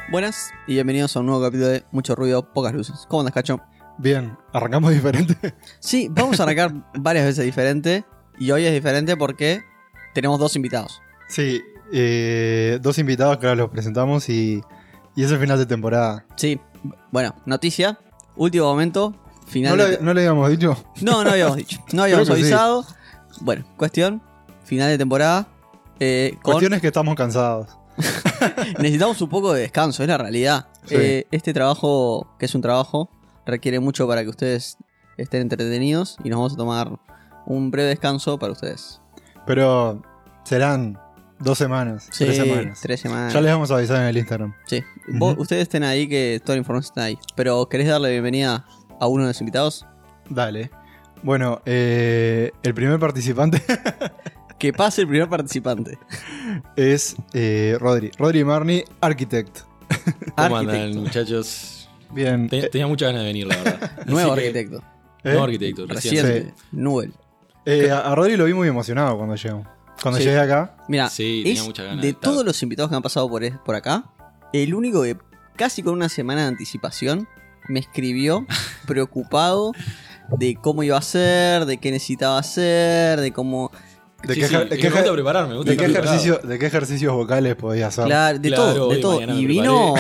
Buenas y bienvenidos a un nuevo capítulo de Mucho Ruido, Pocas Luces. ¿Cómo andas, Cacho? Bien, ¿arrancamos diferente? Sí, vamos a arrancar varias veces diferente. Y hoy es diferente porque tenemos dos invitados. Sí, dos invitados que ahora los presentamos y es el final de temporada. Sí, bueno, noticia, último momento, final ¿No le habíamos dicho? No habíamos dicho, no habíamos Creo que avisado. Bueno, cuestión, final de temporada. Cuestión es que estamos cansados. Necesitamos un poco de descanso, es la realidad. Sí. Este trabajo, que es un trabajo, requiere mucho para que ustedes estén entretenidos y nos vamos a tomar un breve descanso para ustedes. Pero serán 2 semanas, Sí, 3 semanas. 3 semanas. Ya les vamos a avisar en el Instagram. Sí. Ustedes estén ahí, que toda la información está ahí. Pero, ¿querés darle bienvenida a uno de los invitados? Dale. Bueno, el primer participante Que pase el primer participante. es Rodri Marni, Architect. ¿Cómo Arquitecto. andan, muchachos? Bien. Tenía muchas ganas de venir, la verdad. Nuevo Así que- arquitecto. Nuevo arquitecto, recién. Reciente. Nubel. A Rodri lo vi muy emocionado cuando llegó. Cuando Sí. llegué acá. Mira, Sí, tenía es muchas ganas de de estar. todos los invitados que han pasado por acá, el único que casi con una semana de anticipación me escribió preocupado de cómo iba a ser, de qué necesitaba hacer, de cómo... ¿De Sí, qué sí, ejer- es de que qué me gusta ejer- prepararme, me gusta ¿De qué, estar preparado. ¿De qué ejercicios vocales podía hacer? Claro, de Claro, todo, de hoy todo. mañana me Y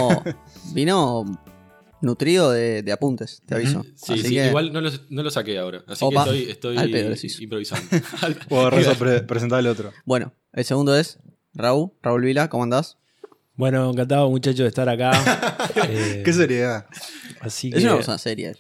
vino nutrido de apuntes, te aviso. Sí, Así sí, que, igual no lo saqué ahora. Así Opa, que estoy al pedo les hizo. improvisando. O Rezo, presentar el otro. bueno, el segundo es Raúl Vila, ¿cómo andás? Bueno, encantado muchachos de estar acá. Qué seriedad. Así que... Es una persona seria.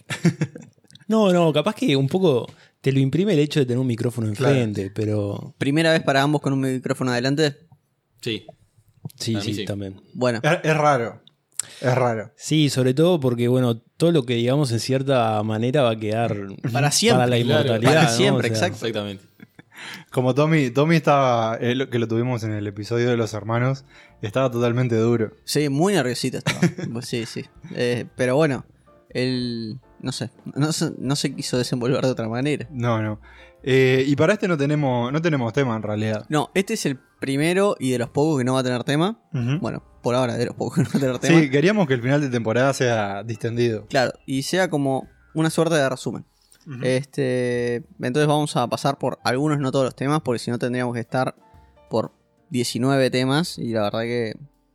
No, capaz que un poco te lo imprime el hecho de tener un micrófono enfrente, pero ¿Primera vez para ambos con un micrófono adelante? Sí. sí, Para mí sí, sí. también. Bueno, Es raro. Es raro. Sí, sobre todo porque, bueno, todo lo que digamos en cierta manera va a quedar para siempre. para la Claro, inmortalidad. para ¿no? siempre, O sea, exacto. Exactamente. Como Tommy estaba, que lo tuvimos en el episodio de los hermanos, estaba totalmente duro. Sí, muy nerviosito estaba. Sí. Pero bueno, él no se quiso desenvolver de otra manera. No. Y para este no tenemos tema en realidad. No, este es el primero y de los pocos que no va a tener tema. Ujú. Bueno, por ahora de los pocos que no va a tener tema. Sí, queríamos que el final de temporada sea distendido. Claro, y sea como una suerte de resumen. Ujú. Entonces vamos a pasar por algunos, no todos los temas, porque si no tendríamos que estar por 19 temas y la verdad que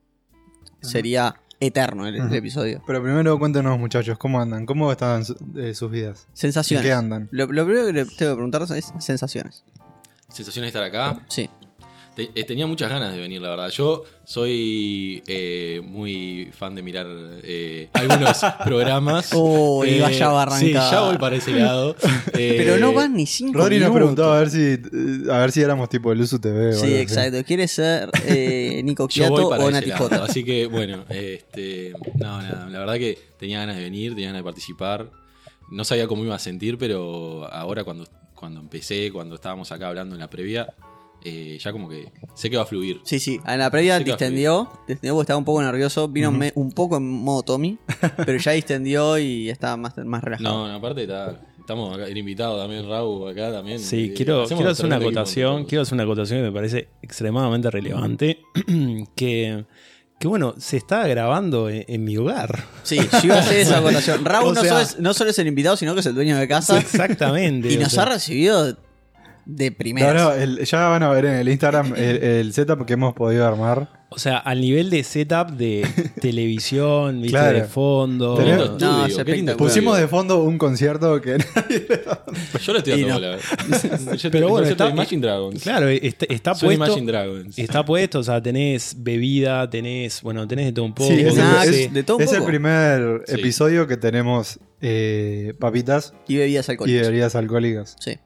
sería eterno el Ujú. episodio. Pero primero cuéntenos, muchachos, ¿cómo andan? ¿Cómo están sus vidas? ¿En Sensaciones. qué andan? Lo primero que le tengo que preguntar es sensaciones. Sensación de estar acá. Sí. Tenía muchas ganas de venir, la verdad. Yo soy muy fan de mirar algunos programas. Uy, vaya barrancada. Sí, ya voy para ese lado. Pero no van ni 5 Rodri minutos. nos preguntaba a ver si éramos tipo el Luzu TV. o algo Sí, así. exacto. ¿Quiere ser Nico Yo voy Quiato para o ese Nati lado. Jota? Así que, bueno, nada, la verdad que tenía ganas de venir, tenía ganas de participar. No sabía cómo iba a sentir, pero ahora cuando empecé, cuando estábamos acá hablando en la previa, ya como que sé que va a fluir. Sí. En la previa Sí que distendió porque estaba un poco nervioso. Vino un poco en modo Tommy, pero ya distendió y estaba más relajado. No, aparte estamos acá, el invitado también, Raúl, acá también. Sí, quiero hacemos hacer una tremendo equipo acotación. entre todos. Quiero hacer una acotación que me parece extremadamente relevante. que bueno, se está grabando en mi hogar. Sí, yo iba a hacer esa acotación. Raúl O sea- no solo es el invitado, sino que es el dueño de casa. Exactamente. Y o nos sea, ha recibido de primeras. No, ya van a ver en el Instagram el setup que hemos podido armar. O sea, al nivel de setup de televisión, ¿viste? Claro. De fondo. Tenemos- Lindo No, estudio, es qué lindo espectacular. Pusimos de estudio. fondo un concierto que Yo lo estoy Y dando no. bola. Pero bueno, está está- Imagine Dragons. Claro, está Son puesto. Imagine Dragons. Está puesto, o sea, tenés bebida, tenés de todo un poco. Sí, Snacks, es, de todo un es el poco. primer Sí. episodio que tenemos papitas Y bebidas y alcohólicas. bebidas alcohólicas. Sí.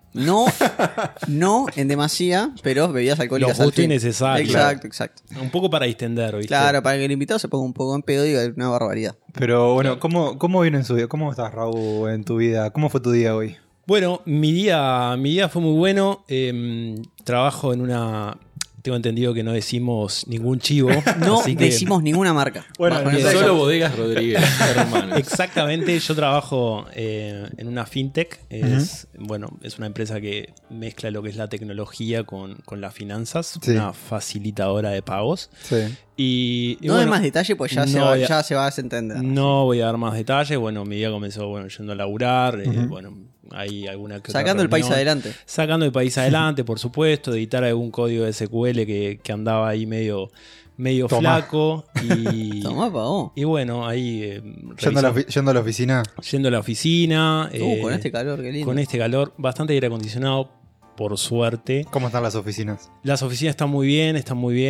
No en demasía, pero bebidas alcohólicas Lo al justo y fin. necesario. Exacto. Un poco para distender, ¿viste? Claro, para que el invitado se ponga un poco en pedo y diga una barbaridad. Pero bueno, ¿cómo viene en su vida? ¿Cómo estás, Raúl, en tu vida? ¿Cómo fue tu día hoy? Bueno, mi día fue muy bueno. Trabajo en una. tengo entendido que no decimos ningún chivo. No así que- decimos ninguna marca. Bueno, Bajo bien. esa- Solo Bodegas Rodríguez, hermanos. Exactamente, yo trabajo en una fintech. Es una empresa que mezcla lo que es la tecnología con las finanzas, Sí. una facilitadora de pagos. Sí. Y No bueno, de más detalle, pues ya, no se va, voy a- ya se va a desentender. no voy a dar más detalles. Bueno, mi día comenzó yendo a laburar. Hay alguna que otra Sacando el país reunión. adelante. Sacando el país adelante, por supuesto, de editar algún código de SQL que andaba ahí medio Tomá. flaco. Y, Tomá, pagó. y bueno, ahí Yendo a la oficina. yendo a la oficina. Con este calor, qué lindo. Con este calor, bastante aire acondicionado, por suerte. ¿Cómo están las oficinas? Las oficinas están muy bien,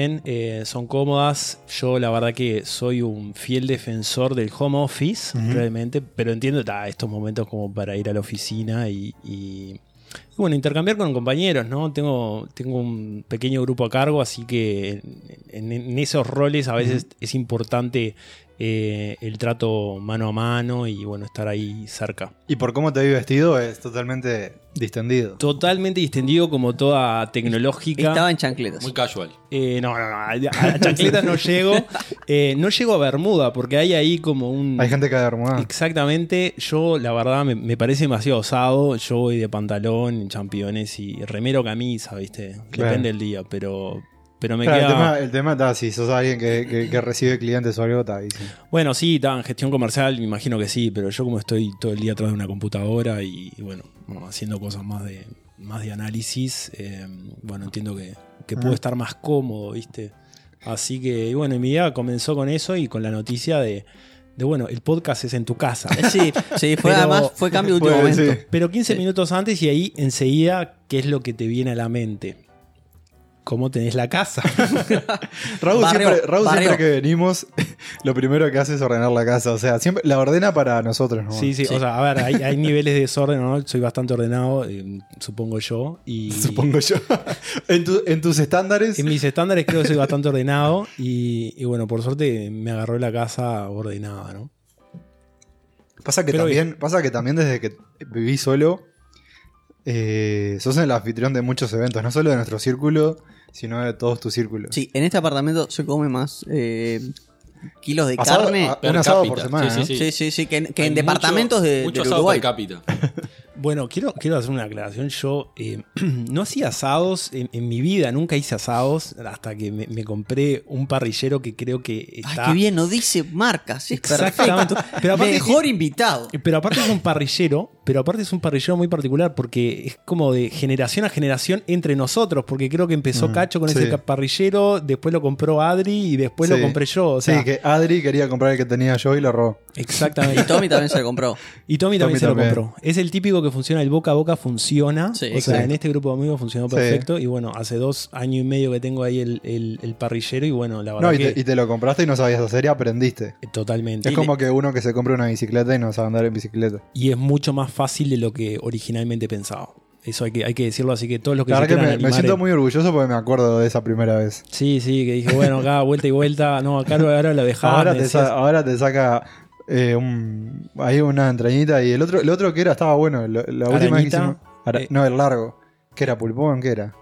son cómodas. Yo la verdad que soy un fiel defensor del home office, realmente, pero entiendo estos momentos como para ir a la oficina y bueno, intercambiar con compañeros, ¿no? Tengo un pequeño grupo a cargo, así que en esos roles a veces es importante el trato mano a mano y bueno, estar ahí cerca. Y por cómo te vi vestido es totalmente distendido. Totalmente distendido como toda tecnológica. Estaba en chancletas. Muy casual. No, a chancletas no llego. No llego a Bermuda porque hay ahí como un... Hay gente que de armada. Exactamente. Yo, la verdad, me parece demasiado osado. Yo voy de pantalón, championes y remero camisa, ¿viste? Claro. Depende del día, pero me Claro, queda... el tema está, si sos alguien que recibe clientes o algo, está ahí. Sí. Bueno, sí, en gestión comercial, me imagino que sí, pero yo como estoy todo el día atrás de una computadora y bueno, haciendo cosas más de análisis, bueno, entiendo que puedo estar más cómodo, ¿viste? Así que, y bueno, mi día comenzó con eso y con la noticia de bueno, el podcast es en tu casa. Sí, fue Pero- además, fue cambio de último Bueno, momento. sí. Pero 15 minutos antes y ahí enseguida, ¿qué es lo que te viene a la mente? ¿Cómo tenés la casa? Raúl, Barrio, siempre barrio. que venimos, lo primero que hace es ordenar la casa. O sea, siempre la ordena para nosotros, ¿no? Sí, o sea, a ver, hay niveles de desorden, ¿no? Soy bastante ordenado, supongo yo. Y Supongo yo. en tus estándares. En mis estándares creo que soy bastante ordenado y bueno, por suerte me agarró la casa ordenada, ¿no? Pasa que Pero también desde que viví solo, sos el anfitrión de muchos eventos, no solo de nuestro círculo, sino de todos tus círculos. Sí, en este apartamento se come más kilos de Asado- carne. un asado por semana, Sí, ¿no? sí, sí. Sí, que Hay en departamentos de mucho del asado Uruguay. per cápita. Bueno, quiero hacer una aclaración. Yo no hacía asados en mi vida, nunca hice asados hasta que me compré un parrillero que creo que Ay, está... qué bien, no dice marcas, es Exactamente. perfecto. Pero aparte- Mejor invitado. Pero aparte es un parrillero, muy particular porque es como de generación a generación entre nosotros, porque creo que empezó Cacho con sí. ese parrillero, después lo compró Adri y después Sí. lo compré yo. O sea, Sí, que Adri quería comprar el que tenía yo y lo robó. exactamente. Y Tommy también se lo compró. Y Tommy también se lo también. compró. Es el típico que funciona, el boca a boca funciona. Sí. O sea, Sí. en este grupo de amigos funcionó Sí. perfecto. Y bueno, hace 2 años y medio que tengo ahí el parrillero y bueno, la verdad No, y que te lo compraste y no sabías hacer y aprendiste. totalmente. Es como que uno que se compra una bicicleta y no sabe andar en bicicleta. Y es mucho más fácil de lo que originalmente pensaba. Eso hay que decirlo, así que todos los que La se verdad que quieran me animar siento en- muy orgulloso porque me acuerdo de esa primera vez. Sí, que dije, bueno, acá vuelta y vuelta. No, acá ahora lo dejaba. Ahora te saca ahí una entrañita y el otro que era estaba bueno. La última vez que Arañita, hicimos. No, el largo. ¿Qué era? ¿Pulpón? ¿Qué era?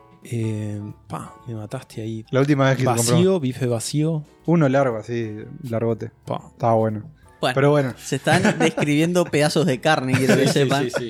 Me mataste ahí. La última vez que te compró. Vacío, bife vacío. Uno largo, así, largote. Pa. Estaba bueno. Bueno, Pero bueno. se están describiendo pedazos de carne, quiero que Sí, sepan. sí.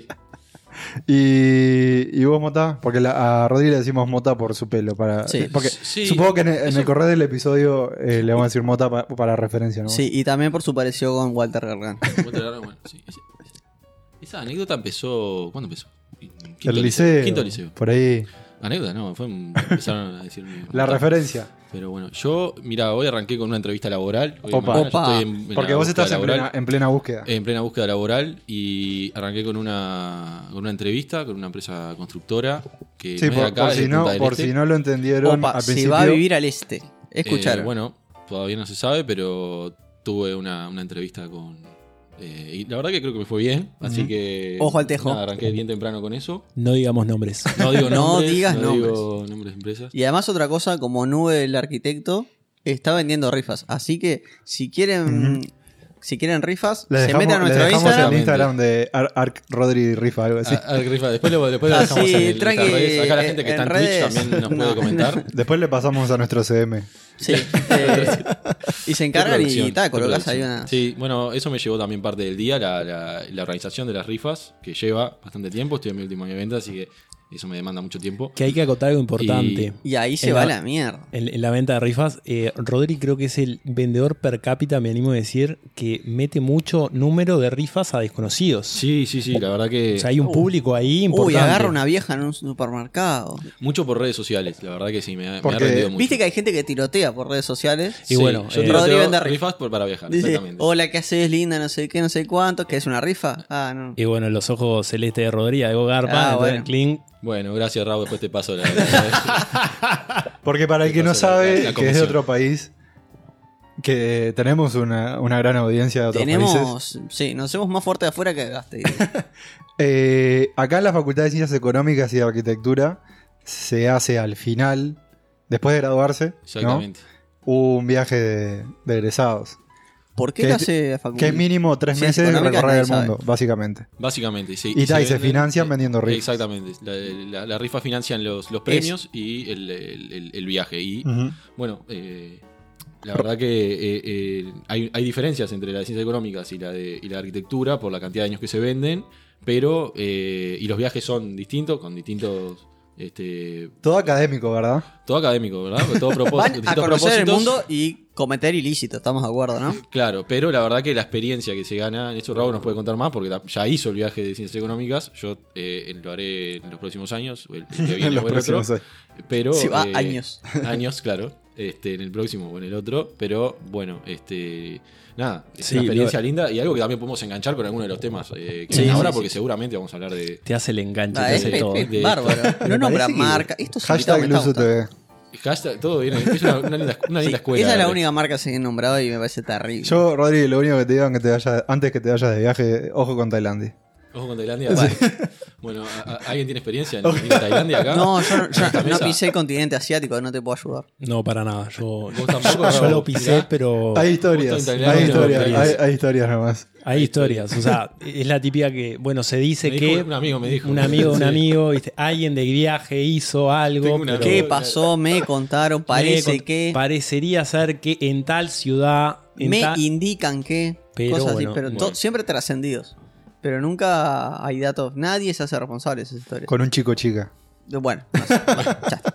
¿Y vos, Mota? Porque a Rodri le decimos Mota por su pelo. Sí. Porque Sí. supongo que en el Eso- correr del episodio le vamos a decir Mota para referencia, ¿no? Sí, y también por su parecido con Walter Gargano. Bueno, sí. Esa anécdota empezó. ¿Cuándo empezó? El liceo. Quinto liceo. Por ahí. Anécdota, no, empezaron a decir. La referencia. Pero bueno, yo, mira, hoy arranqué con una entrevista laboral. Hoy Opa. mañana, yo Opa. estoy en Porque la vos búsqueda estás laboral. en plena búsqueda. En plena búsqueda laboral y arranqué con una entrevista con una empresa constructora que Sí, no es de por, acá, por es de si no, Punta del por Este. si no lo entendieron Opa, al se principio. va a vivir al este. Escuchar. Bueno, todavía no se sabe, pero tuve una entrevista con... y la verdad que creo que me fue bien, así que... Ojo al tejo. nada, arranqué bien temprano con eso. No digamos nombres. No digo No nombres, digas no nombres. digo nombres de empresas. Y además otra cosa, como Nube el arquitecto está vendiendo rifas. Así que si quieren si quieren rifas, Le se dejamos, meten a le nuestro dejamos Instagram. el Instagram de Arc Rodri Rifa, algo así. Rifa, después lo dejamos sí, en tranqui, las redes. Acá la gente que está en en Twitch redes, también nos no. puede comentar. Después le pasamos a nuestro CM. Sí, y se encargan y tal, colocas ahí una. Sí, bueno, eso me llevó también parte del día, la organización de las rifas, que lleva bastante tiempo. Estoy en mi último año de venta, así que eso me demanda mucho tiempo. Que hay que acotar algo importante. Y ahí se En va la- la mierda. En la venta de rifas, Rodri creo que es el vendedor per cápita, me animo a decir, que mete mucho número de rifas a desconocidos. Sí, la verdad que O sea, hay un público ahí importante. Uy, agarra una vieja en un supermercado. mucho por redes sociales, la verdad que sí, me ha Porque- rendido mucho. Viste que hay gente que tirotea por redes sociales. Y bueno, yo Rodri tiroteo vende rifas para viajar, Dice, exactamente. hola, ¿qué haces, linda? No sé qué, no sé cuánto. ¿Qué es una rifa? Ah, no. Y bueno, los ojos celestes de Rodri, de Garpa, Ah, de bueno. Kling. Bueno, gracias Raúl, después te paso Porque para el Te que no paso la sabe, que es de comisión. otro país, que tenemos una gran audiencia de otros países. Tenemos, sí, nos hacemos más fuerte de afuera que acá. te digo. Acá en la Facultad de Ciencias Económicas y de Arquitectura se hace al final, después de graduarse, ¿no? Exactamente. Un viaje de egresados. ¿Por qué Que lo es- hace la facultad? Que es mínimo 3 Ciencias meses de económicas, recorrer el nadie mundo, básicamente. Básicamente, sí. Y se venden- financian vendiendo rifas. Exactamente. La rifa financian los premios y el viaje. Y Ujú. bueno, la verdad que hay diferencias entre las ciencias económicas y la arquitectura por la cantidad de años que se venden, pero y los viajes son distintos, con distintos... Todo académico, ¿verdad? todo académico, ¿verdad? Todo Van a distintos conocer el propósitos. mundo y cometer ilícitos, estamos de acuerdo, ¿no? Claro, pero la verdad que la experiencia que se gana, en esto Raúl nos puede contar más porque ya hizo el viaje de ciencias económicas, yo lo haré en los próximos años, o el que viene En los o el otro, próximos años. pero Sí, va, años. años, claro, en el próximo o en el otro, pero bueno, nada, es Sí, una experiencia linda y algo que también podemos enganchar con alguno de los temas que Sí, vienen sí, ahora, sí. porque seguramente vamos a hablar de Te hace el enganche, Ah, te es, hace sí, todo. es de- bárbaro. No nombra parece que- marca. Estos Hashtag invitados me están Luzu gustando. TV. hashtag, todo viene, es una linda Sí, escuela. esa es la ¿verdad? única marca que he nombrado y me parece terrible. Yo, Rodri, lo único que te digo antes que te vayas de viaje, ojo con Tailandia. Ojo con Tailandia. Bueno, ¿alguien tiene experiencia en ir a Tailandia acá? No, yo ¿En esta no mesa? pisé el continente asiático, no te puedo ayudar. No, para nada. Yo ¿Vos tampoco, yo Raúl? lo pisé, Mirá. pero Hay historias, Justo en Tailandia hay no historias, experiencia. hay historias nomás. hay historias. O sea, es la típica que, bueno, se dice Me que dijo un amigo, me dijo. un amigo de un Sí. amigo, ¿viste? Alguien de viaje hizo algo. Tengo una- pero ¿Qué pasó? Me contaron, parece que Parecería ser que en tal ciudad. En me tal- indican que Pero cosas bueno, así, pero bueno. siempre trascendidos. Pero nunca hay datos, nadie se hace responsable de esa historia. Con un chico chica. Bueno, no sé, bueno, ya está.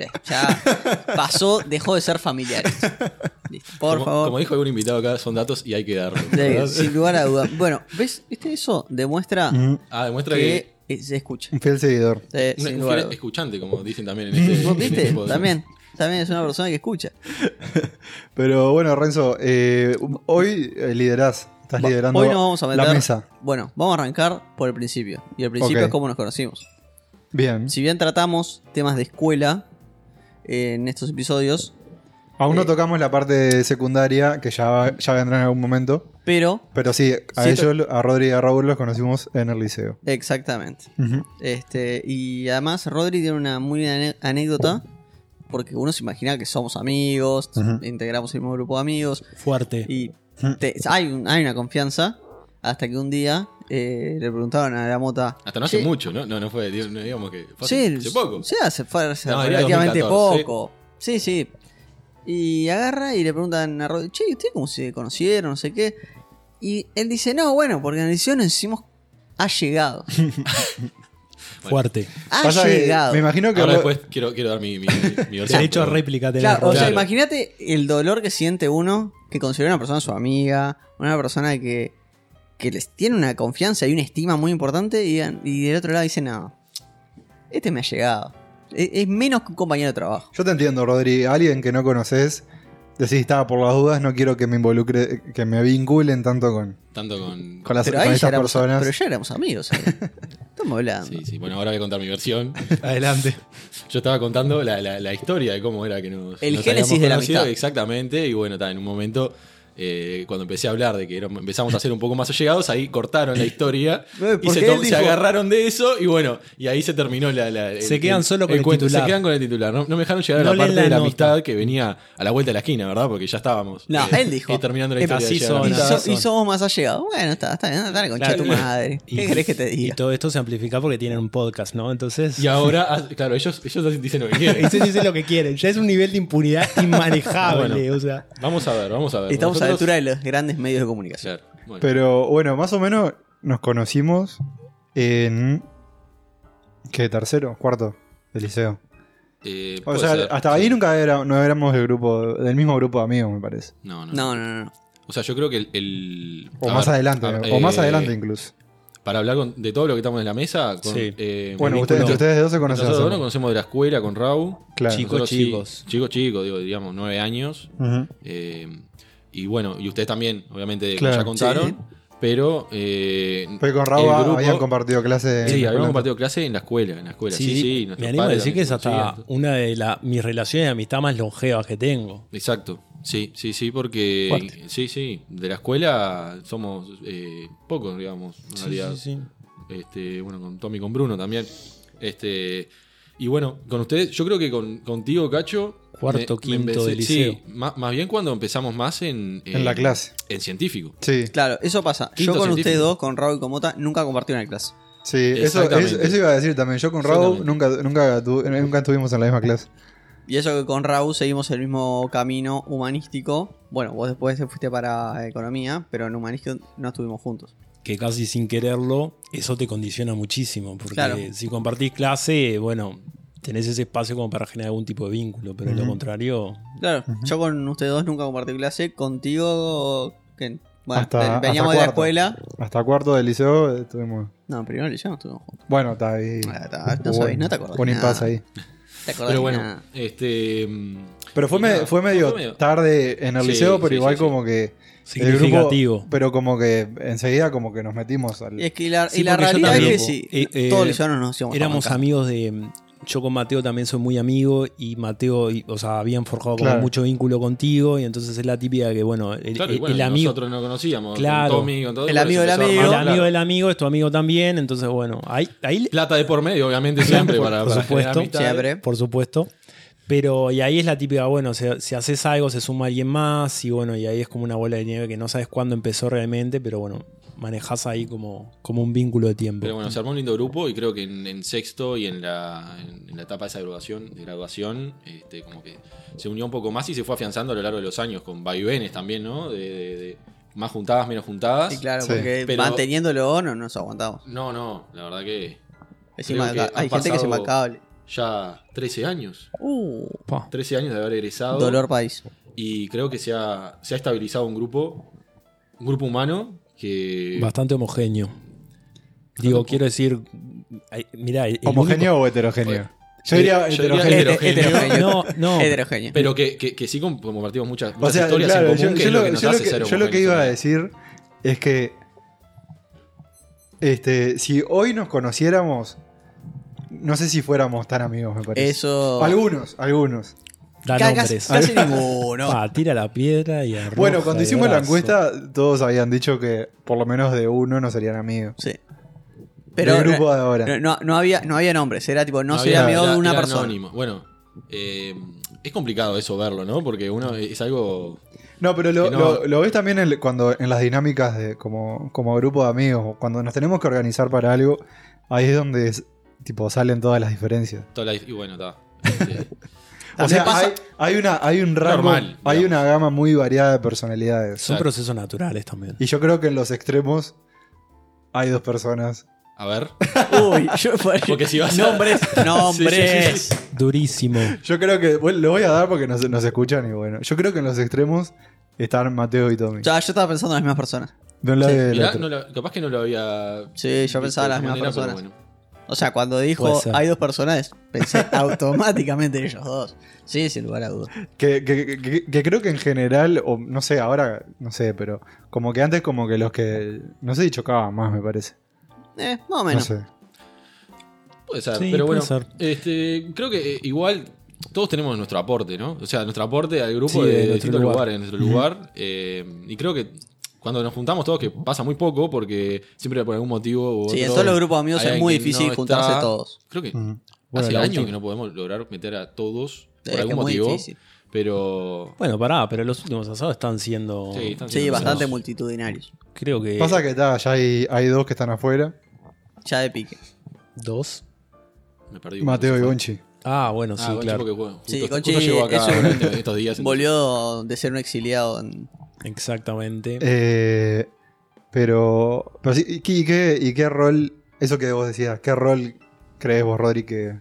Ya pasó, dejó de ser familiares. Listo, por como, favor. Como dijo algún invitado acá, son datos y hay que darlos. Sin lugar a duda. Bueno, ¿ves? ¿Viste eso? Demuestra Demuestra que que se escucha. Un fiel seguidor. un Sin lugar a fiel duda. escuchante, como dicen también en este. ¿Vos en este viste? tipo de- También es una persona que escucha. Pero bueno, Renzo, hoy liderás. Estás liderando Hoy nos vamos a meter. la mesa. Bueno, vamos a arrancar por el principio. Y el principio Ok. es cómo nos conocimos. Bien. Si bien tratamos temas de escuela en estos episodios, Aún no tocamos la parte secundaria, que ya vendrá en algún momento. pero Pero sí, a Sí, ellos, a Rodri y a Raúl, los conocimos en el liceo. exactamente. Ujú. Y además Rodri tiene una muy buena anécdota. Porque uno se imagina que somos amigos, Ujú. integramos el mismo grupo de amigos. Fuerte. Y hay una confianza. Hasta que un día le preguntaron a la mota. Hasta no hace "Che, mucho, ¿no? No fue, no digamos que. Fue Sí, hace poco. Sí, fue hace No, era relativamente 2014. poco. Sí, sí. Y agarra y le preguntan a Rodri, che, ¿y ustedes cómo se conocieron? No sé qué. Y él dice, no, bueno, porque en el liceo nos decimos ha llegado. Fuerte. Ha Pasa que llegado. me imagino que Ahora Ro- después quiero dar mi versión. Derecho a pero- réplica tenés, Claro, o sea, Claro. imagínate el dolor que siente uno que considera una persona su amiga, una persona que les tiene una confianza y una estima muy importante y del otro lado dice, no, este me ha llegado. Es menos que un compañero de trabajo. Yo te entiendo, Rodri. Alguien que no conoces, decís, estaba por las dudas, no quiero que me involucre, que me vinculen tanto con Tanto con. las Pero con ahí ya estas éramos, personas. pero ya éramos amigos. Estamos hablando. Sí, sí. Bueno, ahora voy a contar mi versión. Adelante. Yo estaba contando la historia de cómo era que nos. El nos génesis habíamos de la conocido. amistad. Exactamente. Y bueno, en un momento cuando empecé a hablar de que empezamos a ser un poco más allegados, ahí cortaron la historia y porque él se dijo- agarraron de eso y bueno, y ahí se terminó Se quedan solo con el cuento. titular. Se quedan con el titular. No me dejaron llegar No a la leen parte la de la nota. amistad que venía a la vuelta de la esquina, ¿verdad? Porque ya estábamos. No, él dijo. terminando la "Eh, historia. así de llegar a la son, amistad. así Y somos más allegados. Bueno, está bien, dale, concha Claro. tu madre. ¿Qué querés que te Y diga? todo esto se amplifica porque tienen un podcast, ¿no? Entonces. Y ahora, claro, ellos dicen lo que quieren. Ellos dicen lo que quieren. Ya es un nivel de impunidad inmanejable. Bueno. O sea. Vamos a ver. Estamos a la Nosotros- altura de los grandes medios de comunicación. Claro, bueno. Pero bueno, más o menos nos conocimos en. ¿Qué? ¿Tercero? ¿Cuarto? Del liceo. Puede O sea, ser, hasta sí. ahí nunca no éramos del mismo grupo de amigos, me parece. No. No. O sea, yo creo que el O a más ver, adelante, o más adelante incluso. Para hablar de todo lo que estamos en la mesa. Sí. Bueno, mi ustedes, vínculo- ustedes dos se conocen. nosotros dos hace- nos conocemos de la escuela con Raúl. Claro. Chicos. Nosotros chicos, digo, digamos, 9 años. Ujú. Y bueno, y ustedes también, obviamente, como Claro. ya contaron. Sí. Pero. Porque con Raúl el grupo- habían compartido clase. Sí, en la habíamos escuela. compartido clase en la escuela. Sí, nuestros me animo a padres decir que es también hasta conocían. una de mis relaciones de amistad más longevas que tengo. Exacto. Sí, porque. Fuerte. Sí. De la escuela somos pocos, digamos, en realidad. Sí. Bueno, con Tommy y con Bruno también. Y bueno, con ustedes, yo creo que contigo, Cacho. Cuarto, quinto del Sí, liceo. más bien cuando empezamos más En la clase. En científico. Sí, Claro, eso pasa. Quinto Yo con científico. ustedes dos, con Raúl y con Mota, nunca compartí una clase. sí. Eso Exactamente. iba a decir también. Yo con Raúl nunca estuvimos en la misma clase. Y eso que con Raúl seguimos el mismo camino humanístico. Bueno, vos después te fuiste para economía, pero en humanístico no estuvimos juntos. Que casi sin quererlo, eso te condiciona muchísimo. Porque Claro. si compartís clase, bueno, tenés ese espacio como para generar algún tipo de vínculo. Pero lo Ujú. contrario, Claro, yo con ustedes dos nunca compartí clase. Contigo, que bueno, Hasta veníamos de la cuarto. escuela. Hasta cuarto del liceo estuvimos. No, en primero liceo no estuvimos juntos. Bueno, está ahí. No sabés, no te acordás. Un de impasse nada. ahí. ¿Te acordás Pero de bueno, nada? Pero fue, y nada, fue medio tarde en el Sí, liceo, pero sí, igual sí, sí. como que. significativo. El grupo, pero como que enseguida como que nos metimos al. Y es que la, Sí, y la porque yo realidad es también, que sí, todos los liceanos nos íbamos éramos a bancar. amigos de. Yo con Mateo también soy muy amigo y Mateo, o sea, habían forjado como Claro. mucho vínculo contigo y entonces es la típica que, bueno, Claro, y bueno, el amigo, nosotros no conocíamos. Claro. Con Tommy, con todo, El bueno, amigo se del empezó a amigo. el armar, amigo claro. del amigo es tu amigo también, entonces bueno, ahí Plata de por medio, obviamente, siempre para por generar supuesto. amistades. Siempre. por supuesto. Pero y ahí es la típica, bueno, si haces algo se suma alguien más y bueno, y ahí es como una bola de nieve que no sabes cuándo empezó realmente, pero bueno, manejás ahí como un vínculo de tiempo. Pero bueno, se armó un lindo grupo y creo que en sexto y en la etapa de esa graduación como que se unió un poco más y se fue afianzando a lo largo de los años con vaivenes también, ¿no? De más juntadas, menos juntadas. Sí, claro, Sí. porque Pero- manteniéndolo no nos aguantamos. No, la verdad que Encima, creo que hay han gente que es pasado impecable. ya 13 años. Pa. 13 años de haber egresado. Dolor país. Y creo que se ha estabilizado un grupo humano que... Bastante homogéneo. Digo, quiero decir, mirá, el ¿Homogéneo o heterogéneo? Yo diría Yo diría heterogéneo. heterogéneo. No, Heterogéneo. Pero que sí compartimos muchas O sea, historias claro, en común, que es lo que nos hace ser yo lo que homogéneos iba a también. decir es que si hoy nos conociéramos, no sé si fuéramos tan amigos, me parece. Eso. Algunos. da Casi, nombres. casi ninguno. Tira la piedra y arroja Bueno, cuando de hicimos la brazo. encuesta, todos habían dicho que por lo menos de uno no serían amigos. Sí. Pero Del grupo de ahora. no había nombres, era tipo, no soy había- amigo de una era persona. anónimo. Bueno, es complicado eso verlo, ¿no? Porque uno es algo... No, pero Que no. lo ves también cuando en las dinámicas de como grupo de amigos, o cuando nos tenemos que organizar para algo, ahí es donde tipo salen todas las diferencias. Y bueno, está. O sea, pasa- hay un rango, Normal, hay digamos. una gama muy variada de personalidades. Son Exacto. procesos naturales también. Y yo creo que en los extremos hay dos personas. A ver. Uy, yo Porque si vas a- nombres, nombres. Sí. Durísimo. Yo creo que, bueno, lo voy a dar porque nos escuchan y bueno. Yo creo que en los extremos están Mateo y Tommy. Ya, yo estaba pensando en las mismas personas. De un lado y del Mirá, otro. capaz que no lo había... Sí, yo pensaba en las visto de mismas esa manera, personas. pero bueno. O sea, cuando dijo Puede ser. hay dos personas, pensé automáticamente en ellos dos. Sí, sin lugar a dudas. Que creo que en general, o no sé, ahora no sé, pero como que antes como que los que, no sé si chocaban más, me parece. Más o No menos. sé. Puede ser, Sí, pero puede bueno. ser. Creo que igual todos tenemos nuestro aporte, ¿no? O sea, nuestro aporte al grupo Sí, de de nuestro distintos lugar. lugares, en nuestro lugar. Y creo que cuando nos juntamos todos, que pasa muy poco, porque siempre por algún motivo u Sí, en otro, todos los grupos de amigos hay es muy alguien que difícil no juntarse está. todos. Creo que Ujú. Bueno, hace la años última- que no podemos lograr meter a todos Es por que algún es muy motivo. difícil. Pero Bueno, pero los últimos asados están siendo. sí, están Sí, siendo bastante menos. multitudinarios. Creo que. Pasa que ya hay dos que están afuera. Ya de pique. 2. Me perdí. Mateo y ¿Cuándo se Gonchi. Ah, bueno, fue? sí, Gonchi claro. porque, bueno, Sí, justo Gonchi llegó acá es un- ahora estos días. entonces- Volvió de ser un exiliado en... Exactamente. Pero sí, ¿y qué rol, eso que vos decías, qué rol crees vos, Rodri, que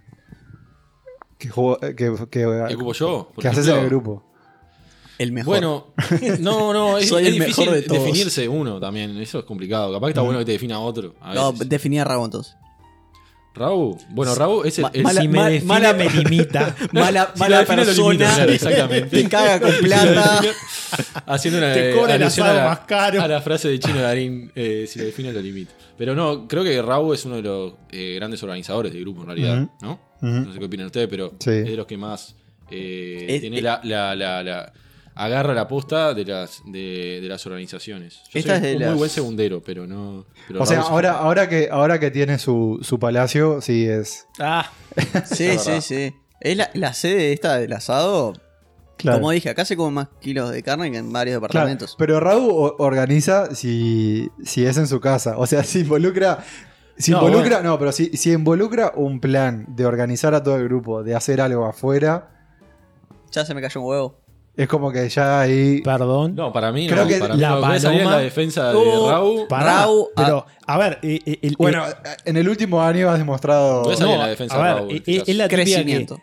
¿Qué ocupo yo? Por que haces en ejemplo? el grupo? el mejor. Bueno, no, es, Soy es el mejor difícil de todos. definirse uno también. Eso es complicado. Capaz que está bueno que te defina otro. A No, veces. definía a Raúl entonces. Raúl. Bueno, Raúl es el. Ma- el- mala- si me define, mala- me limita. Mala, Si mala lo define, lo limita, persona. claro, exactamente. Te caga con plata. haciendo una Te cobra el alusión asado a la- más caro. a la frase de Chino Darín, si lo define lo limita. Pero no, creo que Raúl es uno de los grandes organizadores del grupo en realidad, Ujú. ¿no? Ujú. No sé qué opinan ustedes, pero Sí. es de los que más tiene la agarra la posta de las organizaciones. Yo Esta soy es de un las- muy buen segundero, pero no. Pero O sea, Raúl es- ahora que tiene su palacio, sí es. Ah, Sí, Es sí, verdad. sí. Es la sede esta del asado. Claro. Como dije, acá se comen más kilos de carne que en varios Claro, departamentos. pero Raúl organiza si es en su casa. O sea, si involucra. Pero si involucra un plan de organizar a todo el grupo, de hacer algo afuera, Ya se me cayó un huevo. es como que ya ahí. perdón. No, para mí Creo no. que Para mí la no. ¿Cómo salía en paloma- la defensa de Oh, Raúl. Pará, Raúl, pero, a ver, Bueno, en el último año has demostrado. Voy a salir en la defensa a de ver, Raúl, es la típica Crecimiento.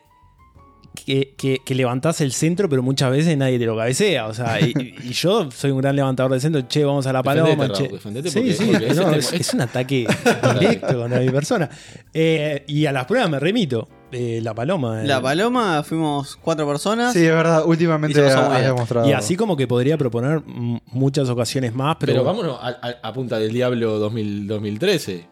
que levantás el centro, pero muchas veces nadie te lo cabecea. O sea, y yo soy un gran levantador de centro. Che, vamos a la paloma. Defendete, che. Raúl, defendete Sí, porque- sí, porque ese no, tema- es un ataque directo contra mi persona. Y a las pruebas me remito. La paloma. La paloma, fuimos 4 personas. Sí, es verdad, Y últimamente se pasó muy has bien. demostrado. Y así como que podría proponer muchas ocasiones más, pero, Pero vámonos a Punta del Diablo 2013.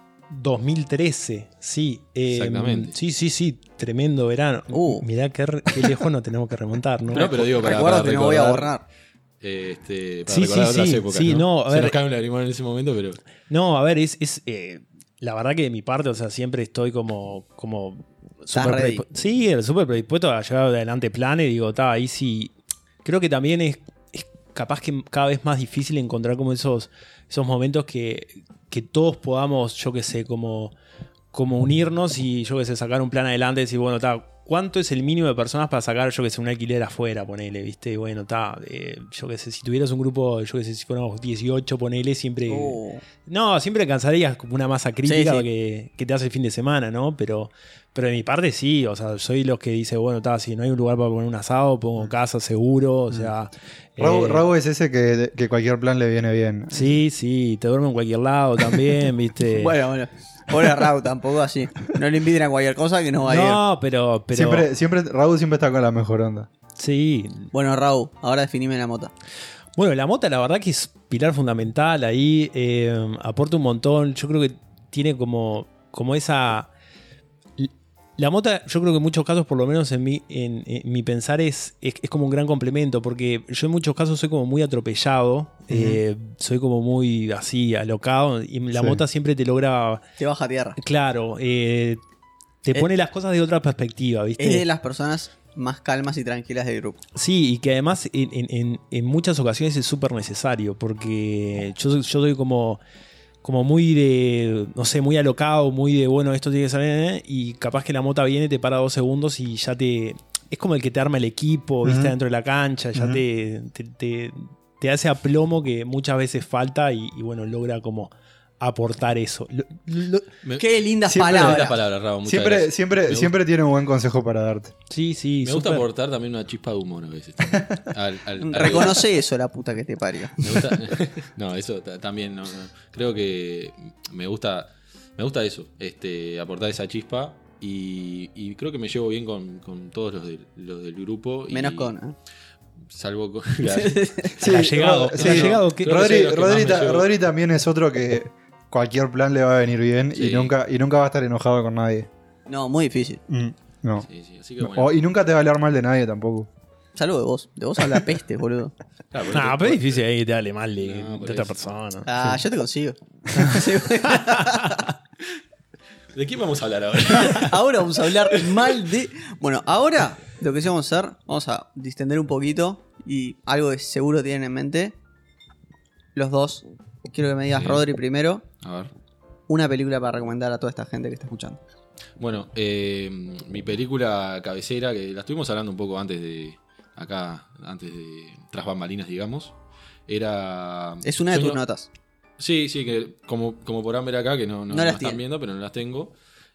2013, sí. Exactamente. Sí, tremendo verano. Mirá qué lejos nos tenemos que remontar, ¿no? No, pero digo para Recuerdo que no voy a recordar, borrar. para Sí, recordar sí, otras sí, épocas. sí, no, a Se ver, nos cae un lagrimón en ese momento, pero. No, a ver, la verdad que de mi parte, o sea, siempre estoy como súper ready. súper predispuesto a llevar adelante planes. Digo, está, ahí sí. Creo que también es capaz que cada vez más difícil encontrar como esos momentos que todos podamos, yo qué sé, como unirnos y yo qué sé, sacar un plan adelante y decir, bueno, está, ¿cuánto es el mínimo de personas para sacar, yo qué sé, un alquiler afuera, ponele, viste? Bueno, está, yo qué sé, si tuvieras un grupo, yo qué sé, si fuéramos 18, ponele, siempre... No, siempre alcanzarías como una masa crítica Sí. que te hace el fin de semana, ¿no? Pero de mi parte sí, o sea, soy los que dice, bueno, está, si no hay un lugar para poner un asado, pongo casa seguro, o sea... Raúl es ese que cualquier plan le viene bien. Sí, te duerme en cualquier lado también, ¿viste? Bueno. Pobre Raúl, tampoco así. No le inviten a cualquier cosa que no va a ir. No, pero Raúl siempre está con la mejor onda. sí. Bueno, Raúl, ahora definime la mota. Bueno, la mota la verdad que es pilar fundamental ahí, aporta un montón, yo creo que tiene como esa... La mota, yo creo que en muchos casos, por lo menos en mi pensar, es como un gran complemento, porque yo en muchos casos soy como muy atropellado, soy como muy así, alocado, y la Sí. mota siempre te logra, Te baja a tierra. claro, te pone las cosas de otra perspectiva, ¿viste? Es de las personas más calmas y tranquilas del grupo. Sí, y que además en muchas ocasiones es súper necesario, porque yo soy como muy de, no sé, muy alocado, muy de, bueno, esto tiene que salir, y capaz que la mota viene, te para 2 segundos y ya es como el que te arma el equipo, viste, dentro de la cancha, ya te hace aplomo que muchas veces falta y bueno, logra como aportar eso. Qué lindas Siempre- palabras. Lindas palabras, Raúl. Muchas gracias. Siempre tiene un buen consejo para darte. Sí, Me gusta súper. aportar también una chispa de humor a veces. Reconoce eso, la puta que te parió. Me gusta, no, eso también no. Creo que me gusta eso, aportar esa chispa y creo que me llevo bien con todos los del grupo. Menos con... Salvo con... El allegado, sí, el allegado, ¿qué? Creo que soy de los que más me llevo. Rodri también es otro que cualquier plan le va a venir bien Sí. y nunca va a estar enojado con nadie. No, muy difícil. No. Sí, sí, así que bueno. Y nunca te va a hablar mal de nadie tampoco. Salvo de vos. De vos habla peste, boludo. Claro, No, pero es difícil ahí que te hable mal No, de por otra eso. persona. Ah, yo te consigo. ¿De qué vamos a hablar ahora? Ahora vamos a hablar mal de... Bueno, ahora lo que sí vamos a hacer, vamos a distender un poquito y algo que seguro tienen en mente. Los dos. Quiero que me digas, Sí. Rodri, primero, A ver. una película para recomendar a toda esta gente que está escuchando. Bueno, mi película cabecera, que la estuvimos hablando un poco antes de Tras Bambalinas, digamos, era... Es una de tus Sueño- notas. Sí, sí, que como podrán ver acá, que no No las están tiene. viendo, pero no las tengo.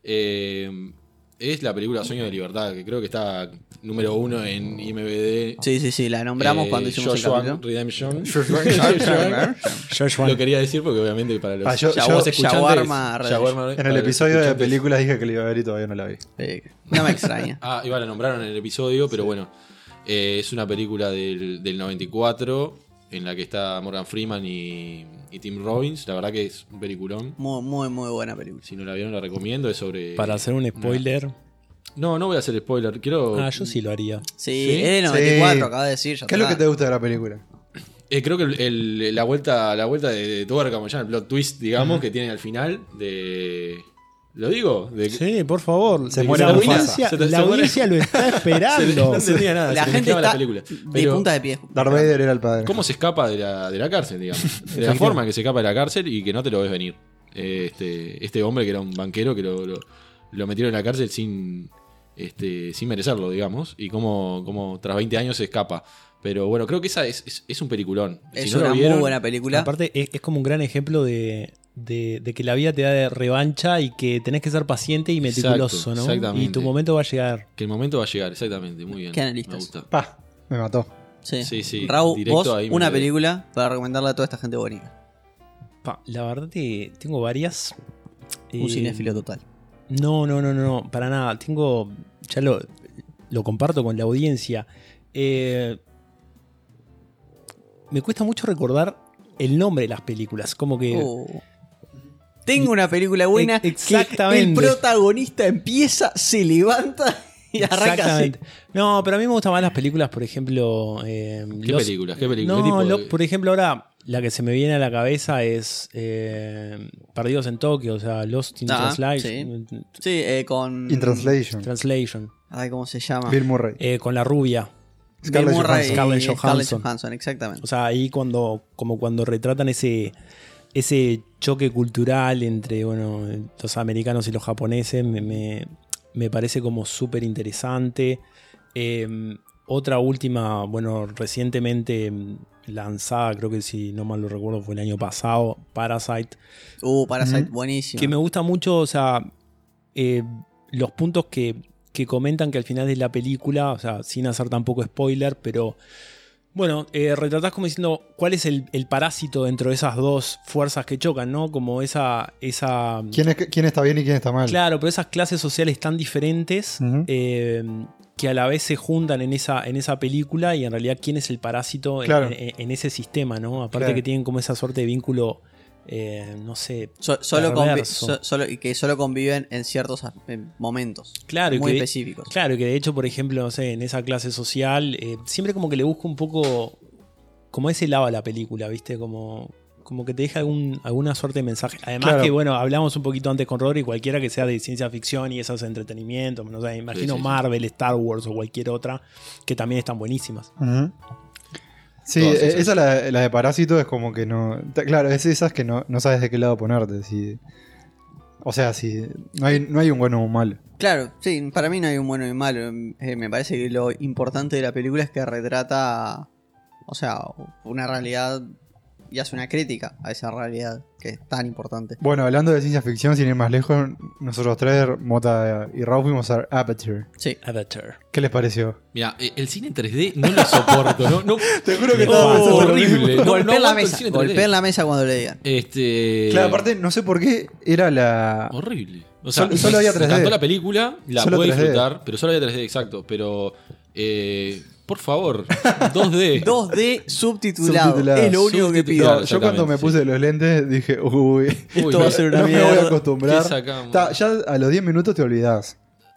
Es la película Sueño de Libertad, que creo que está número 1 en IMDb. Sí, la nombramos cuando hicimos el Joshua capítulo. Redemption. Joshua. Lo quería decir porque obviamente para los Yo- vos escuchantes, Shawarma Shawarma, En para el los episodio de escuchantes. películas dije que lo iba a ver y todavía no la vi. No me extraña. Ah, igual la nombraron en el episodio, pero bueno, es una película del 94 en la que está Morgan Freeman y Tim Robbins. La verdad que es un peliculón. Muy, muy, muy buena película. Si no la vieron, la recomiendo. Es sobre. Para hacer un spoiler. No voy a hacer spoiler. Quiero. Ah, yo sí lo haría. Sí, ¿Sí? es de 94, Sí. acaba de decir. Ya ¿Qué es lo está. que te gusta de la película? Creo que la vuelta de tuerca, como llaman, el plot twist, digamos, que tiene al final. ¿Lo digo? Sí, por favor. Se de muere la Mufasa. audiencia, Se te- la se muere. audiencia lo está esperando. No entendía nada. La se me gente mezclaba está la película. de Pero, punta de pie. Darth Vader era el padre. ¿cómo se escapa de la cárcel, digamos? De la forma en que se escapa de la cárcel y que no te lo ves venir. Este hombre que era un banquero que lo metieron en la cárcel sin merecerlo, digamos. Y cómo tras 20 años se escapa. Pero bueno, creo que esa es un peliculón. Es Si no lo una vieron, muy buena película. Aparte, es como un gran ejemplo de que la vida te da de revancha y que tenés que ser paciente y meticuloso, Exacto, ¿no? exactamente. Y tu momento va a llegar. que el momento va a llegar, exactamente. Muy bien. Qué analistas. Me gusta. Pa, me mató. Sí. Sí, Raúl, directo vos, ahí me una quedé. película para recomendarle a toda esta gente bonita. La verdad que tengo varias. Un cinéfilo total. No, para nada. Ya lo comparto con la audiencia. Me cuesta mucho recordar el nombre de las películas. Como que... Tengo una película buena. Exactamente. Que el protagonista empieza, se levanta y arranca así. Exactamente. No, pero a mí me gustan más las películas, por ejemplo... ¿Qué películas? ¿Qué películas? No, ¿Qué tipo de- por ejemplo, ahora la que se me viene a la cabeza es Perdidos en Tokio, o sea, Lost in Translation. Sí, con. In Translation. Translation. Ay, ¿cómo se llama? Bill Murray. Con la rubia. Bill Scarlett Murray y Johansson. Scarlett Johansson, exactamente. O sea, ahí como cuando retratan ese choque cultural entre los americanos y los japoneses, me parece como súper interesante. Otra última, recientemente lanzada, creo que si no mal lo recuerdo fue el año pasado, Parasite. Parasite, buenísimo. Que me gusta mucho, o sea, los puntos que comentan que al final de la película, o sea, sin hacer tampoco spoiler, pero bueno, retratás como diciendo cuál es el parásito dentro de esas dos fuerzas que chocan, ¿no? Como esa ¿Quién está bien y quién está mal? claro, pero esas clases sociales tan diferentes Ujú. que a la vez se juntan en esa película y en realidad quién es el parásito Claro. en ese sistema, ¿no? Aparte Claro. que tienen como esa suerte de vínculo, no sé, perverso. Y que solo conviven en ciertos momentos. Claro, y muy que- específicos. Claro, y que de hecho, por ejemplo, no sé, en esa clase social, siempre como que le busco un poco como ese lado a la película, ¿viste? Como que te deja alguna suerte de mensaje. Además Claro. que, hablamos un poquito antes con Rodri, cualquiera que sea de ciencia ficción y esos entretenimientos, no sé, imagino Sí, sí. Marvel, Star Wars o cualquier otra, que también están buenísimas. Ujú. Sí, Todas esas. esa la de Parásito es como que no... Claro, es esas que no sabes de qué lado ponerte. O sea, no hay un bueno o un malo. Claro, sí, para mí no hay un bueno y un malo. Me parece que lo importante de la película es que retrata, o sea, una realidad y hace una crítica a esa realidad que es tan importante. Bueno, hablando de ciencia ficción, sin ir más lejos, nosotros tres, Mota y Raúl, fuimos a Aperture. Sí. Avatar. ¿Qué les pareció? Mira, el cine en 3D no lo soporto. No, Te juro que estaba pensando lo horrible. mismo. No, Golpeen la aguanto el mesa, cine en 3D. golpeen la mesa cuando le digan. Claro, aparte, no sé por qué era la... Horrible. O sea, Solo había me 3D. encantó la película, la Solo puedo 3D. disfrutar, pero solo había 3D, exacto. Pero, por favor, 2D. 2D subtitulado. Subtitulado. Es lo único que pido. Subtitulado. Yo cuando me exactamente, puse los lentes dije, uy, Esto va a ser una no me voy a mierda. acostumbrar. ¿Qué sacamos? Ya a los 10 minutos te olvidás.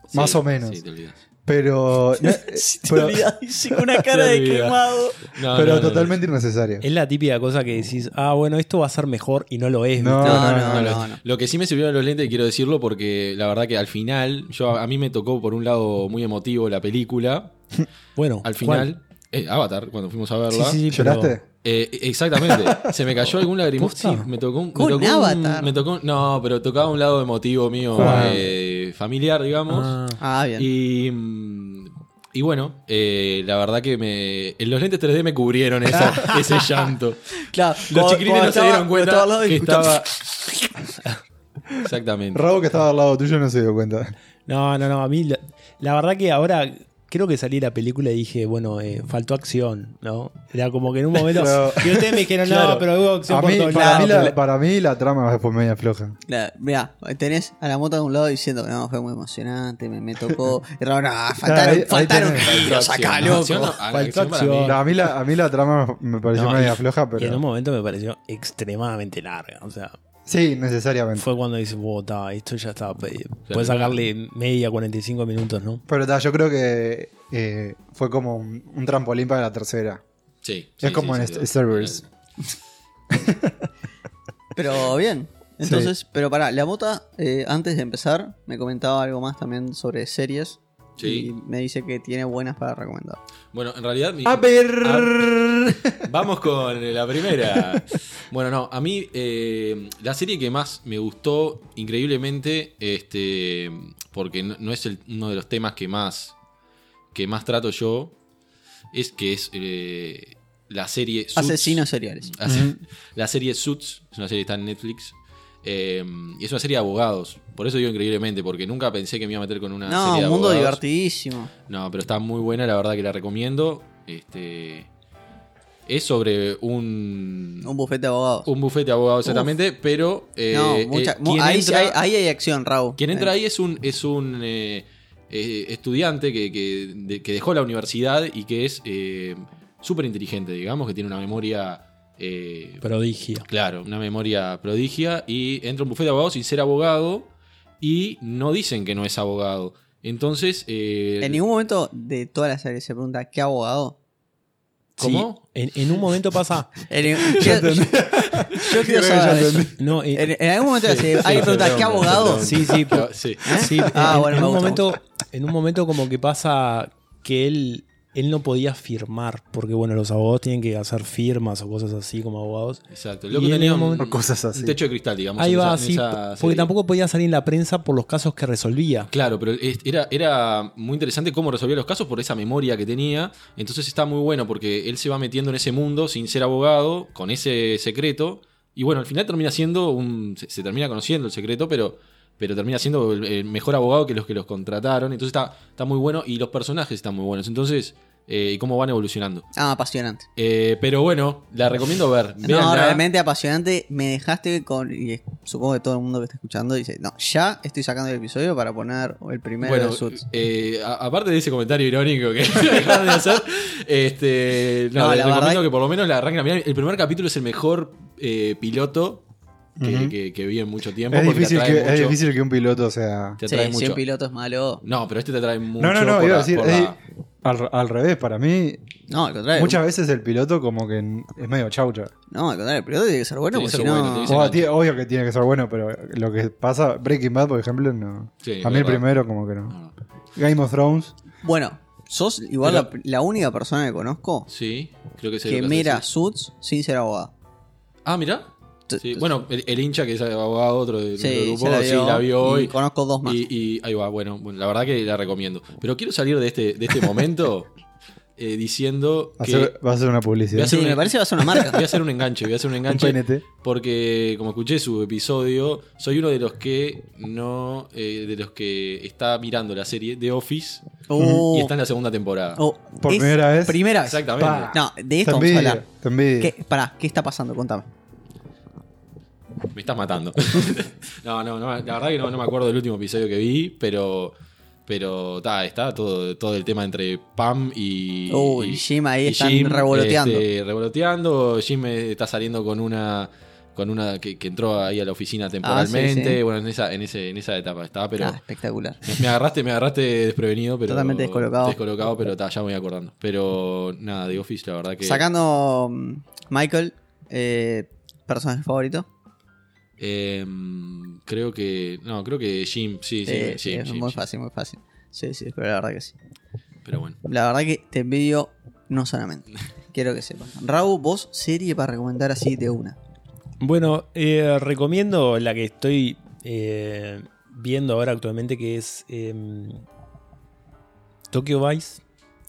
Más Sí, o menos. Sí, te olvidas. Pero, Si te pero, olvidas, dice con una cara Te de olvidas. quemado. No, pero no, no, totalmente innecesario. Es la típica cosa que decís, bueno, esto va a ser mejor y no lo es. No, ¿viste? No. Lo que sí me sirvieron los lentes, quiero decirlo, porque la verdad que al final, a mí me tocó por un lado muy emotivo la película. Bueno, Al final, Avatar, cuando fuimos a verla. Sí, ¿Lloraste? Exactamente. Se me cayó algún lagrimón. ¿Posta? Sí, me tocó un. Con Avatar. No, pero tocaba un lado emotivo mío, familiar, digamos. Bien. Y bueno, la verdad que los lentes 3D me cubrieron ese llanto. Claro, Los chiquilines no se dieron cuenta estaba al lado y que escuchaba- estaba. Exactamente. Raúl, que estaba al lado tuyo, no se dio cuenta. No, a mí la verdad que ahora creo que salí de la película y dije, bueno, faltó acción, ¿no? Era como que en un momento... Pero- y ustedes me dijeron, Claro. no, pero hubo acción A por mí, todos para, lados. mí para mí la trama fue media floja. Mirá, tenés a la moto de un lado diciendo que no, fue muy emocionante, me tocó. Y Raúl, no, Ahí faltaron tenés. kilos acá, No, loco. acción no, Faltó acción para mí. acción. No, a mí la trama me pareció No, media y- floja, Y en un pero... momento me pareció extremadamente larga. O sea, Sí, necesariamente. fue cuando dices, esto ya está. Puedes sacarle media, 45 minutos, ¿no? Pero yo creo que fue como un trampolín para la tercera. Sí. Es como en Star Wars. Pero bien. Entonces, pero pará, la mota, antes de empezar, me comentaba algo más también sobre series. Sí. Y me dice que tiene buenas para recomendar. Bueno, en realidad. A ver... Vamos con la primera. Bueno, no, a mí la serie que más me gustó increíblemente, porque no es uno de los temas que más trato yo, es la serie Suits. Asesinos seriales. La serie Suits, es una serie que está en Netflix. Y es una serie de abogados. Por eso digo increíblemente, porque nunca pensé que me iba a meter con una No, serie de un mundo abogados. divertidísimo. No, pero está muy buena, la verdad que la recomiendo. Es sobre Un bufete de abogados. un bufete de abogados exactamente, pero No, quien ahí, entra, ahí hay acción, Raúl. quien entra ahí es un estudiante que dejó la universidad y que es súper inteligente, digamos, que tiene una memoria Prodigio. claro, una memoria prodigia, y entra a un bufete de abogados sin ser abogado y no dicen que no es abogado. Entonces, En ningún momento de toda la serie se pregunta ¿qué abogado? ¿cómo? Sí, en un momento pasa. Yo quiero saber eso. No, En algún momento de la serie alguien pregunta ¿qué abogado? sí, sí, Pero, sí. sí, Bueno, en me un gusta, momento, me en un momento como que pasa que él no podía firmar, porque bueno, los abogados tienen que hacer firmas o cosas así como abogados. Exacto. Y Lo que en tenía un momento- O cosas así. un techo de cristal, digamos. Ahí en va, esa- en sí, esa porque serie. tampoco podía salir en la prensa por los casos que resolvía. Claro, pero era muy interesante cómo resolvía los casos por esa memoria que tenía. Entonces está muy bueno porque él se va metiendo en ese mundo sin ser abogado, con ese secreto. Y bueno, al final termina siendo se termina conociendo el secreto, pero termina siendo el mejor abogado que los contrataron. Entonces está muy bueno y los personajes están muy buenos. Entonces, y cómo van evolucionando. Apasionante. Pero bueno, la recomiendo ver. No, Véanla. realmente apasionante. Me dejaste con. Y supongo que todo el mundo que está escuchando dice: no, ya estoy sacando el episodio para poner el primero Bueno, de Suits. aparte de ese comentario irónico que acaban de hacer, No, les la recomiendo verdad que por lo menos la arranquen a mirar. El primer capítulo es el mejor piloto Ujú. que vi en mucho tiempo. Es porque difícil, te atrae es mucho. difícil que un piloto sea... Te Sí, atrae si un mucho. piloto es malo. No, pero este te atrae mucho. No, por iba a la- decir, por la- al revés, para mí, No, al contrario. muchas veces el piloto como que es medio chaucha. No, al contrario, el piloto tiene que ser bueno, Tiene que porque si ser no. bueno, tiene que ser- Obvio que tiene que ser bueno, pero lo que pasa, Breaking Bad, por ejemplo, no. Sí, A mí el verdad. primero como que no. No. Game of Thrones, Bueno, sos igual Pero- la única persona que conozco Sí, creo que es que lo mira hace, sí. Suits sin ser abogado. Ah, mira. Sí, bueno, el hincha que es abogado, otro del Sí, grupo, se la sí, vio, la vio y conozco dos más. Y ahí va, bueno, la verdad que la recomiendo. Pero quiero salir de este momento diciendo que va a ser una Voy a publicidad. hacer Sí, una- me parece que va a ser una marca. voy a hacer un enganche, Un PNT. porque como escuché su episodio, soy uno de los que no, de los que está mirando la serie The Office y está en la segunda temporada. Por es primera vez. Primera vez. Exactamente. Pa. No, de Te esto vamos a envidio, hablar. te envidio. ¿Qué está pasando? Contame. Me estás matando. no, la verdad que no me acuerdo del último episodio que vi, pero está todo el tema entre Pam y Y Jim ahí y están Jim, revoloteando. revoloteando. Jim está saliendo con una con una que entró ahí a la oficina temporalmente. sí. Bueno, en esa etapa estaba, pero espectacular. me agarraste desprevenido, pero Totalmente descolocado. pero ya me voy acordando. Pero nada, The Office, la verdad que Sacando Michael, personaje favorito. creo que Jim, sí, Jim, es muy fácil, muy fácil. Sí, pero la verdad que sí. Pero bueno. La verdad que te envidio no solamente. Quiero que sepas. Raúl, vos, serie para recomendar así de una. Bueno, recomiendo la que estoy viendo ahora actualmente, que es Tokyo Vice.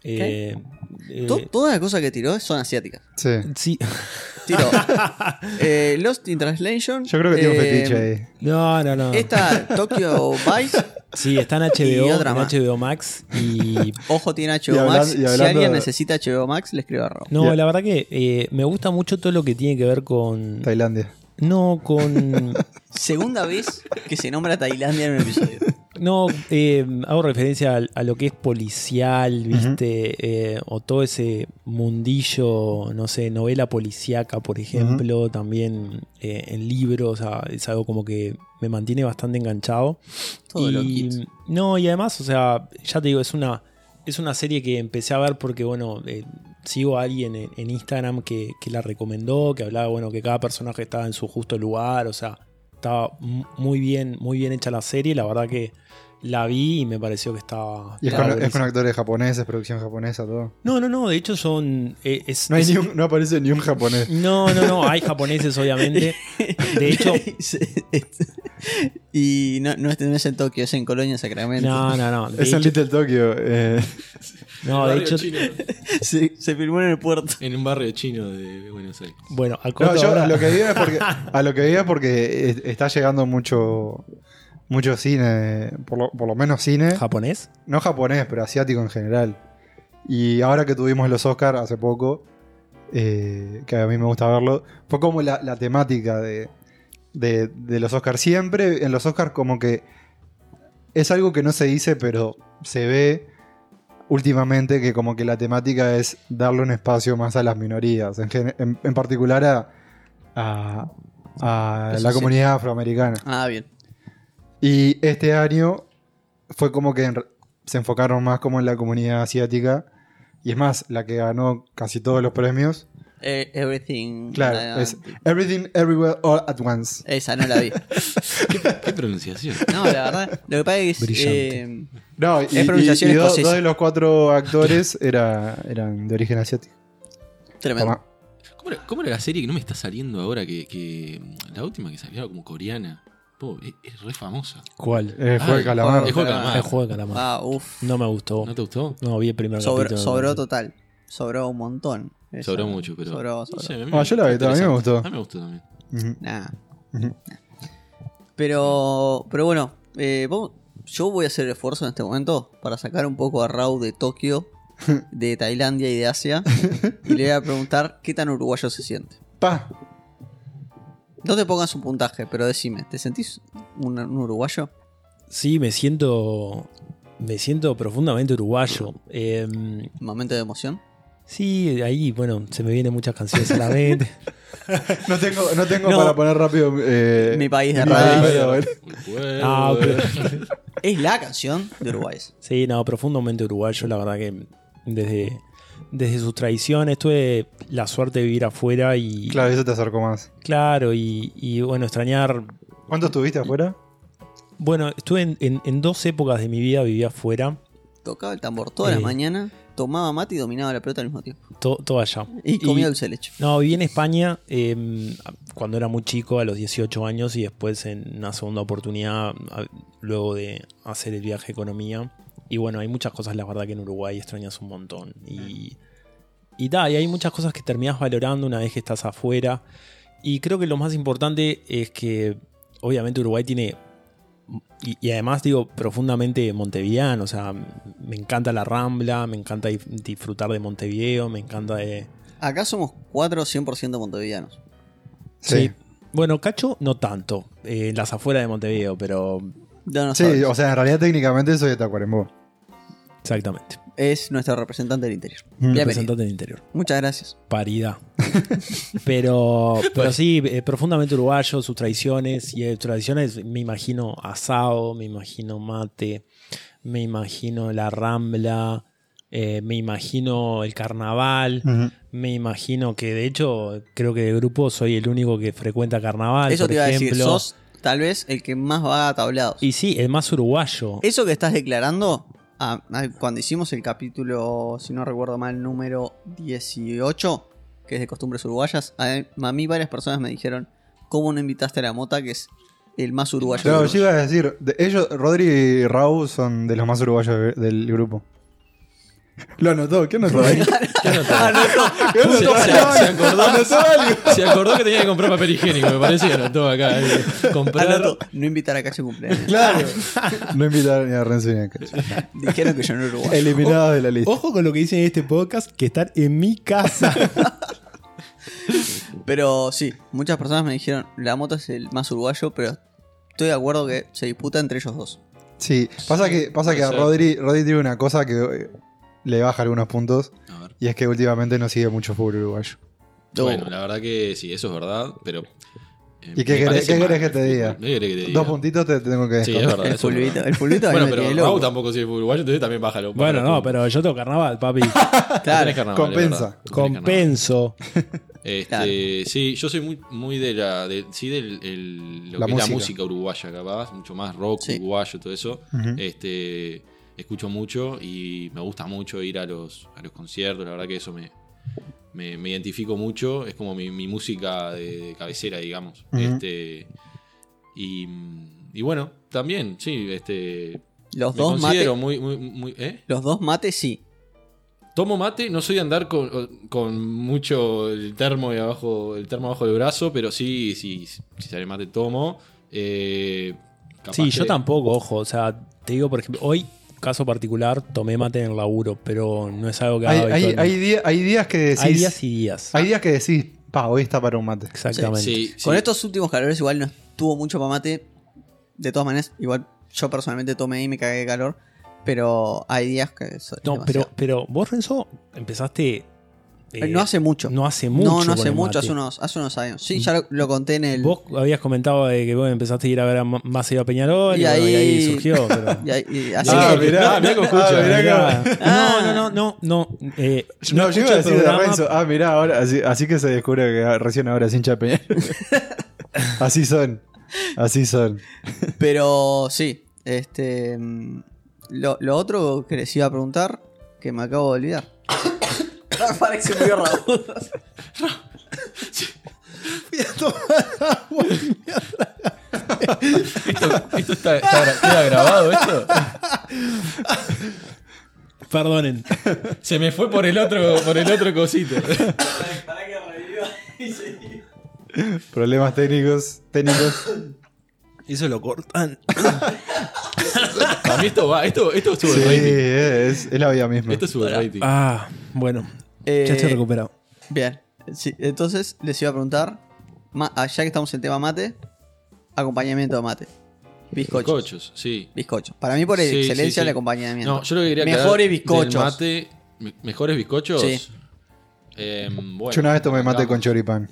Todas las cosas que tiró son asiáticas. Sí. Sí. Tiró Lost in Translation. Yo creo que tiene un fetiche ahí. No. Esta Tokyo Vice. Sí, está en Y HBO, otra más. HBO Max. Y Ojo, tiene Y HBO Max. hablando- Si alguien necesita HBO Max, le escribo a Raúl. no, Bien. la verdad que me gusta mucho todo lo que tiene que ver con. Tailandia. No, con. Segunda vez que se nombra Tailandia en un episodio. No, hago referencia a lo que es policial, ¿viste? O todo ese mundillo, no sé, novela policíaca, por ejemplo, también en libros, o sea, es algo como que me mantiene bastante enganchado. Todo lo kids. No, y además, o sea, ya te digo, es una serie que empecé a ver porque, bueno, sigo a alguien en Instagram que la recomendó, que hablaba, bueno, que cada personaje estaba en su justo lugar, o sea, estaba muy bien hecha la serie, la verdad que la vi y me pareció que estaba... Y es estaba con buenísima. actores japoneses, producción japonesa, todo. No, de hecho son... No aparece ni un japonés. No, hay japoneses obviamente. De hecho... Y no es en Tokio, es en Colonia, Sacramento. No. De Es en hecho, Little Tokyo. no, de hecho... Se filmó en el puerto. En un barrio chino de Buenos Aires. Bueno, No, acoto yo ahora- a lo que digo es porque está llegando mucho cine, por lo menos cine, ¿Japonés? no japonés, pero asiático en general. Y ahora que tuvimos los Oscars hace poco, que a mí me gusta verlo, fue como la temática de los Oscars. Siempre en los Oscars como que es algo que no se dice, pero se ve últimamente que como que la temática es darle un espacio más a las minorías, en particular a Eso la sí. comunidad afroamericana. Ah, bien. Y este año fue como que se enfocaron más como en la comunidad asiática. Y es más, la que ganó casi todos los premios. Everything. Claro, es Everything Everywhere All at Once. Esa no la vi. ¿Qué pronunciación? No, la verdad. Lo que pasa es que Brillante. No, y Es pronunciación dos escocesa. de los 4 actores eran de origen asiático. tremendo. Toma. ¿Cómo era la serie que no me está saliendo ahora? Que la última que salió como coreana. Es re famosa. ¿Cuál? El juego Ay, de calamar. el juego de calamar. El juego de calamar. Ah, uff. No me gustó. ¿No te gustó? No, vi el primer Sobró capítulo. total. Sobró un montón. Esa. Sobró mucho, pero. Sobró. No sé, Yo la vi, a mí me gustó. A mí me gustó también. Ujú. Nah. Ujú. Pero bueno, yo voy a hacer el esfuerzo en este momento para sacar un poco a Raúl de Tokio, de Tailandia y de Asia. Y le voy a preguntar qué tan uruguayo se siente. Pa. No te pongas un puntaje, pero decime, ¿te sentís un uruguayo? Sí, me siento profundamente uruguayo. ¿Momento de emoción? Sí, ahí, bueno, se me vienen muchas canciones a la mente. No tengo No. para poner rápido. Mi país de mi radio. país, Ah, pero- Es la canción de Uruguay. Sí, no, profundamente uruguayo, la verdad que desde sus tradiciones tuve la suerte de vivir afuera y Claro, eso te acercó más. claro, y bueno, extrañar. ¿Cuánto estuviste afuera? Bueno, estuve en 2 épocas de mi vida, vivía afuera, Tocaba el tambor toda la mañana, tomaba mate y dominaba la pelota al mismo tiempo. todo allá. Y comía dulce de leche. No, viví en España cuando era muy chico, a los 18 años, y después en una segunda oportunidad, luego de hacer el viaje de economía. Y bueno, hay muchas cosas, la verdad, que en Uruguay extrañas un montón. Y hay muchas cosas que terminás valorando una vez que estás afuera. Y creo que lo más importante es que, obviamente, Uruguay tiene... Y además digo profundamente montevideano, o sea, me encanta la Rambla, me encanta disfrutar de Montevideo, me encanta de... Acá somos 4 100% montevideanos. Sí. Bueno, Cacho no tanto, las afueras de Montevideo, pero No, no Sí, sabes. o sea, en realidad técnicamente soy de Tacuarembó. exactamente. es nuestro representante del interior. Representante del interior. Muchas gracias. Paridad. pero sí, profundamente uruguayo, sus tradiciones. Y tradiciones, me imagino asado, me imagino mate, me imagino la rambla, me imagino el carnaval, me imagino que de hecho creo que de grupo soy el único que frecuenta carnaval. Eso por te iba ejemplo. a decir, sos tal vez el que más va a tablados. Y sí, el más uruguayo. Eso que estás declarando, cuando hicimos el capítulo, si no recuerdo mal, número 18, que es de costumbres uruguayas, a mí varias personas me dijeron, ¿cómo no invitaste a la Mota, que es el más uruguayo? Claro, yo iba a decir, ellos, Rodri y Raúl son de los más uruguayos del grupo. Lo anotó, ¿qué anotó ahí? ¿Qué anotó? Se acordó que tenía que comprar papel higiénico, me parece que anotó acá. Comprar. Anotó, no invitar a Cacho cumpleaños. Claro. No invitaron ni a Renzo ni a Cacho. Dijeron que yo no era uruguayo. Eliminados de la lista. Ojo con lo que dicen en este podcast, que están en mi casa. Pero sí, muchas personas me dijeron, la Mota es el más uruguayo, pero estoy de acuerdo que se disputa entre ellos dos. Sí, pasa que a Rodri tiene una cosa que le baja algunos puntos, A ver. y es que últimamente no sigue mucho fútbol uruguayo. Bueno, la verdad que sí, eso es verdad, pero. ¿Y qué querés que te diga? ¿Qué querés que te diga? 2 puntitos te tengo que Sí, descontar. es verdad. El eso es fulbito, verdad. el fulbito a mí Bueno, me pero tiene Raúl loco. tampoco sigue uruguayo, entonces también bájalo. Bueno, no, pero yo tengo carnaval, papi. Claro, Compensa. Compenso. Claro. Sí, yo soy muy de lo La que es la música. música uruguaya, capaz, mucho más rock Sí. uruguayo, todo eso. Ujú. Escucho mucho y me gusta mucho ir a los conciertos, la verdad que eso me identifico mucho, es como mi música de cabecera, digamos. Ujú. Y bueno, también, sí, Los me dos considero mates, muy los dos mates sí. Tomo mate, no soy de andar con mucho el termo abajo del brazo, pero sí, si sale mate tomo. Capaz Sí, yo que- tampoco, ojo. O sea, te digo, por ejemplo, hoy, caso particular, tomé mate en el laburo, pero no es algo que haga habitualmente. Hay días que decís. Hay días y días. Hay días que decís, hoy está para un mate. Exactamente. Sí, Con sí. estos últimos calores igual no estuvo mucho para mate. De todas maneras, igual yo personalmente tomé y me cagué de calor. Pero hay días que eso es No, demasiado. pero vos, Renzo, empezaste. No hace mucho. No hace mucho. No con hace el mucho, mate. hace unos años. Sí, ya lo conté en el. Vos habías comentado de que vos empezaste a ir a ver a más iba a Peñarol y, Y bueno, y ahí ahí- surgió. Pero... Así Ah, que. mirá, mirá cómo escucha, mirá cómo- No. No, yo escucho iba a el decir de programa. Renzo. Mirá, ahora, así que se descubre que recién ahora es hincha de Peñarol. Así son. Así son. Pero sí. Lo otro que les iba a preguntar, que me acabo de olvidar. Parece muy Raúl. ¿Esto queda grabado esto? Perdonen. Se me fue por el otro cosito. Problemas técnicos. Eso lo cortan. A mí esto sube Sí, el rating. es la vida misma. Esto sube el rating. Ah, bueno. Ya estoy recuperado. Bien. Sí, entonces les iba a preguntar, ya que estamos en tema mate, acompañamiento de mate. Bizcochos. Bizcochos, sí. Bizcochos. Para mí por Sí, excelencia sí, sí. el acompañamiento. No, yo lo que quería Mejores aclarar bizcochos. del mate, ¿mejores bizcochos? Sí. Bueno, Yo una vez tomé mate vamos. con choripán.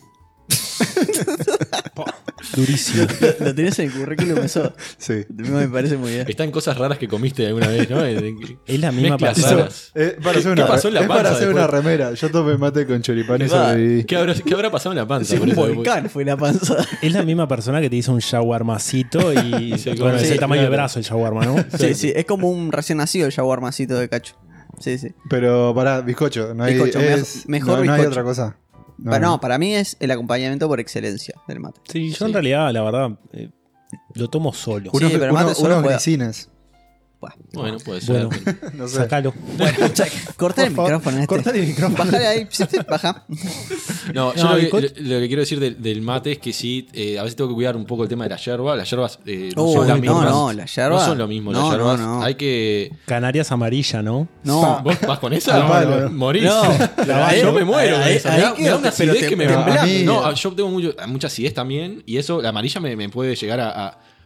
Durísimo. Lo tienes en el currículum, eso Sí. me parece muy bien. Está en cosas raras que comiste alguna vez, ¿no? Es la misma Mezclas persona. raras. Para hacer una, ¿Qué pasó en la es para panza hacer después? una remera. Yo tomé mate con choripán y Va. sobreviví. ¿Qué habrá pasado en la panza? Sí, por un eso? volcán fue la panza. Es la misma persona que te hizo un shawarmacito y. Sí, bueno, es sí, el tamaño de claro. brazo el shawarma, ¿no? Sí, sí, es como un recién nacido el shawarmacito de Cacho. Sí, sí. Pero pará, bizcocho. No hay, Bizcocho, mejor no hay bizcocho. otra cosa. No, para mí es el acompañamiento por excelencia del mate. Sí, yo Sí. en realidad, la verdad, lo tomo solo. Sí, pero mate solo unos juega. glicines. Bueno, puede ser. Bueno, No sé. sacalo. Corta el Por favor, micrófono. cortá el micrófono. Bajale ahí, baja. No, yo No, lo bizcocho- que quiero decir del mate es que sí, a veces tengo que cuidar un poco el tema de la yerba. Las yerbas no Uy, son las mismas. no, la yerba. No son lo mismo No, las yerbas. no. Hay que... Canarias amarilla, ¿no? No. ¿Vos vas con esa? Al palo. Morís. No. Yo me muero con Ahí- esa. ahí Me da quedo, una pero acidez te- que me temblando. No, yo tengo mucha acidez también. Y eso, la amarilla me puede llegar a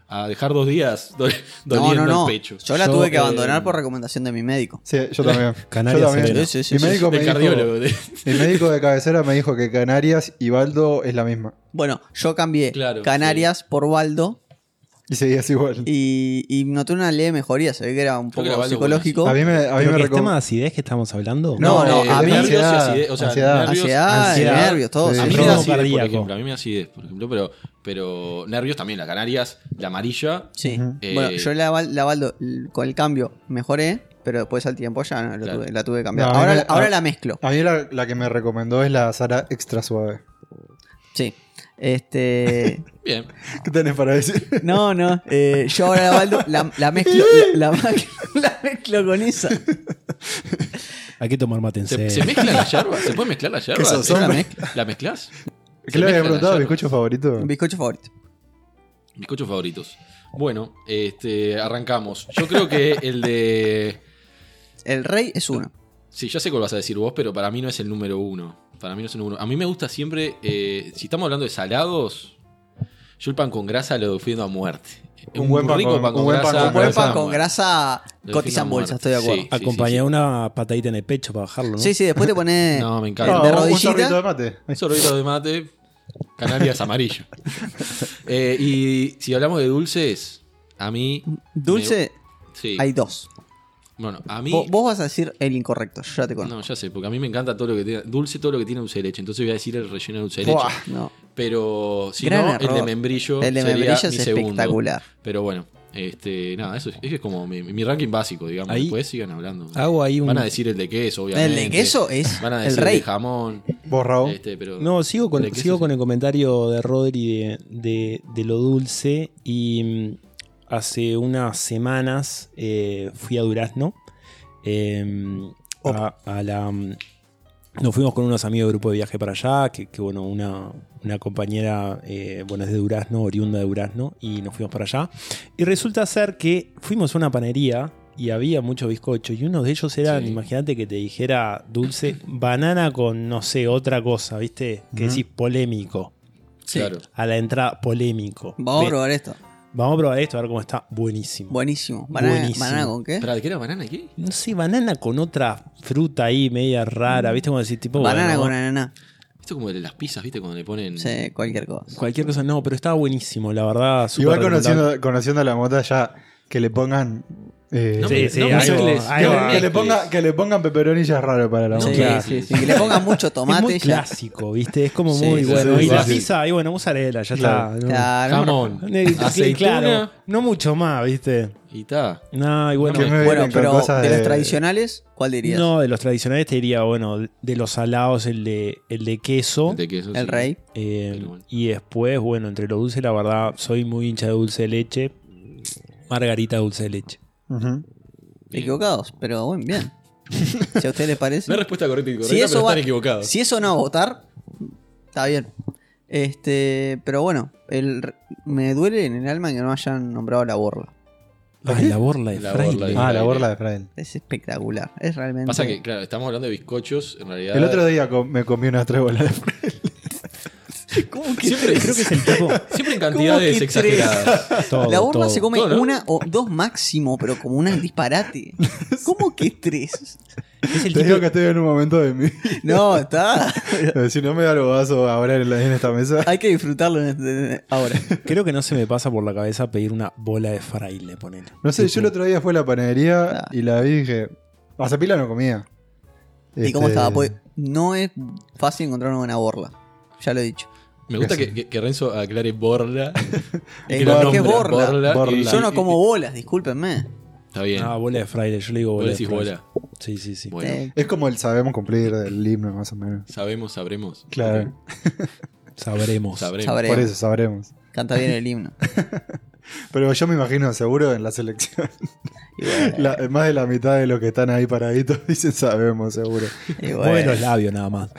a dejar 2 días doliendo no. el pecho. Yo la tuve que abandonar por recomendación de mi médico. Sí, yo también. Canarias Yo también. sereno. Sí, sí, Mi sí, médico me El dijo, cardiólogo. mi médico de cabecera me dijo que Canarias y Baldo es la misma. Bueno, yo cambié Claro, Canarias por Baldo Y seguías igual. y noté una leve mejoría. Se ve que era un Creo que poco era Baldo psicológico. A mí me ¿Pero que es recom- tema de acidez que estamos hablando? No, a mí- nervios y ansiedad, acidez, o sea, ansiedad. Ansiedad, nervios, todo. Sí. A mí Sí. me da Ritmo acidez, por cardíaco. ejemplo. A mí me da acidez, por ejemplo, pero nervios también. La Canarias, la amarilla. Sí. Ujú. Bueno, yo la Baldo con el cambio mejoré, pero después al tiempo ya no, Claro. la tuve que cambiar. No, a mí ahora me- ahora la mezclo. A mí la que me recomendó es la Sara extra suave. Sí. Bien. ¿Qué tenés para decir? No, yo ahora la Baldo la mezclo, la mezclo con esa. Hay que tomar mate en ¿Se serio. mezcla la yerba? ¿Se puede mezclar la yerba? ¿Qué sos, ¿Sí? hombre? ¿La mezclas? ¿Qué le había mezcla la preguntado? yerba. ¿Bizcocho favorito? Un bizcocho favorito. Bizcochos favoritos. Bueno, arrancamos. Yo creo que el de... El rey es uno. Sí, ya sé cuál vas a decir vos, pero para mí no es el número 1. Para mí no es el número 1. A mí me gusta siempre, si estamos hablando de salados, yo el pan con grasa lo defiendo a muerte. Un buen pan con- un buen pan con Un buen grasa. pan con grasa Lo cotiza en defiendo a bolsa, muerte. estoy de acuerdo. Sí. Acompañar una patadita en el pecho para bajarlo, ¿no? Sí, después te pones No, me encanta. No, de un rodillita. sorbito de mate. Un sorbito de mate, Canarias amarillo. Y si hablamos de dulces, a mí... Dulce, Sí. hay dos. Bueno, a mí... Vos vas a decir el incorrecto, yo ya te conozco. No, ya sé, porque a mí me encanta todo lo que tiene dulce, todo lo que tiene dulce de leche. Entonces voy a decir el relleno de dulce de leche. Buah. No. Pero si Gran no, el error. de membrillo El de sería membrillo mi es segundo. espectacular. Pero bueno, nada, eso es como mi ranking básico, digamos. Ahí Después sigan hablando. Hago ahí un... Van a decir el de queso, obviamente. El de queso es Van a el decir rey. de jamón. ¿Vos, Raúl? Pero No, sigo con, de queso sigo sí. con el comentario de Rodri de lo dulce. Y hace unas semanas fui a Durazno. Nos fuimos con unos amigos de grupo de viaje para allá. Que bueno, una compañera bueno, es de Durazno, oriunda de Durazno. Y nos fuimos para allá. Y resulta ser que fuimos a una panería. Y había mucho bizcocho. Y uno de ellos era, Sí. imagínate que te dijera dulce, banana con no sé, otra cosa, ¿viste? Que decís polémico. Sí. Claro. A la entrada, polémico. Vamos a probar esto. Vamos a probar esto, a ver cómo está. Buenísimo. Buenísimo. ¿Banana, Buenísimo. banana con qué? ¿Para de qué era banana aquí? No sé, banana con otra fruta ahí media rara, ¿viste? Como decir, tipo. Banana bueno, con ananá. Esto como de las pizzas, ¿viste? Cuando le ponen... Sí, cualquier cosa. cualquier cosa, no, pero estaba buenísimo, la verdad. súper Igual recomendable. conociendo a la mota ya que le pongan... No Sí, me- sí, no me ahí va, mezcles, ahí no me va. mezcles. que le pongan pepperoni ya es raro para la No, mota. Sí, claro. sí. Que le pongan mucho Es tomate. muy ya. clásico, ¿viste? Es como Sí, muy sí, bueno. sí, y sí, la sí. pizza, y bueno, mozzarella, ya Claro. está. Claro. Jamón, aceituna Claro, no mucho más, ¿viste? y ta. No, y bueno. Que me Bueno, vienen con pero cosas de los tradicionales, ¿cuál dirías? No, de los tradicionales te diría, bueno, de los salados el de queso. De queso, El sí. rey. Pero bueno. Y después, bueno, entre lo dulce, la verdad, soy muy hincha de dulce de leche. Margarita dulce de leche. Ujú. Equivocados, pero bueno, bien. Si a ustedes les parece. No hay respuesta correcta y incorrecta, Si eso pero va- están equivocados. Si eso no a votar, está bien. Pero bueno, me duele en el alma que no hayan nombrado la borla. Ay, la borla de La fraile. borla de- Ah, la borla de Fraile. Es espectacular. Es realmente. Pasa que, claro, estamos hablando de bizcochos, en realidad. El otro día me comí unas 3 bolas de Fraile. ¿Cómo que Siempre, Creo que es el tipo. siempre en cantidades que exageradas. Todo, la borla todo. se come Todo, ¿no? una o dos máximo, pero como un disparate. ¿Cómo que 3? Es el Te tipo. digo que estoy en un momento de mí. No, está. Si no me da los vasos ahora en esta mesa. Hay que disfrutarlo ahora. Creo que no se me pasa por la cabeza pedir una bola de fraile, ponele. No sé, yo el otro día fui a la panadería Ah. y la vi y dije. Hace pila no comía. ¿Y cómo Este, estaba? Pues no es fácil encontrar una buena borla. Ya lo he dicho. Me gusta que Renzo aclare borla. y que ¿Qué lo es nombra, borla? Borla. Yo no como bolas, discúlpenme. Está bien. Ah, bola de fraile, yo le digo Vos bola de decís fraile. bola. Sí, sí, sí. Bueno, Es como el sabemos cumplir del himno, más o menos. sabremos. Claro. Sabremos. Sabremos. Sabremos. Por eso sabremos. Canta bien el himno. Pero yo me imagino seguro en la selección. Y bueno, Más de la mitad de los que están ahí paraditos dicen sabemos, seguro. y Mueve bueno. los labios nada más.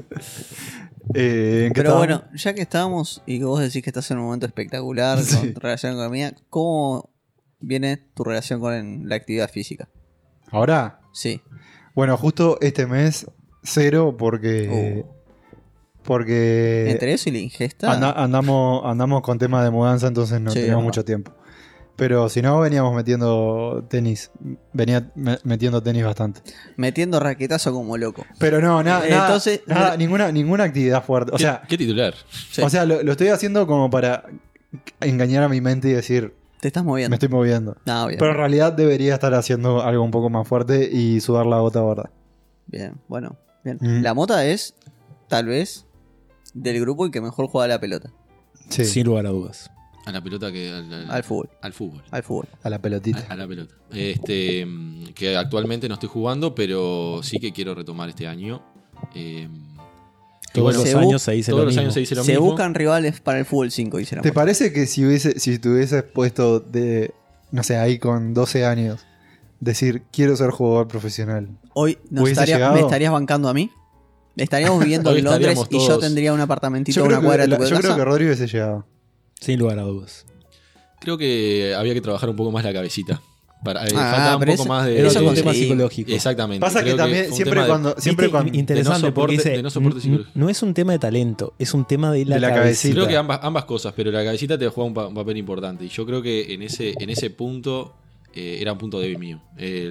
¿En qué Pero estábamos? bueno, ya que estábamos y que vos decís que estás en un momento espectacular Sí. con tu relación con la mía, ¿cómo viene tu relación con la actividad física? Ahora, Sí. bueno, justo este mes, 0, porque Porque Entre eso y la ingesta. andamos con tema de mudanza, entonces no Sí, tenemos es mucho tiempo. Pero si no, veníamos metiendo tenis. Metiendo tenis bastante. Metiendo raquetazo como loco. Pero no, Entonces- ninguna actividad fuerte. O sea, ¿Qué titular? Sí. o sea lo estoy haciendo como para engañar a mi mente y decir, Te estás moviendo. me estoy moviendo. No, bien. Pero en realidad debería estar haciendo algo un poco más fuerte y sudar la gota gorda. Bien, bueno. Bien. Mm. La Mota es, tal vez, del grupo el que mejor juega la pelota. Sí, Sin lugar a dudas. A la pelota que. Al fútbol. Al fútbol. Al fútbol. a la pelotita. A la pelota. Que actualmente no estoy jugando, pero sí que quiero retomar este año. Todos bueno, los se años se dice todos lo los mismo. años se dice lo Se mismo. buscan rivales para el fútbol 5, dice la ¿Te Mota. parece que si te hubieses puesto de, no sé, ahí con 12 años, decir, quiero ser jugador profesional? Hoy ¿Hubiese llegado? ¿me estarías bancando a mí? Estaríamos viviendo Hoy en Londres estaríamos y yo todos- tendría un apartamentito Yo a creo, una cuadra de tu yo creo casa. que Rodri hubiese llegado. Sin lugar a dudas. Creo que había que trabajar un poco más la cabecita. Ah, Faltaba un pero poco eso- más de. Era eso todo un conseguí. tema psicológico. Exactamente. Pasa que Creo también fue un siempre tema de- cuando... Siempre Viste, cuando interesante de no porque soporte- dice, de no soporte psicológico. no es un tema de talento, es un tema de la, De la cabecita. Creo que ambas cosas, pero la cabecita te juega un papel importante. Y yo creo que en ese punto era un punto débil mío.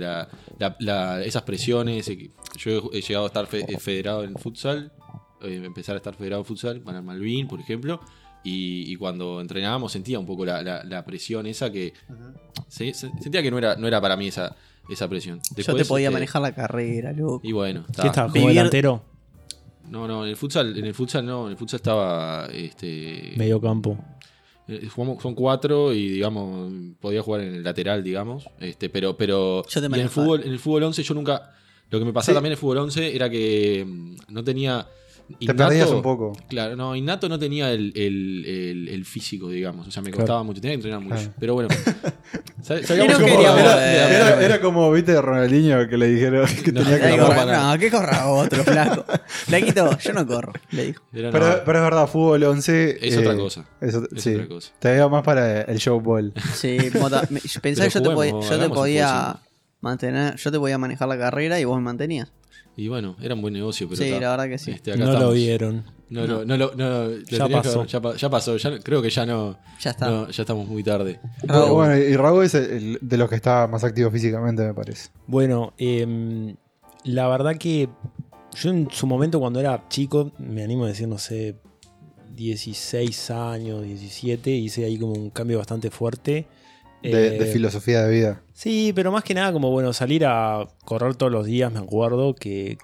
Esas presiones. Yo he llegado a estar federado en futsal. Empezar a estar federado en futsal para el Malvin, por ejemplo. Y cuando entrenábamos sentía un poco la presión esa que... Sentía que no era para mí esa presión. Yo Después, te podía manejar la carrera, loco. Y bueno, ¿Qué estaba? ¿Como Vivir- delantero? No, en el futsal no, en el futsal estaba Medio campo. son 4 y digamos podía jugar en el lateral, digamos, pero Yo te y manejaba. en el fútbol 11 yo nunca lo que me pasaba Sí. también en el fútbol 11 era que no tenía te perdías un poco. Claro, no, innato no tenía el físico, digamos, o sea, me Claro. costaba mucho, tenía que entrenar mucho, Claro. pero bueno. Y no Como- quería era, mover. era como, viste, Ronaldinho que le dijeron que No, tenía que Ahí no, corre- para nada. no, que corra otro, flaco. Flaquito, yo no corro, le dijo. Era, Pero, no, pero es verdad, fútbol 11... es otra cosa. Es Es otra cosa. Te veo más para el show ball. Sí, Mota, pensá que yo te juguemos, podía, hagamos un fútbol mantener, yo te podía manejar la carrera y vos me mantenías. Y bueno, era un buen negocio, pero Sí, está. la verdad que sí. Acá No lo estamos. vieron. Ya pasó. Ya pasó. Creo que ya no. Ya está. No, ya estamos muy tarde. Raúl. Bueno, y Raúl es el de los que está más activo físicamente, me parece. Bueno, la verdad que yo en su momento cuando era chico, me animo a decir, no sé, 16 años, 17, hice ahí como un cambio bastante fuerte. De filosofía de vida. Sí, pero más que nada como, bueno, salir a correr todos los días, me acuerdo, que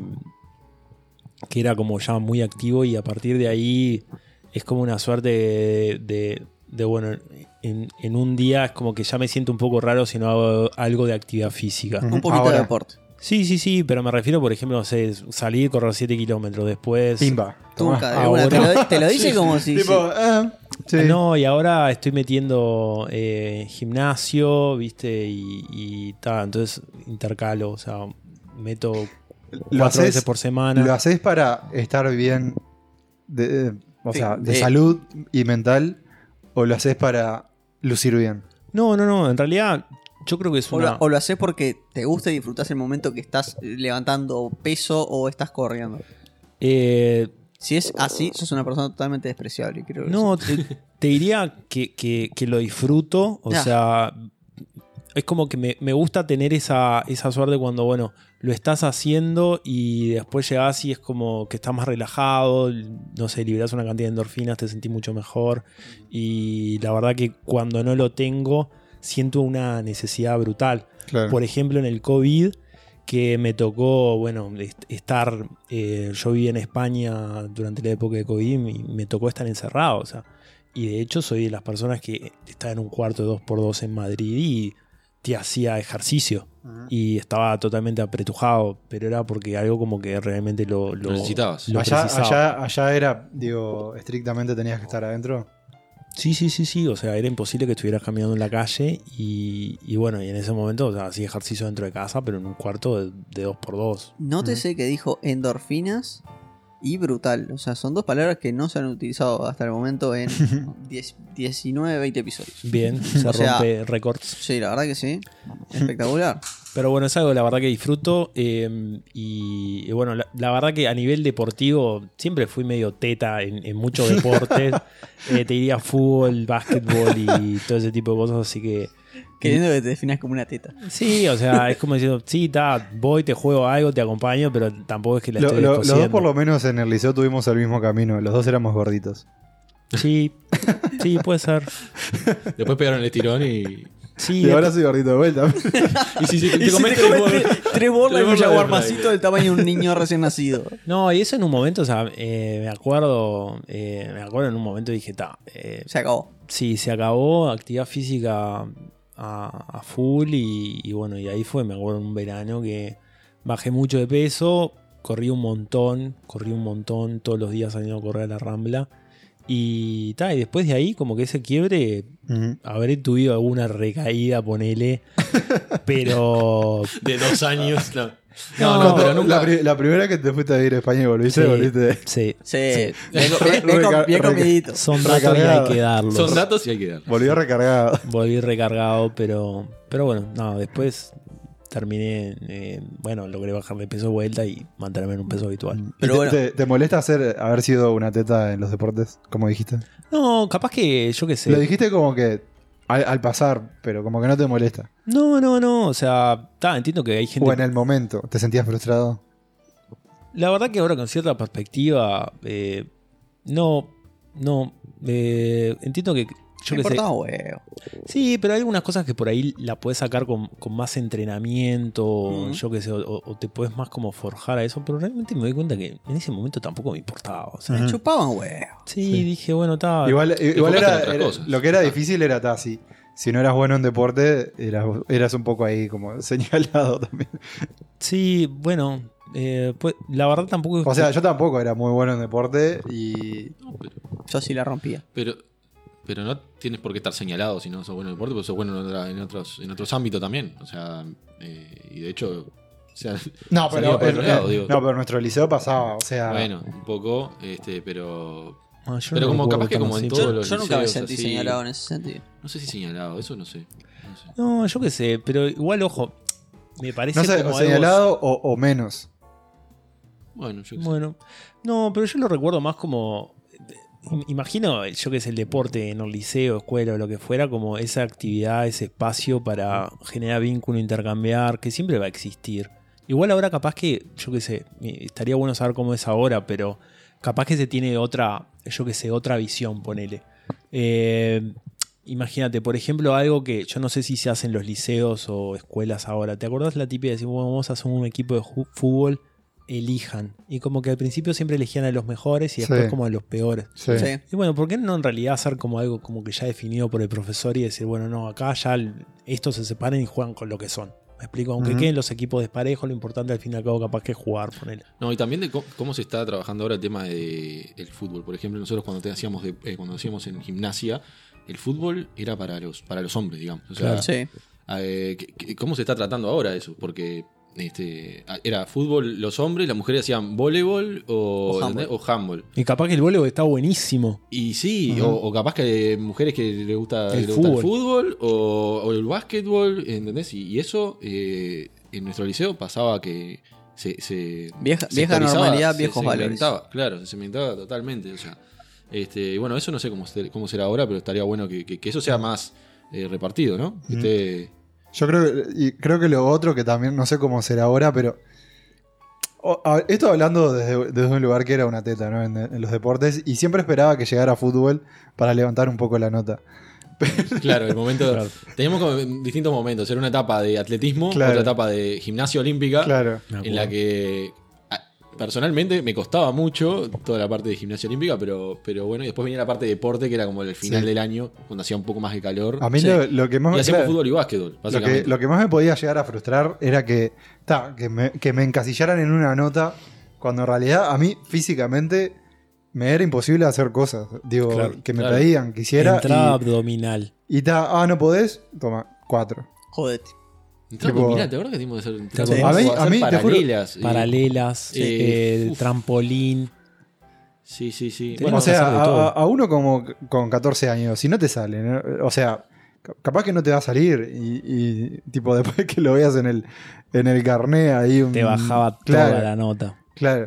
era como ya muy activo y a partir de ahí es como una suerte de bueno, en un día es como que ya me siento un poco raro si no hago algo de actividad física. Ujú. Un poquito Ahora. de deporte. Sí, pero me refiero, por ejemplo, no sé, salir, correr 7 kilómetros después. Pimba. Tomá. Tunca, de una, ahora. te lo dice como si... Tipo, sí. No, y ahora estoy metiendo gimnasio, ¿viste? Y tal, entonces intercalo, o sea, meto 4 veces por semana. ¿Lo haces para estar bien o Sí, sea, de salud y mental? ¿O lo haces para lucir bien? No, en realidad yo creo que es una... O lo haces porque te gusta y disfrutas el momento que estás levantando peso o estás corriendo. Si es así, sos una persona totalmente despreciable, creo. No, te diría que lo disfruto, o Ah. sea, es como que me gusta tener esa suerte cuando, bueno, lo estás haciendo y después llegás y es como que estás más relajado, no sé, liberás una cantidad de endorfinas, te sentís mucho mejor y la verdad que cuando no lo tengo siento una necesidad brutal. Claro. Por ejemplo, en el COVID, que me tocó, bueno, estar, yo viví en España durante la época de COVID y me tocó estar encerrado, o sea, y de hecho soy de las personas que estaba en un cuarto de 2x2 en Madrid y te hacía ejercicio y estaba totalmente apretujado, pero era porque algo como que realmente lo necesitabas. lo precisaba. allá era, digo, estrictamente tenías que estar adentro. Sí, o sea, era imposible que estuvieras caminando en la calle y bueno, y en ese momento, o sea, hacía ejercicio dentro de casa, pero en un cuarto de 2x2. Nótese que dijo endorfinas y brutal. O sea, son dos palabras que no se han utilizado hasta el momento en 19, 20 episodios. Bien, se O sea, rompe récords. Sí, la verdad que sí. Espectacular. Pero bueno, es algo la verdad que disfruto. Y bueno, la verdad que a nivel deportivo siempre fui medio teta en muchos deportes. Te diría fútbol, básquetbol y todo ese tipo de cosas, así que... Queriendo que te definas como una teta. Sí, o sea, es como diciendo, sí, voy, te juego algo, te acompaño, pero tampoco es que la estoy Los dos descosiendo. por lo menos en el liceo tuvimos el mismo camino. Los dos éramos gorditos. Sí, puede ser. Después pegaron el estirón y. Sí, Y ahora soy gordito de vuelta. Y si te Y si comés te comes tres tres bolas y un bolas de jaguarmacito fly. del tamaño de un niño recién nacido. No, y eso en un momento, o sea, me acuerdo en un momento dije, Se acabó. sí, se acabó, actividad física a full y bueno, y ahí fue, me acuerdo en un verano que bajé mucho de peso, corrí un montón, todos los días saliendo a correr a la Rambla y después de ahí como que ese quiebre, Ujú. habré tuvido alguna recaída, ponele, pero... De 2 años. No, No, pero nunca. La primera que te fuiste a vivir a España y volviste, Sí. volviste. Sí, Sí, bien comidito. son datos y hay Recargado. que darlos. Son datos y hay que dar. Volvió recargado. Volví recargado, pero bueno, no, después terminé, logré bajar de peso de vuelta y mantenerme en un peso habitual. Pero ¿Y bueno. te molesta haber sido una teta en los deportes? Como dijiste. No, capaz que yo qué sé. Lo dijiste como que al pasar, pero como que no te molesta. No, o sea, entiendo que hay gente... O en el momento, ¿te sentías frustrado? La verdad que ahora con cierta perspectiva, entiendo que yo Me qué sé. importaba huevo. Sí, pero hay algunas cosas que por ahí la puedes sacar con más entrenamiento, Ujú. yo qué sé, o te puedes más como forjar a eso, pero realmente me doy cuenta que en ese momento tampoco me importaba. O sea, Ujú. Me chupaban huevo. sí, dije, bueno, está... Igual enfocaste en era, otras cosas. lo que era difícil era si no eras bueno en deporte, eras un poco ahí como señalado también. Sí, bueno, pues la verdad tampoco... O sea, yo tampoco era muy bueno en deporte y... No, Yo sí la rompía. pero no tienes por qué estar señalado si no sos bueno en el deporte, porque sos bueno en otros ámbitos también. O sea, y de hecho. O sea, No, salía por otro lado, digo. no, pero nuestro liceo pasaba, o sea... Bueno, un poco, pero. Ah, yo Pero no como recuerdo capaz que tan como en así. todos Yo, los yo nunca me liceos sentí así. señalado en ese sentido. No sé si señalado, eso no sé. No, yo qué sé, pero igual, ojo, me parece No sé, como algo... señalado o menos. Bueno, yo qué sé. Bueno, no, pero yo lo recuerdo más como... Imagino, yo que es el deporte en el liceo, escuela o lo que fuera, como esa actividad, ese espacio para generar vínculo, intercambiar, que siempre va a existir. Igual ahora capaz que, yo qué sé, estaría bueno saber cómo es ahora, pero capaz que se tiene otra, yo qué sé, otra visión, ponele. Imagínate, por ejemplo, algo que yo no sé si se hace en los liceos o escuelas ahora. ¿Te acordás la típica de decir, bueno, vamos a hacer un equipo de fútbol? Elijan. Y como que al principio siempre elegían a los mejores y después Sí. como a los peores. Sí. Sí. Y bueno, ¿por qué no en realidad hacer como algo como que ya definido por el profesor y decir, bueno, no, acá ya estos se separan y juegan con lo que son? Me explico, aunque Ujú. queden los equipos desparejos, lo importante al fin y al cabo capaz que es jugar, ponele. No, y también de cómo se está trabajando ahora el tema del fútbol. Por ejemplo, nosotros cuando hacíamos en gimnasia, el fútbol era para los hombres, digamos. O sea, Claro. Sí. ¿cómo se está tratando ahora eso? Porque era fútbol los hombres, las mujeres hacían voleibol O handball. ¿entendés? O handball. Y capaz que el voleibol está buenísimo. Y sí, Ujú. o capaz que mujeres que les gusta El el fútbol o el básquetbol, ¿entendés? Y eso en nuestro liceo pasaba que se Vieja sectorizaba, normalidad, se viejos valores. segmentaba, claro, se segmentaba totalmente. O sea, y bueno, eso no sé cómo será ahora, pero estaría bueno que eso sea más repartido, ¿no? Que Ujú. esté- Yo creo que lo otro que también, no sé cómo será ahora, pero... Esto hablando desde un lugar que era una teta, ¿no? En los deportes, y siempre esperaba que llegara fútbol para levantar un poco la nota. Claro, el momento. Claro. Teníamos como distintos momentos. Era una etapa de atletismo, Claro. otra etapa de gimnasia olímpica, Claro. Me en la acuerdo. que personalmente me costaba mucho toda la parte de gimnasia olímpica, pero bueno, y después venía la parte de deporte, que era como el final Sí. del año, cuando hacía un poco más de calor. A mí Sí. lo que más Y me... hacíamos claro, fútbol y básquetbol, básicamente. lo que más me podía llegar a frustrar era que me encasillaran en una nota cuando en realidad a mí físicamente me era imposible hacer cosas. Digo, Claro, que me claro. pedían que hiciera Entrada abdominal. no podés, toma, 4. Jodete. Entramos, tipo- mirá, ¿te acuerdas que dimos de hacer, acordás? A mí te juro- Paralelas, Sí. trampolín. Sí. Tenemos Bueno, O que hacer sea, de todo. a uno como con 14 años, si no te sale, ¿no? O sea, capaz que no te va a salir y tipo después que lo veas en el carnet ahí Te bajaba claro, toda la nota. Claro.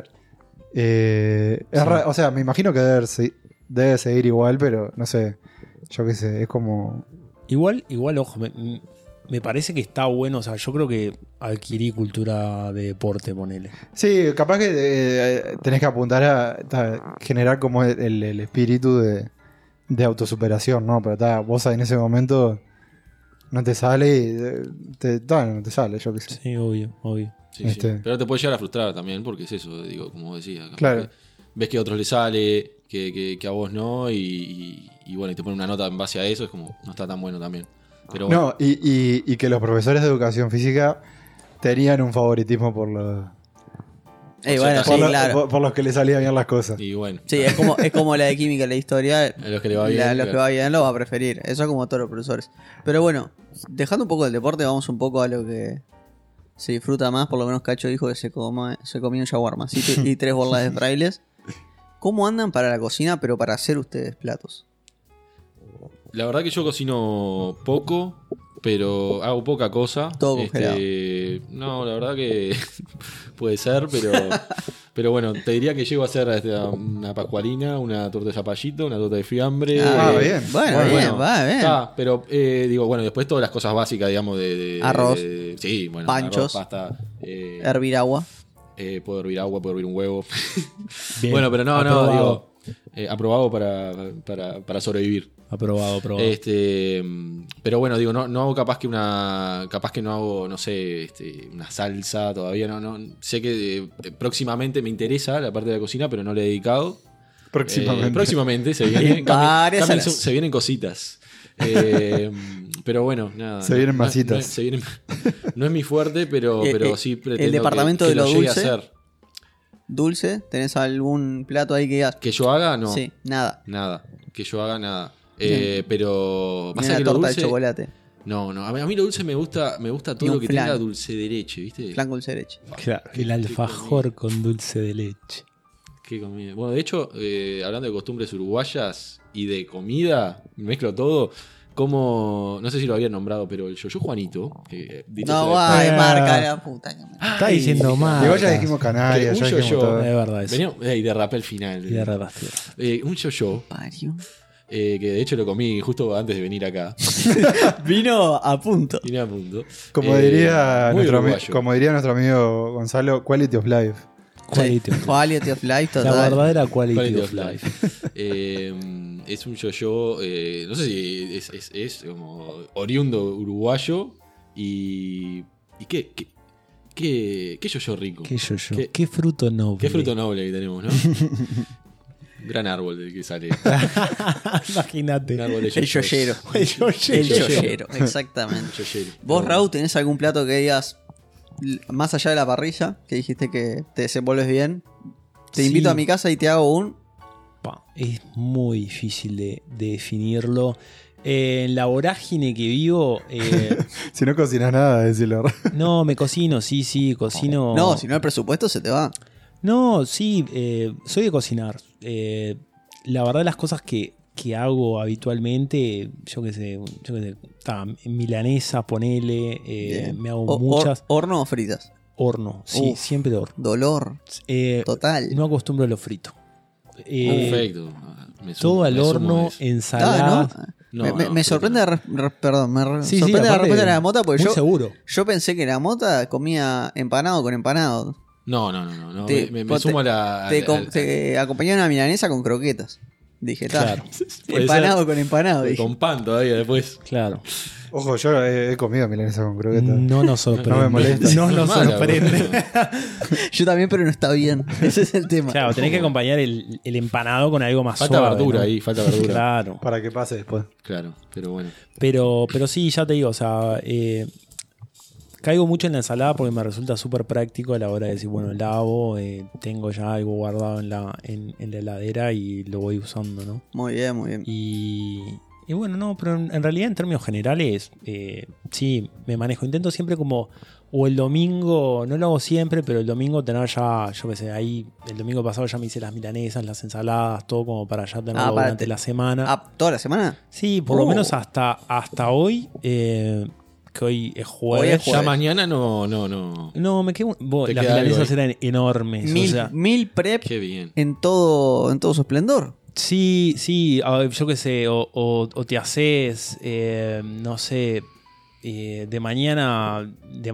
Sí. O sea, me imagino que debe seguir igual, pero no sé. Yo qué sé, es como. Igual, ojo, me parece que está bueno. O sea, yo creo que adquirí cultura de deporte, ponele. Sí, capaz que tenés que apuntar a generar como el espíritu de autosuperación, ¿no? Pero vos en ese momento no te sale y no te sale, yo qué sé. Sí, obvio. Sí. Este. Pero te puede llegar a frustrar también, porque es eso, digo, como decía. capaz Claro. que ves que a otros les sale, que a vos no, y bueno, y te ponen una nota en base a eso, es como, no está tan bueno también. Pero bueno, No, y que los profesores de educación física tenían un favoritismo por los, Bueno, sí, claro. por los que les salían bien las cosas. y bueno, Sí, es como la de química, la historia. a los que le va bien. Los que va bien lo va a preferir. Eso es como todos los profesores. Pero bueno, dejando un poco del deporte, vamos un poco a lo que se disfruta más. Por lo menos Cacho dijo que se comió un shawarma y 3 bolas de frailes. ¿Cómo andan para la cocina, pero para hacer ustedes platos? La verdad que yo cocino poco, pero hago poca cosa. Todo congelado. No, la verdad que puede ser, pero bueno, te diría que llego a hacer una pascualina, una torta de zapallito, una torta de fiambre. Bien. Bueno, va bien. Está, pero digo, bueno, después todas las cosas básicas, digamos, de Arroz. Sí, bueno, Panchos. arroz, pasta. Hervir agua. Puedo hervir agua, puedo hervir un huevo. Bien. Bueno, pero no, Aprobado. digo, aprobado para sobrevivir. Aprobado. Pero bueno, digo, no hago capaz que no hago, no sé, una salsa todavía, no sé que próximamente me interesa la parte de la cocina, pero no le he dedicado. Próximamente se viene, se vienen cositas. Pero bueno, nada. Se vienen masitas. No es mi fuerte, pero sí pretendo el departamento que de lo llegue dulce. a hacer. ¿Dulce? ¿Tenés algún plato ahí que digas? Que yo haga, no. Sí, nada. Nada. Que yo haga, nada. Bien. Pero más Ni una allá que lo torta dulce. de chocolate. No. A mí lo dulce me gusta todo Y un lo que flan. tenga dulce de leche, ¿viste? Flan dulce de leche. Claro, el alfajor con dulce de leche. Qué comida. Bueno, de hecho, hablando de costumbres uruguayas y de comida, mezclo todo. Como, no sé si lo había nombrado, pero el yo Juanito. Dicho sea No, de va de Ah. marca, la puta. que me- Está diciendo mal. Igual ya dijimos Canarias, Un ya dijimos yo-yo. todo. Es verdad eso. Venía, y derrapé al final. Y de rebaste. Un yo Parió. que de hecho lo comí justo antes de venir acá. Vino a punto. Vine a punto. Como diría muy nuestro uruguayo. como diría nuestro amigo Gonzalo, quality of life. Quality of life. Quality of life, La total. verdadera quality, Quality of of life. Es un yo-yo, no sé si es como oriundo uruguayo y qué yo-yo rico. Qué yo. Qué- Qué fruto noble. Qué fruto noble que tenemos, ¿no? Gran árbol del que sale. Imagínate. Un árbol de El yoyos. yoyero. El yoyero. El yoyero. yoyero, exactamente. Yoyero. ¿Vos, Raúl, tenés algún plato que digas, más allá de la parrilla, que dijiste que te desenvolves bien? Te Sí. invito a mi casa y te hago un... Es muy difícil de definirlo. En la vorágine que vivo, Si no cocinas nada, decirlo. no, me cocino, sí, cocino. No, si no el presupuesto se te va. No, sí, soy de cocinar. La verdad, las cosas que hago habitualmente, yo qué sé, milanesa, ponele, Bien. me hago muchas. ¿Horno o fritas? Horno, sí, Uf. siempre de horno. Dolor, total. No acostumbro a lo frito. Perfecto. Todo al horno, ensalada. Me sorprende, perdón, Sí, sorprende la aparte, respuesta de la mota porque muy seguro. yo pensé que la mota comía empanado con empanado. No. Me Te- sumo a la. Te acompañaba una milanesa con croquetas. Dije, Claro. Puede empanado ser. con empanado. Dije. Con pan todavía después. Claro. Ojo, yo he comido milanesa con croquetas. No nos sorprende. No me molesta. No nos Mala, sorprende. Yo también, pero no está bien. Ese es el tema. Claro, tenés que acompañar el empanado con algo más Falta suave. verdura ¿no? ahí, falta verdura. Claro. Para que pase después. Claro, pero bueno. Pero sí, ya te digo, o sea, caigo mucho en la ensalada porque me resulta súper práctico a la hora de decir, bueno, lavo, tengo ya algo guardado en la heladera y lo voy usando, ¿no? Muy bien, muy bien. Y bueno, no, pero en realidad en términos generales, sí, me manejo. Intento siempre como O el domingo, no lo hago siempre, pero el domingo tener ya, yo qué sé, ahí el domingo pasado ya me hice las milanesas, las ensaladas, todo como para ya tenerlo durante la semana. ¿Toda la semana? Sí, por lo menos hasta hoy, que hoy es jueves. Ya mañana no. No, me quedo. Te Las queda milanesas algo ahí. eran enormes. O sea, Mil prep Qué bien. en todo su esplendor. sí, yo qué sé, o te haces, no sé, de mañana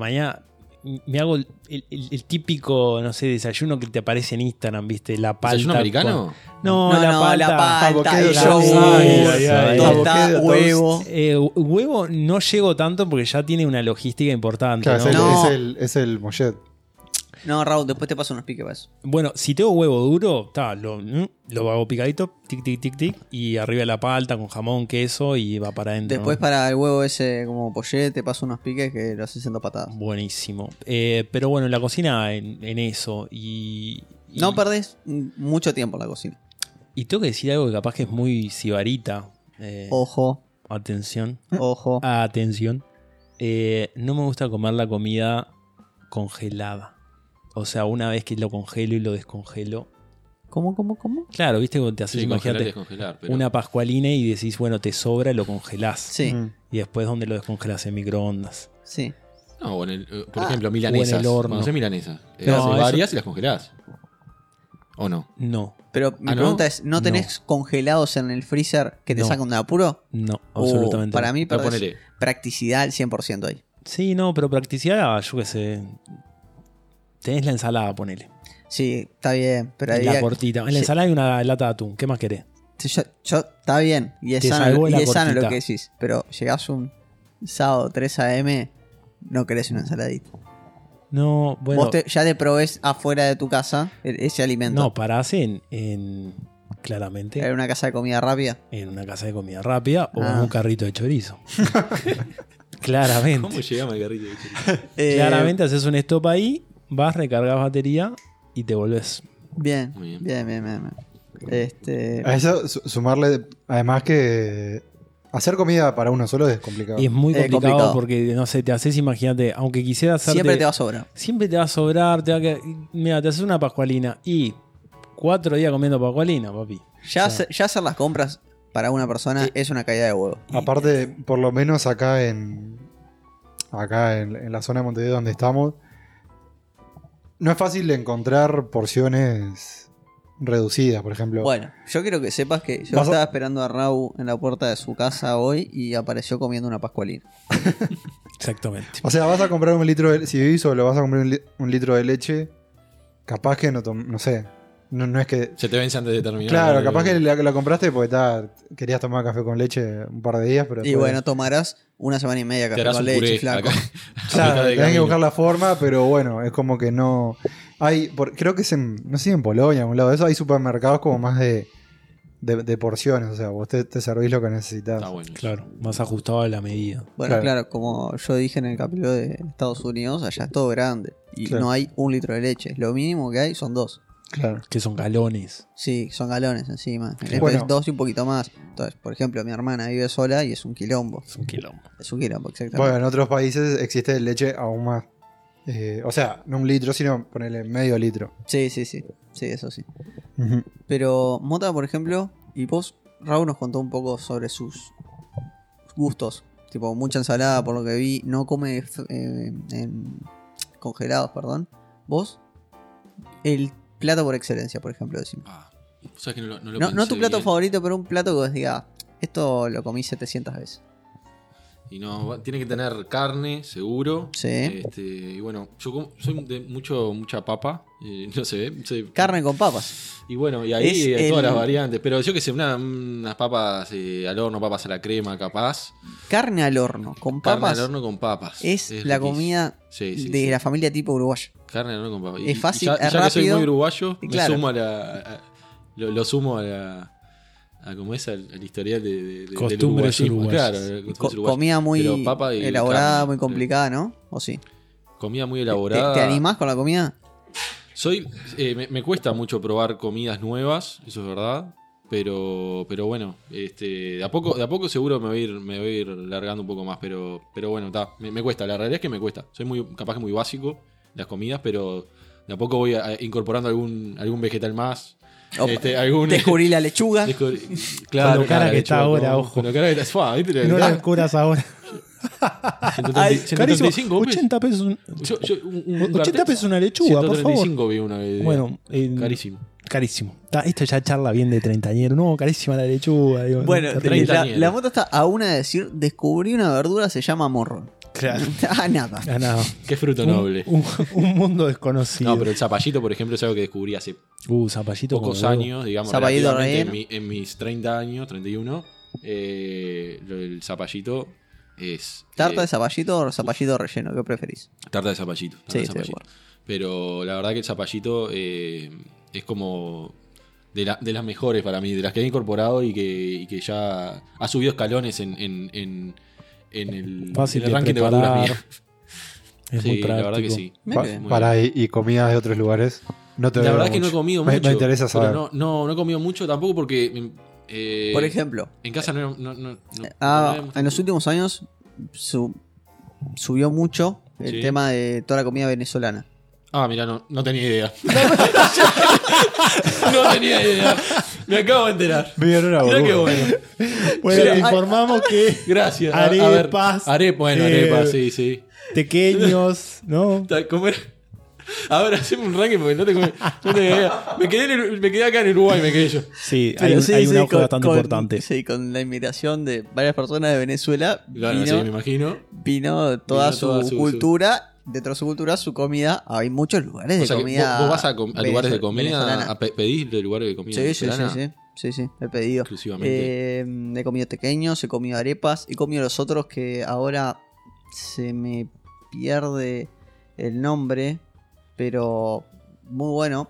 me hago el típico, no sé, desayuno que te aparece en Instagram, ¿viste? La palta. ¿Desayuno americano? No, la palta. el Avocado, yogur, tostada, avocado, huevo. Huevo no llego tanto porque ya tiene una logística importante. Claro, ¿no? es el mollet. No, Raúl, después te paso unos piques para eso. Bueno, si tengo huevo duro, lo hago picadito, tic, tic, tic, tic, y arriba la palta con jamón, queso y va para adentro. Después ¿no? para el huevo ese como pollete te paso unos piques que lo haces en 2 patadas. Buenísimo. Pero bueno, la cocina en eso. Y No perdés mucho tiempo en la cocina. Y tengo que decir algo que capaz que es muy sibarita. Ojo, Atención. ojo. Atención. No me gusta comer la comida congelada. O sea, una vez que lo congelo y lo descongelo. ¿Cómo? Claro, viste cuando te haces, Sí, congelar y imagínate, descongelar. Pero una pascualina y decís, bueno, te sobra, lo congelás. Sí, Y después, ¿dónde lo descongelás? En microondas. sí. No, o en el, por ejemplo, milanesas. o en el horno. Cuando haces milanesas. No, haces eso- varias y las congelás. ¿O no? No, Pero mi ¿Ah, no? pregunta es, ¿no tenés congelados en el freezer que te No. sacan de apuro? no, absolutamente Para no. mí Pero perdés ponele. practicidad al 100% ahí. Sí, no, pero practicidad, yo qué sé. Tenés la ensalada, ponele. Sí, está bien, pero Y ahí... la cortita. En la Sí. ensalada hay una lata de atún. ¿Qué más querés? Está bien, y es Te sano, salvó la y es sano lo cortita. que decís, pero llegás un sábado 3 AM, no querés una ensaladita. No, bueno. Ya te probés afuera de tu casa ese alimento. No, parás en claramente Era una casa de comida rápida. en una casa de comida rápida o en Ah. un carrito de chorizo. Claramente. ¿Cómo llegamos al carrito de chorizo? Claramente haces un stop ahí, vas, recargas batería y te volvés. Bien, Muy bien, bien. bien. A eso sumarle, además que hacer comida para uno solo es complicado. Y es muy Es complicado, complicado. porque, no sé, te haces, imagínate, aunque quisieras hacerte... Siempre te va a sobrar. Siempre te va a sobrar, mira, te haces una pascualina y 4 días comiendo pascualina, papi. Ya, O sea, ya hacer las compras para una persona es una caída de huevo. Aparte, por lo menos acá en la zona de Montevideo donde estamos, no es fácil encontrar porciones reducidas, por ejemplo. Bueno, yo quiero que sepas que yo Vas a- estaba esperando a Raúl en la puerta de su casa hoy y apareció comiendo una pascualina. Exactamente. O sea, vas a comprar un litro de... Si vivís solo, vas a comprar un litro de leche, capaz que no sé. No es que... Se te vence antes de terminar. Claro, capaz que la compraste porque querías tomar café con leche un par de días, pero Y después- bueno, tomarás una semana y media Te café harás con un leche, puré flaco. acá. Claro, A mitad de tenés que camino. buscar la forma, pero bueno, es como que no... creo que es no sé si en Polonia, en algún lado de eso, hay supermercados como más de porciones, o sea, vos te servís lo que necesitas. Está bueno. Claro, más ajustado a la medida. Bueno, Claro. claro, como yo dije en el capítulo de Estados Unidos, allá es todo grande. Y Claro. no hay 1 litro de leche. Lo mínimo que hay son 2. Claro. Que son galones. Sí, son galones encima. Después Bueno. 2 y un poquito más. Entonces, por ejemplo, mi hermana vive sola y es un quilombo. Es un quilombo. Es un quilombo, exactamente. Bueno, en otros países existe leche aún más. O sea, no un litro, sino ponerle medio litro. Sí, sí, sí. Sí, eso sí. Ujú. Pero Mota, por ejemplo, y vos, Raúl nos contó un poco sobre sus gustos. Tipo, mucha ensalada, por lo que vi. No come congelados, perdón. ¿Vos? El plato por excelencia, por ejemplo, decime. Ah, ¿sabes que no lo No tu pensé plato bien? favorito, pero un plato que vos digas, esto lo comí 700 veces. Y no, tiene que tener carne, seguro. Sí. Y bueno, soy de mucha papa. No se ve. Carne con papas. Y bueno, y ahí Es todas el- las variantes. Pero yo que sé, unas papas al horno, papas a la crema, capaz. Carne al horno con Carne papas al horno con papas. es la riquísimo. comida Sí, sí, de sí. la familia tipo uruguayo. Carne al horno con papas. Es fácil, ya, es ya que soy rápido. muy uruguayo, Y me claro. sumo lo sumo a como es al historial del Costumbres uruguayismo. uruguayas. Claro, costumbres uruguayas. Comida muy Pero papa y elaborada, carne, muy complicada, ¿no? ¿O sí? Comida muy ¿Te, elaborada. te animás con la comida? Me cuesta mucho probar comidas nuevas, eso es verdad. pero bueno, de a poco seguro me voy a ir largando un poco más, pero bueno, me cuesta, la realidad es que me cuesta. Soy capaz que muy básico en las comidas, pero de a poco voy incorporando algún vegetal más. Descubrí la lechuga. Claro, Con lo cara que está ahora, ojo. Con lo cara que está, ¿viste? No la descubras ahora. 135 80 pesos. un 80 pesos una lechuga, por favor. 135 vi una vez. Bueno, Carísimo. Carísimo. Esto ya charla bien de treintañero. No, carísima la lechuga. Digo, Bueno, no, la moto está a una de decir, descubrí una verdura, se llama morrón. claro. Nada. Ganado. Qué fruto noble. Un mundo desconocido. No, pero el zapallito, por ejemplo, es algo que descubrí hace Zapallito pocos como años, digamos, Zapallito relativamente en mis 30 años, 31. El zapallito es... ¿Tarta de zapallito o zapallito relleno? ¿Qué preferís? Tarta de zapallito. Sí, estoy de acuerdo. Pero la verdad que el zapallito es como de las mejores para mí, de las que he incorporado y que ya ha subido escalones en el Fácil de ranking de preparar. verduras mías. Es Sí, muy la práctico. verdad que sí. Muy bien. Para y comidas de otros lugares. No te La veo verdad es que no he mucho. comido Me mucho. interesa saber. Pero no he comido mucho tampoco porque... Por ejemplo, en casa no en los últimos años subió mucho el Sí. tema de toda la comida venezolana. Ah, mira, no tenía idea. No tenía idea. Me acabo de enterar. Bien, una Mirá qué burbuja. bueno. Bueno, Sí. te informamos que Gracias. Arepas, Arepas, sí. pequeños, ¿no? ¿Cómo era? A ver, hacemos un ranking porque no tengo idea. Me quedé acá en Uruguay, me quedé yo. Sí, Pero hay un auge bastante importante. Sí, con la inmigración de varias personas de Venezuela Claro, sí, me imagino. vino toda Vino toda su su- cultura. Dentro de su cultura, su comida. Hay muchos lugares de O sea que comida. vos vas a lugares de venezolana. comida, pedís de lugares de comida Sí, venezolana sí, he pedido. exclusivamente. He comido tequeños, he comido arepas, he comido los otros que ahora se me pierde el nombre, pero muy bueno.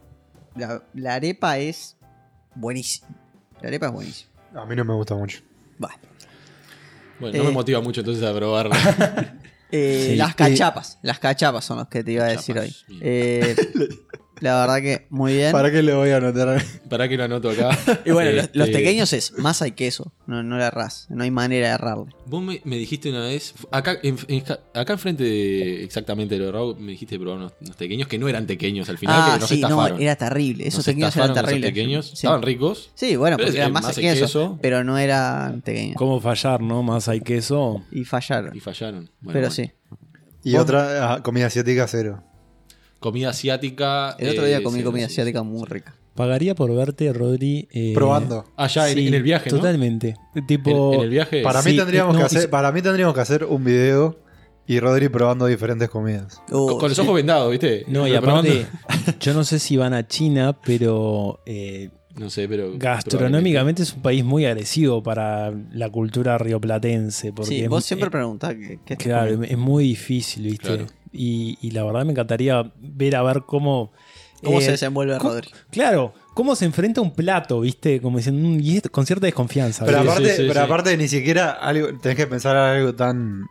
La arepa es buenísima. La arepa es buenísima. A mí no me gusta mucho. Bueno. Bueno, no me motiva mucho entonces a probarla. Sí, Las cachapas son los que te iba a decir hoy. Cachapas, La verdad que muy bien. ¿Para qué le voy a anotar? ¿Para que lo anoto acá? Y bueno, los Este, pequeños es masa y queso. No le errás. No hay manera de errarle. Vos me dijiste una vez, acá enfrente exactamente de lo Raúl, me dijiste probar unos tequeños que no eran tequeños al final, que nos sí, no, estafaron. era terrible. Esos Nos tequeños eran estafaron esos terribles. tequeños. Sí. Estaban ricos. Sí, bueno, Pero porque es eran masa y queso, pero no eran pequeños. ¿Cómo fallar, no? Más hay queso. Y fallaron. Y fallaron. Bueno, pero bueno. sí. Y otra comida asiática, cero. Comida asiática. El otro día comí sí, comida sí, asiática sí, muy sí. rica. Pagaría por verte, Rodri. Probando. Allá sí, en el viaje, ¿no? Totalmente. Tipo. En el viaje. Para Sí, mí tendríamos no, que y hacer, si- para mí tendríamos que hacer un video y Rodri probando diferentes comidas. Con los Sí. ojos vendados, ¿viste? No, y Pero aparte, yo no sé si van a China, pero No sé, pero. gastronómicamente es un país muy agresivo para la cultura rioplatense. Porque Sí, vos siempre preguntás qué estás Claro, comiendo. es muy difícil, ¿viste? Claro. Y la verdad me encantaría ver cómo. ¿Cómo se desenvuelve Rodri? Claro, cómo se enfrenta a un plato, ¿viste? Como diciendo, y esto, con cierta desconfianza. Pero Sí, ¿viste? aparte, sí, pero sí. aparte ni siquiera algo, tenés que pensar algo tan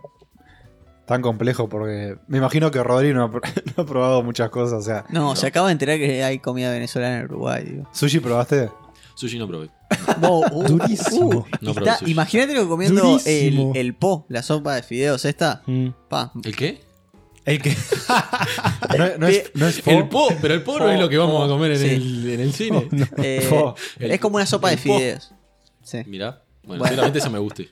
complejo porque me imagino que Rodri no ha probado muchas cosas. O sea, No, se acaba de enterar que hay comida venezolana en Uruguay. Digo. ¿sushi probaste? Sushi no probé. Durísimo. No probé sushi. Imagínate lo comiendo Durísimo. el po, la sopa de fideos esta. Mm. Pa. ¿El qué? El que. No es El po, pero el po no es lo que vamos a comer Sí. en el cine. Fo. Es como una sopa de el po. fideos. Sí. Mirá. Bueno, Bueno. seguramente eso me guste.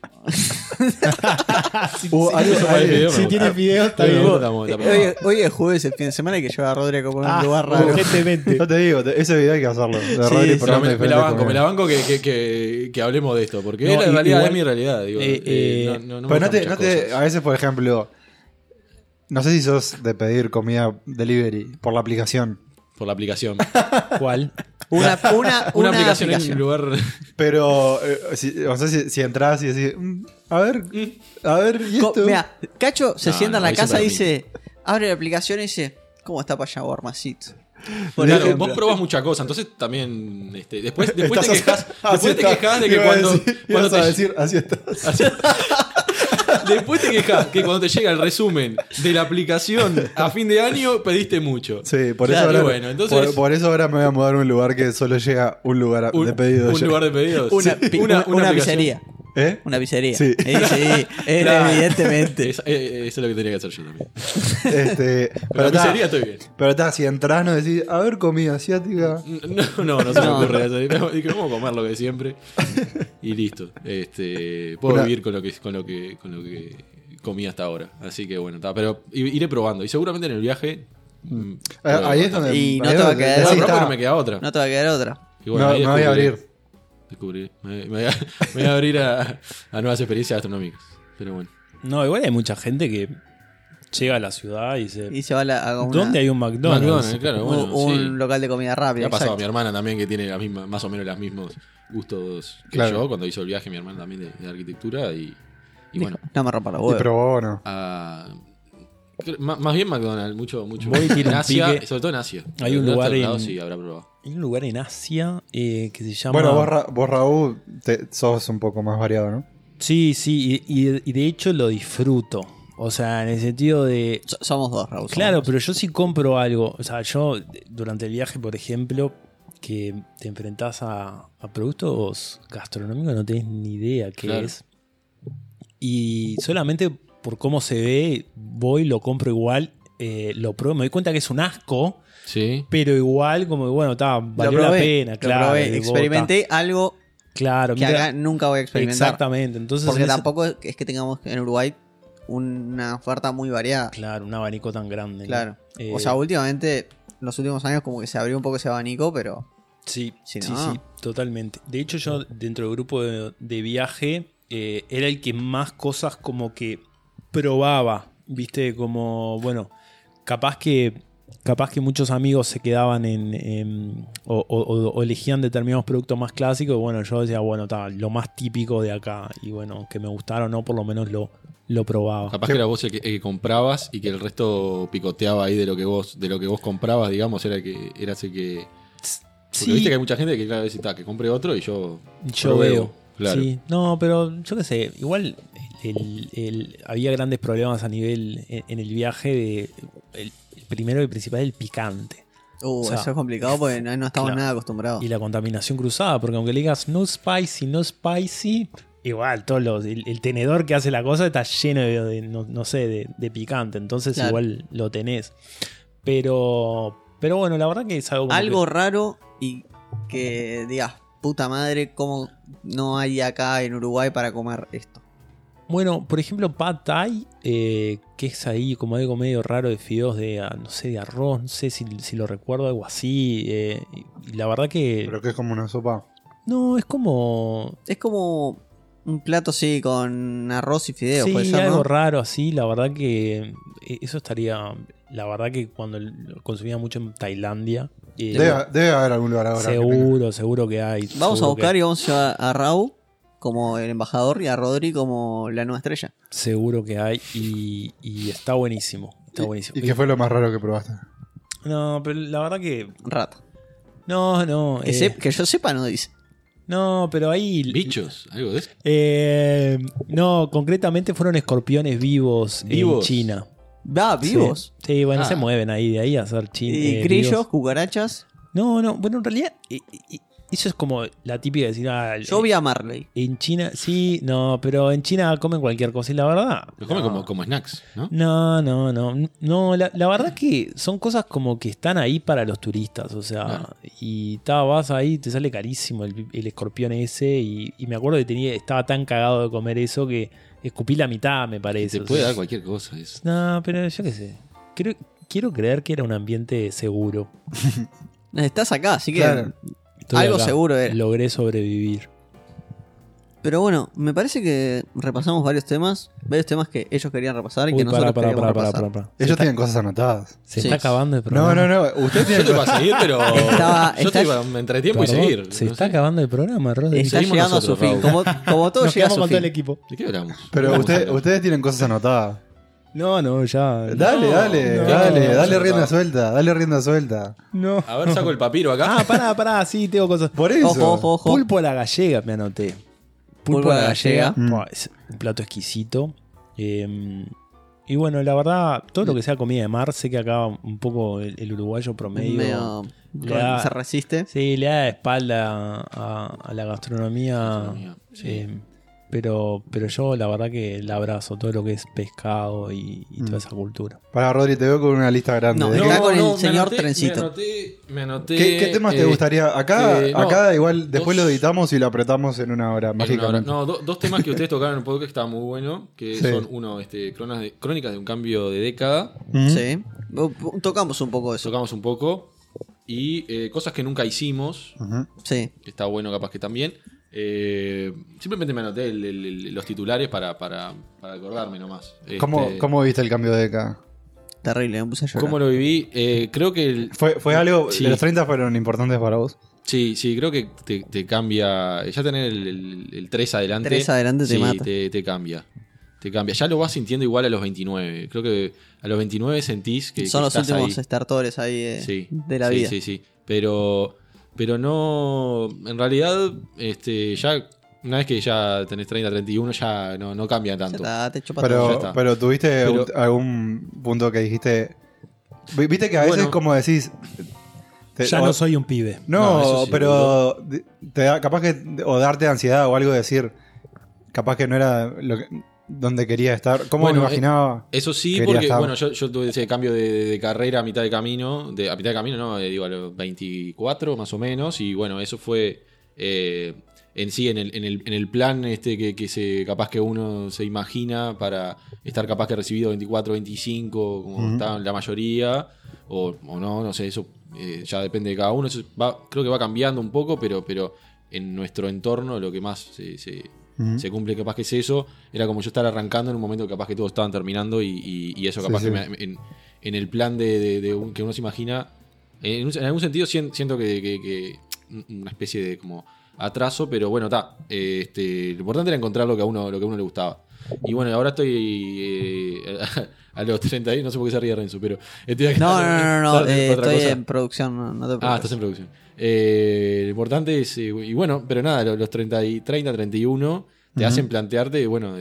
Algo- algo- Si tiene videos, está Está bien. bien, estamos- estamos- Hoy es jueves, el fin de semana, hay que llevar a Rodri a comer a un Ah, lugar raro. urgentemente. No te digo, ese video hay que hacerlo. De Rodri sí, Pero probando me la diferentes banco, comidas. que hablemos de esto, porque No, es la y- realidad, igual- es mi realidad. Digo, no me Pero gustan muchas cosas. a veces, por ejemplo, no sé si sos de pedir comida delivery por la aplicación, Por la aplicación. ¿Cuál? Una Una aplicación en un lugar. pero no sé si entras y decís, a ver, ¿y esto? Mira, Cacho se No, sienta en no, la eso casa para y mí. dice, abre la aplicación y dice, ¿cómo está para allá, Warmacito? Por Claro, ejemplo. vos probás muchas cosas, entonces también. Después te Estás quejas. así Después te estás. quejas de que Iba a cuando. decir- cuando ibas a te- decir, así estás. así- Después te quejas que cuando te llega el resumen de la aplicación a fin de año pediste mucho. Sí, por Claro, eso ahora, bueno, entonces- por eso ahora me voy a mudar a un lugar que solo llega un lugar de pedido. Un ya. lugar de pedidos. Una, Sí, una aplicación. pizzería. ¿Eh? Una pizzería. Sí. Sí, Claro. evidentemente. Eso es lo que tenía que hacer yo también. Pero la pizzería estoy bien. Pero está, si entras no decís, a ver, comida asiática. No se me No. ocurre eso. Dije, vamos a comer lo de siempre. Y listo. Puedo Una- vivir con lo que comí hasta ahora. Así que bueno, está. Pero iré probando. Y seguramente en el viaje. Ahí es donde. Y no ahí te va a donde quedar- decís, Bueno, pero está, no me queda otra. No te va a quedar otra. Y bueno, ahí me voy a descubriré. abrir. Descubriré. Me voy a abrir a nuevas experiencias gastronómicas. Pero bueno. No, igual hay mucha gente que llega a la ciudad y dice, Y se va a una- ¿dónde hay un McDonald's? McDonald's, claro, bueno. un sí. local de comida Me rápida. ha pasado a mi exacto. hermana también, que tiene más o menos los mismos gustos que Claro. yo. Cuando hizo el viaje, mi hermana también de arquitectura. Y Dijo, bueno, no me rompa la Y huevo. probó, ¿no? más bien McDonald's, mucho. Voy y tiro en un Asia, pique. sobre todo en Asia. Hay un En lugar otros en- lados sí habrá probado. Hay un lugar en Asia que se llama... Bueno, vos Raúl, sos un poco más variado, ¿no? Sí, y de hecho lo disfruto. O sea, en el sentido de... Somos dos, Raúl. somos Claro, dos. pero yo sí compro algo. O sea, yo durante el viaje, por ejemplo, que te enfrentás a productos gastronómicos, no tenés ni idea qué Claro. es. Y solamente por cómo se ve, voy, lo compro igual, lo pruebo, me doy cuenta que es un asco, Sí. pero igual, como bueno, Lo valió la probé, pena, lo claro. probé, y vos, experimenté algo claro, que mira, acá nunca voy a experimentar. exactamente. Entonces, Porque en ese- tampoco es que tengamos en Uruguay una oferta muy variada. Claro, un abanico tan grande. ¿no? Claro. Eh, O sea, últimamente, en los últimos años, como que se abrió un poco ese abanico, pero. Sí, Si sí, no- sí, totalmente. De hecho, yo dentro del grupo de viaje era el que más cosas como que probaba, viste, como, bueno, capaz que muchos amigos se quedaban o elegían determinados productos más clásicos, y bueno, yo decía, bueno, lo más típico de acá, y bueno, que me gustara o no, por lo menos lo probaba. Capaz que era vos el que comprabas y que el resto picoteaba ahí de lo que vos comprabas, digamos, eras el que. Porque Sí, viste que hay mucha gente que claro dice, que compre otro y yo yo pruebo". veo. Claro. Sí, no, pero yo qué sé, igual había grandes problemas a nivel en el viaje de el primero y principal el picante O sea, eso es complicado porque no estamos claro. nada acostumbrados. y la contaminación cruzada, porque aunque le digas no spicy, igual el tenedor que hace la cosa está lleno no sé, de picante, entonces Claro. igual lo tenés. Pero bueno, la verdad que es algo como Algo que- raro y que digas, puta madre, ¿cómo no hay acá en Uruguay para comer esto? Bueno, por ejemplo, Pad Thai, que es ahí como algo medio raro de fideos no sé, de arroz, no sé si lo recuerdo, algo así. Y la verdad que... Pero que es como una sopa. No, es como... Es como un plato, sí, con arroz y fideos, sí, puede ser, algo ¿no? raro así. La verdad que eso estaría... La verdad que cuando lo consumía mucho en Tailandia... Debe haber algún lugar ahora. seguro que hay. Vamos a seguro buscar que- y vamos a llevar a Raúl como el embajador y a Rodri como la nueva estrella. Seguro que hay y está buenísimo. Está buenísimo. ¿Y qué fue lo más raro que probaste? No, pero la verdad que... Rata. No. Que yo sepa, no dice. No, pero ahí... Bichos, algo de eso. No, concretamente fueron escorpiones vivos en ¿Vivos? China. Va, vivos. Sí, bueno, Ah. se mueven ahí, de ahí a hacer Y grillos, vivos. cucarachas. No, bueno, en realidad eso es como la típica de decir, Yo vi a Marley. en China, sí, no, pero en China comen cualquier cosa y la verdad... Lo comen no. como snacks, ¿no? No, la verdad que son cosas como que están ahí para los turistas, o sea, Claro. y vas ahí, te sale carísimo el escorpión ese, y me acuerdo que estaba tan cagado de comer eso que escupí la mitad, me parece. Te o puede sea. dar cualquier cosa eso. No, pero yo qué sé. Quiero creer que era un ambiente seguro. Estás acá, así que. Claro. Estoy Algo acá. seguro era. Logré sobrevivir. Pero bueno, me parece que repasamos varios temas que ellos querían repasar y que Uy, nosotros queríamos para. repasar. Ellos tienen cosas anotadas. Se Sí. está acabando el No, programa. Usted Yo tiene te voy a seguir, pero yo está- te iba entre tiempo y Perdón, seguir. se no está sé. acabando el programa, Rodri. Está seguimos llegando a su nosotros, fin. Raúl. Como todo Nos llega a quedamos su con todo el fin. equipo. ¿De qué hablamos? Pero Vamos a hablar. ustedes tienen cosas anotadas. No, ya. Dale, No, dale, no, dale, no, dale no, rienda no. suelta, dale rienda suelta. No. A ver, saco el papiro acá. Pará, sí, tengo cosas. Por eso. Ojo. Pulpo a la gallega, me anoté. Pulpo a la gallega. Es un plato exquisito. Y bueno, la verdad, todo lo que sea comida de mar, sé que acá un poco el uruguayo promedio Medio- le da- se resiste. sí, le da espalda a la gastronomía. Sí. Pero yo la verdad que la abrazo, todo lo que es pescado y toda esa cultura. Para Rodri, te veo con una lista grande. No, ¿De no, qué- con el me señor anoté- Trencito. Me anoté. ¿Qué temas te gustaría? Acá, no, acá igual después dos- lo editamos y lo apretamos en una hora, en una hora. mágicamente. No, dos temas que ustedes tocaron en el podcast que estaban muy buenos, que Sí. son uno, crónicas de un cambio de década, Ujú. Sí. Tocamos un poco de eso. tocamos un poco, y cosas que nunca hicimos, Ujú. Sí. que está bueno capaz que también. Simplemente me anoté los titulares para acordarme nomás. ¿Cómo viste el cambio de década? Terrible, me puse a llorar. ¿Cómo lo viví? Creo que ¿Fue algo? Sí. ¿Los 30 fueron importantes para vos? sí, creo que te cambia. Ya tener el 3 adelante. 3 adelante te sí, mata. te cambia. Te cambia. Ya lo vas sintiendo igual a los 29. Creo que a los 29 sentís que Son que los estás últimos ahí. startores ahí de la vida. Sí. Pero no. En realidad, ya. Una vez que ya tenés 30, 31, ya no cambia Ya tanto. está, te chupa todo. Ya está. Pero tuviste Pero- algún punto que dijiste. Viste que a veces, Bueno. como decís. Ya no soy un pibe. No, No, eso sí, pero te da capaz que. O darte ansiedad o algo de decir. Capaz que no era donde quería estar. ¿Cómo Bueno, me imaginaba? Eso sí, Quería porque estar. bueno, yo tuve ese cambio de carrera a mitad de camino. A mitad de camino, no, digo a los 24 más o menos. Y bueno, eso fue en sí, en el plan que se capaz que uno se imagina para estar capaz que recibido 24, 25, como Ujú. estaban la mayoría. O no sé, eso ya depende de cada uno. Eso creo que va cambiando un poco, pero en nuestro entorno lo que más Ujú. se cumple capaz que es eso. Era como yo estar arrancando en un momento que capaz que todos estaban terminando y eso Sí, capaz sí. que en el plan que uno se imagina, en algún sentido siento que una especie de como atraso, pero bueno, está. Lo importante era encontrar lo que a uno le gustaba. Y bueno, ahora estoy a los 30 y no sé por qué se ríe Renzo, pero estoy acá. No, Otra estoy cosa. en producción, no te Ah, preocupes. estás en producción. Lo importante es, y bueno, pero nada, los 30, 31 te Ujú. hacen plantearte, bueno,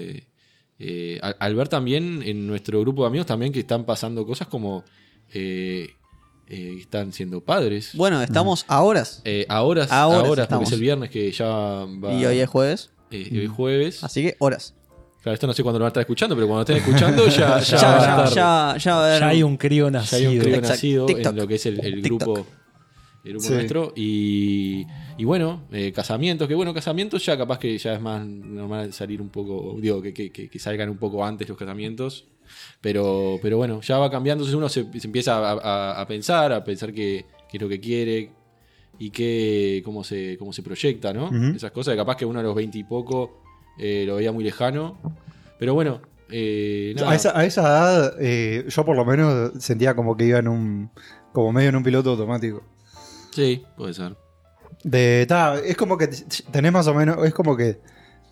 al ver también en nuestro grupo de amigos también que están pasando cosas como están siendo padres. Bueno, estamos a horas. Ahora porque estamos. es el viernes que ya va. Y hoy es jueves. Hoy es jueves. Así que horas. Claro, esto no sé cuándo lo van a estar escuchando, pero cuando lo estén escuchando ya va a estar. Ya va a haber. Ya hay un crío Ya hay un nacido. crío Exacto. nacido TikTok. en lo que es el TikTok. grupo, Sí. nuestro. Y bueno, casamientos, que bueno, casamientos ya capaz que ya es más normal salir un poco, digo, que salgan un poco antes los casamientos. Pero bueno, ya va cambiando, entonces uno se empieza a pensar qué es lo que quiere y cómo se proyecta, ¿no? Ujú. Esas cosas, que capaz que uno a los 20 y poco lo veía muy lejano. Pero bueno, nada. A esa edad, yo por lo menos sentía como que iba como medio en un piloto automático. Sí, puede ser. Es como que tenés más o menos, es como que,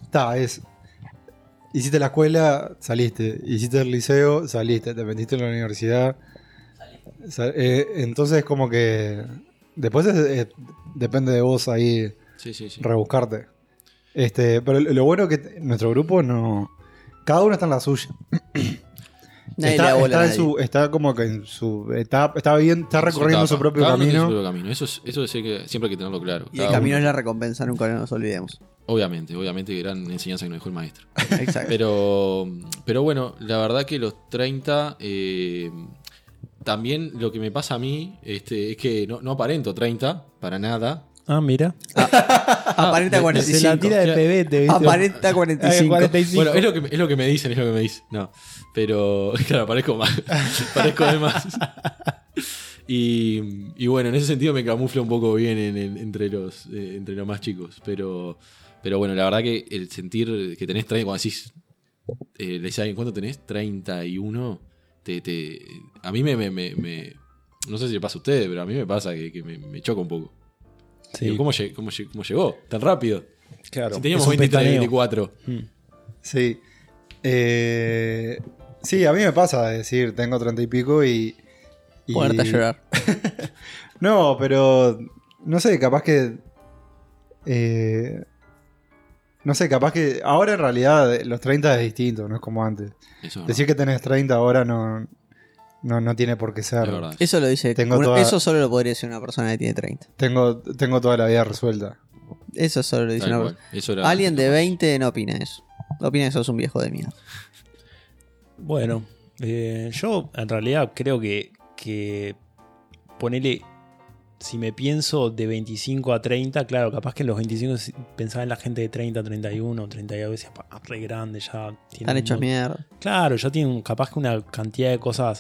hiciste la escuela, saliste, hiciste el liceo, saliste, te metiste en la universidad. Entonces como que después depende de vos ahí Sí. rebuscarte. Pero lo bueno es que nuestro grupo no, cada uno está en la suya. Nadie le da bola a nadie. Está como que en su etapa, está bien, está recorriendo su propio Cada uno tiene camino. su propio camino. Eso sé que siempre hay que tenerlo claro. Y el Cada camino uno. es la recompensa, nunca nos olvidemos. Obviamente, gran enseñanza que nos dejó el maestro. Exacto. Pero bueno, la verdad que los 30, también lo que me pasa a mí es que no aparento 30, para nada. Ah, mira. Aparenta Se 45. la tira de pebete, ¿viste? Aparenta 45. 45. Bueno, es lo que me dicen, No, pero claro, parezco de más. Y bueno, en ese sentido me camufla un poco bien entre los más chicos. Pero bueno, la verdad que el sentir que tenés 30, cuando decís, le decís a alguien, ¿cuánto tenés? 31. A mí no sé si le pasa a ustedes, pero a mí me pasa que me choca un poco. Sí. Digo, ¿cómo llegó tan rápido? Claro. Si teníamos Es un 23, pestaneo. 24. Sí. Sí, a mí me pasa de decir, tengo 30 y pico y Ponerte a llorar. No, pero no sé, capaz que no sé, capaz que ahora en realidad los 30 es distinto, no es como antes. Eso es Decir que tenés 30 ahora no tiene por qué ser. verdad. Eso lo dice. Eso solo lo podría decir una persona que tiene 30. Tengo toda la vida resuelta. Eso solo lo dice Tal una cual. persona. Eso era- Alguien de 20 no opina eso. Opina que sos un viejo de mierda. Bueno, yo en realidad creo que ponele, si me pienso de 25 a 30, claro, capaz que en los 25 pensaba en la gente de 30, 31, 32, decía, re grande, ya tienen Están hechos mierda. Claro, ya tienen capaz que una cantidad de cosas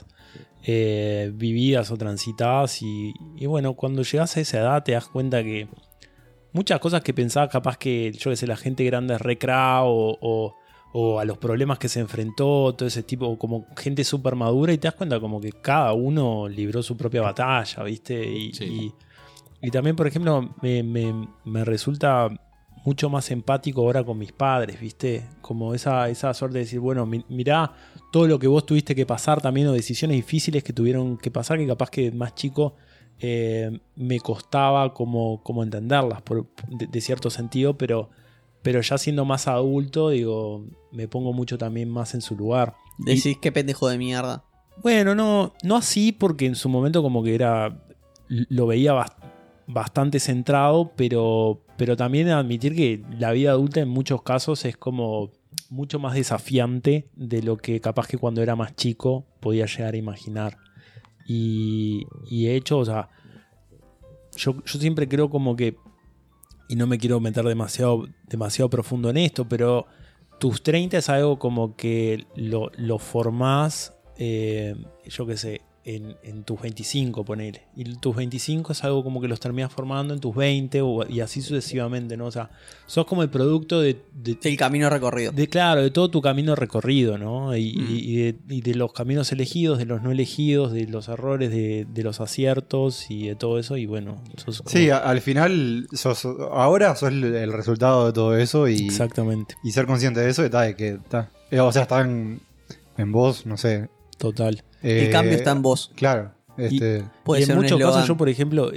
vividas o transitadas y bueno, cuando llegas a esa edad te das cuenta que muchas cosas que pensabas capaz que, yo que sé, la gente grande es recra o a los problemas que se enfrentó, todo ese tipo, como gente súper madura y te das cuenta como que cada uno libró su propia batalla, ¿viste? Y también, por ejemplo, me resulta mucho más empático ahora con mis padres, ¿viste? Como esa suerte de decir, bueno, mirá todo lo que vos tuviste que pasar también, o decisiones difíciles que tuvieron que pasar, que capaz que más chico me costaba como entenderlas de cierto sentido, pero ya siendo más adulto, digo, me pongo mucho también más en su lugar. Decís, qué pendejo de mierda. Bueno, no así, porque en su momento como que lo veía bastante centrado, pero también admitir que la vida adulta en muchos casos es como mucho más desafiante de lo que capaz que cuando era más chico podía llegar a imaginar. Y de hecho, o sea, yo siempre creo como que, y no me quiero meter demasiado profundo en esto, pero tus 30 es algo como que lo formás, yo qué sé, en tus 25, ponele. Y tus 25 es algo como que los terminás formando en tus 20 y así sucesivamente, ¿no? O sea, sos como el producto de El camino recorrido. claro, de todo tu camino recorrido, ¿no? Y de los caminos elegidos, de los no elegidos, de los errores, de los aciertos y de todo eso. Y bueno, sos como... Sí, al final ahora sos el resultado de todo eso y Exactamente, ser consciente de eso y de que está. O sea, está en vos, no sé. total. El cambio está en vos. Claro. Puede Y ser en un muchos eslogan. casos yo, por ejemplo,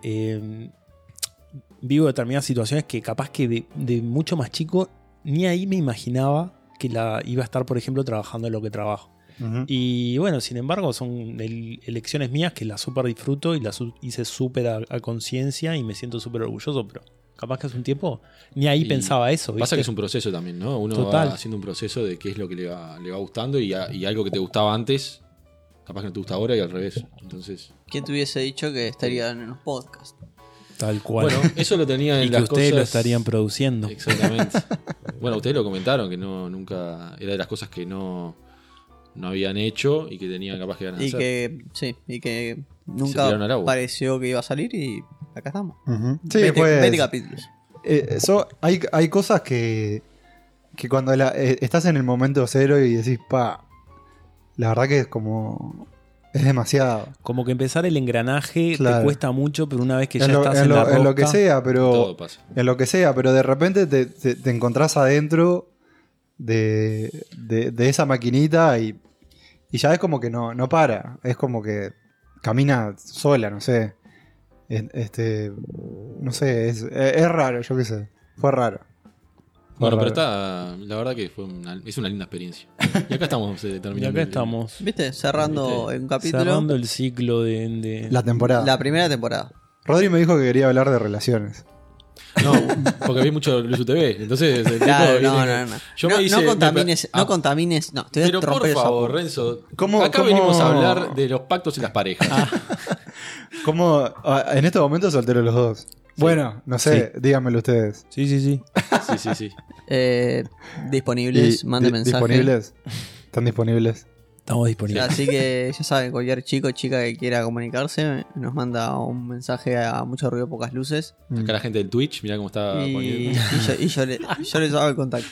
vivo determinadas situaciones que capaz que de mucho más chico ni ahí me imaginaba que iba a estar, por ejemplo, trabajando en lo que trabajo. Ujú. Y bueno, sin embargo, son elecciones mías que las súper disfruto y las hice súper a conciencia y me siento súper orgulloso, pero capaz que hace un tiempo ni ahí Y pensaba eso, ¿viste? Pasa que es un proceso también, ¿no? Uno Total. va haciendo un proceso de qué es lo que le va gustando y algo que te gustaba antes, capaz que no te gusta ahora y al revés. Entonces, ¿Quién te hubiese dicho que estarían en los podcasts? Tal cual. bueno, eso lo tenía en y que las ustedes lo cosas- estarían produciendo. Exactamente. Bueno, ustedes lo comentaron, que nunca era de las cosas que no habían hecho y que tenían capaz que ganas de Y hacer. que Se nunca tiraron al agua. pareció que iba a salir y acá estamos. Ujú. Sí, 20 pues, 20 capítulos. hay cosas que cuando estás en el momento cero y decís, la verdad que es demasiado. Como que empezar el engranaje Claro. te cuesta mucho, pero una vez que ya En lo, estás en en la lo- en lo rosca, que sea, pero Todo pasa. en lo que sea, pero de repente te encontrás adentro de esa maquinita y ya es como que no para, es como que camina sola, no sé. No sé, es raro, yo qué sé. Fue raro. Fue Bueno, pero raro. la verdad que es una linda experiencia. Y acá estamos y terminando. acá estamos ¿Viste? Cerrando ¿Viste? un capítulo. cerrando el ciclo de La temporada. La primera temporada. Rodri me dijo que quería hablar de relaciones. No, porque vi mucho Luis TV. Entonces, el Claro, tipo no, viene- no. Yo no, me hice. no contamines, Ah, no contamines. No, te voy pero a por romper el favor, sapo. Renzo. ¿Cómo- acá cómo- venimos a hablar de los pactos y las parejas. ¿Cómo? En este momento soltero los dos. Bueno, no sé, díganmelo ustedes. Sí. Sí, sí. Disponibles, mande mensaje. ¿Disponibles? ¿Están disponibles? Estamos disponibles. Así que ya saben, cualquier chico o chica que quiera comunicarse nos manda un mensaje a Mucho Ruido Pocas Luces Acá la gente del Twitch, mirá cómo está y, poniendo. yo les hago el contacto.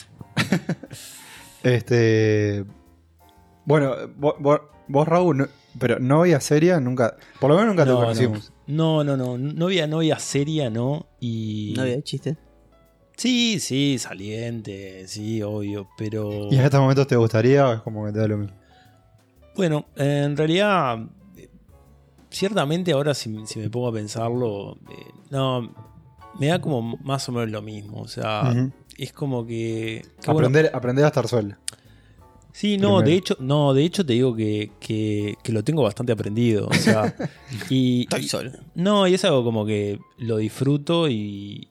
Bueno, vos Raúl, pero novia seria nunca. Por lo menos nunca te conocimos. No había seria, ¿no? Y... No había chiste. Sí, saliente, sí, obvio, pero... ¿Y en estos momentos te gustaría o es como que te da lo mismo? Bueno, en realidad, ciertamente ahora si me pongo a pensarlo, no, me da como más o menos lo mismo. O sea, Ujú. es como que bueno. Aprender a estar sola. Sí, no, Primero. de hecho te digo que lo tengo bastante aprendido. O sea, y Estoy solo. no, y es algo como que lo disfruto y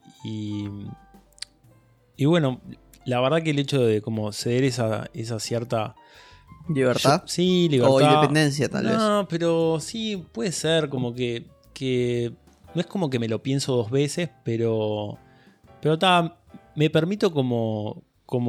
bueno, la verdad que el hecho de como ceder esa cierta Libertad. sí, libertad. O independencia, tal vez. No, pero sí, puede ser como que no es como que me lo pienso dos veces, pero me permito como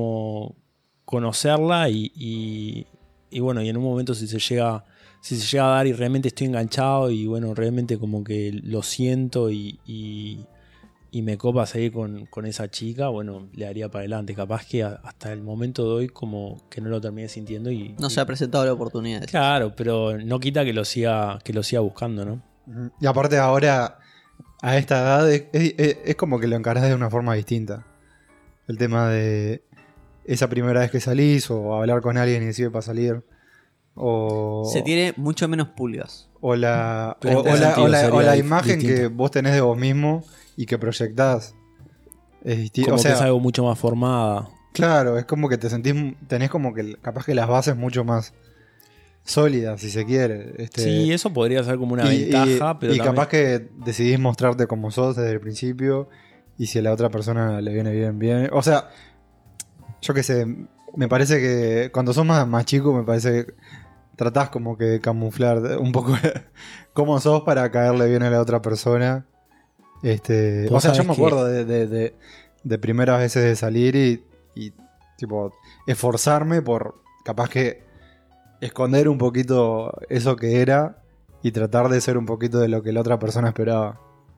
conocerla y bueno, y en un momento si se llega a dar y realmente estoy enganchado y bueno, realmente como que lo siento y me copa seguir con esa chica, bueno, le daría para adelante. Capaz que hasta el momento de hoy como que no lo terminé sintiendo y No se ha presentado la oportunidad. claro, pero no quita que lo siga buscando, ¿no? Ujú. Y aparte ahora, a esta edad, es como que lo encarás de una forma distinta. El tema de esa primera vez que salís, o hablar con alguien y decir para salir, o... Se tiene mucho menos pulgas. O la, Pero o, en o qué la, sentido o la- o sería la imagen distinto. que vos tenés de vos mismo y que proyectás es distinto. Como O sea, que es algo mucho más formada. claro, es como que tenés como que capaz que las bases mucho más sólidas, si se quiere. Sí, eso podría ser como una ventaja, pero y también- capaz que decidís mostrarte como sos desde el principio, y si a la otra persona le viene bien, bien. O sea, yo qué sé, me parece que cuando sos más chico, me parece que tratás como que de camuflar un poco cómo sos para caerle bien a la otra persona. O Vos sea, yo sabés me acuerdo de primeras veces de salir y tipo esforzarme por capaz que esconder un poquito eso que era y tratar de ser un poquito de lo que la otra persona esperaba.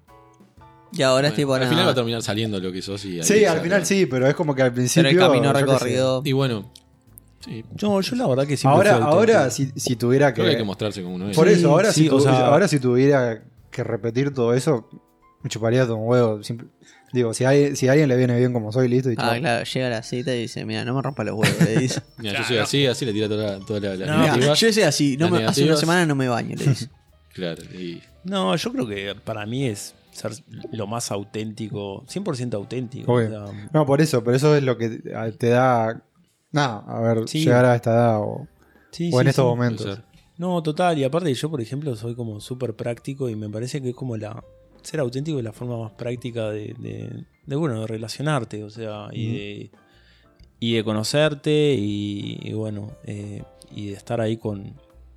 Y ahora es Bueno, tipo al nada. final va a terminar saliendo lo que sos y ahí Sí, se al final arregla. sí, pero es como que al Pero principio... el camino yo qué sé. recorrido. Y bueno, sí, No, yo la verdad que siempre fui Ahora auténtico. si tuviera creo que hay que que... mostrarse como uno es. Por Sí, eso, ahora, sí, si o sea- ahora si tuviera que repetir todo eso, me chuparía todo un huevo. Digo, si a alguien le viene bien como soy, listo. Y chao. Claro, llega a la cita y dice, mira, no me rompa los huevos, le dice. Mira, yo soy así le tira toda la No, Mirá, negativa. yo soy así, las hace una negativas. semana no me baño, le dice. Claro, y No, yo creo que para mí es ser lo más auténtico, 100% auténtico. Obvio. O sea, No, por eso es lo que te da... Nada, a ver, Sí. llegar a esta edad o sí, en sí, estos sí. momentos. puede ser. No, total. Y aparte yo, por ejemplo, soy como súper práctico y me parece que es como ser auténtico es la forma más práctica de relacionarte, o sea, y de conocerte y bueno, y de estar ahí con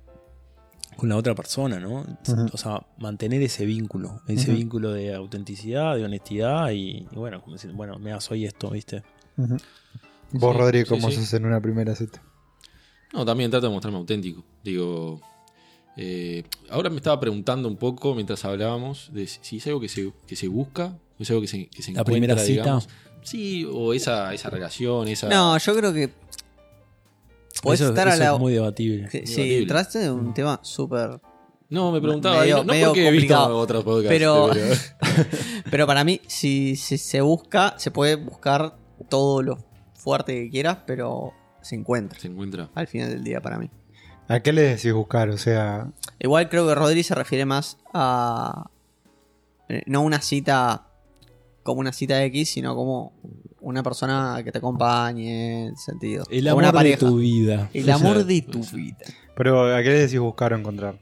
la otra persona, ¿no? Ujú. O sea, mantener ese vínculo vínculo de autenticidad, de honestidad y bueno, como decir, bueno, mira, soy esto, ¿viste? Ujú. Vos, Sí, Rodri, sí, ¿cómo sí. sos en una primera cita? No, también trato de mostrarme auténtico. Digo, ahora me estaba preguntando un poco mientras hablábamos de si es algo que se busca, o es algo que se La encuentra, primera cita. digamos. Sí, o esa relación, esa... No, yo creo que podés Eso estar a la... es muy debatible. Sí, debatible. entraste de un tema súper... No, me preguntaba, Medio- y no medio porque he visto complicado. otros podcasts, Pero- Pero para mí, si se busca, se puede buscar todo lo fuerte que quieras, pero se encuentra se encuentra. al final del día para mí. ¿A qué le decís buscar? O sea, Igual creo que Rodri se refiere más a... no una cita como una cita X, sino como una persona que te acompañe, en sentido. El O una amor de pareja. tu vida. El amor de Puede tu ser. vida. pero ¿a qué le decís buscar o encontrar?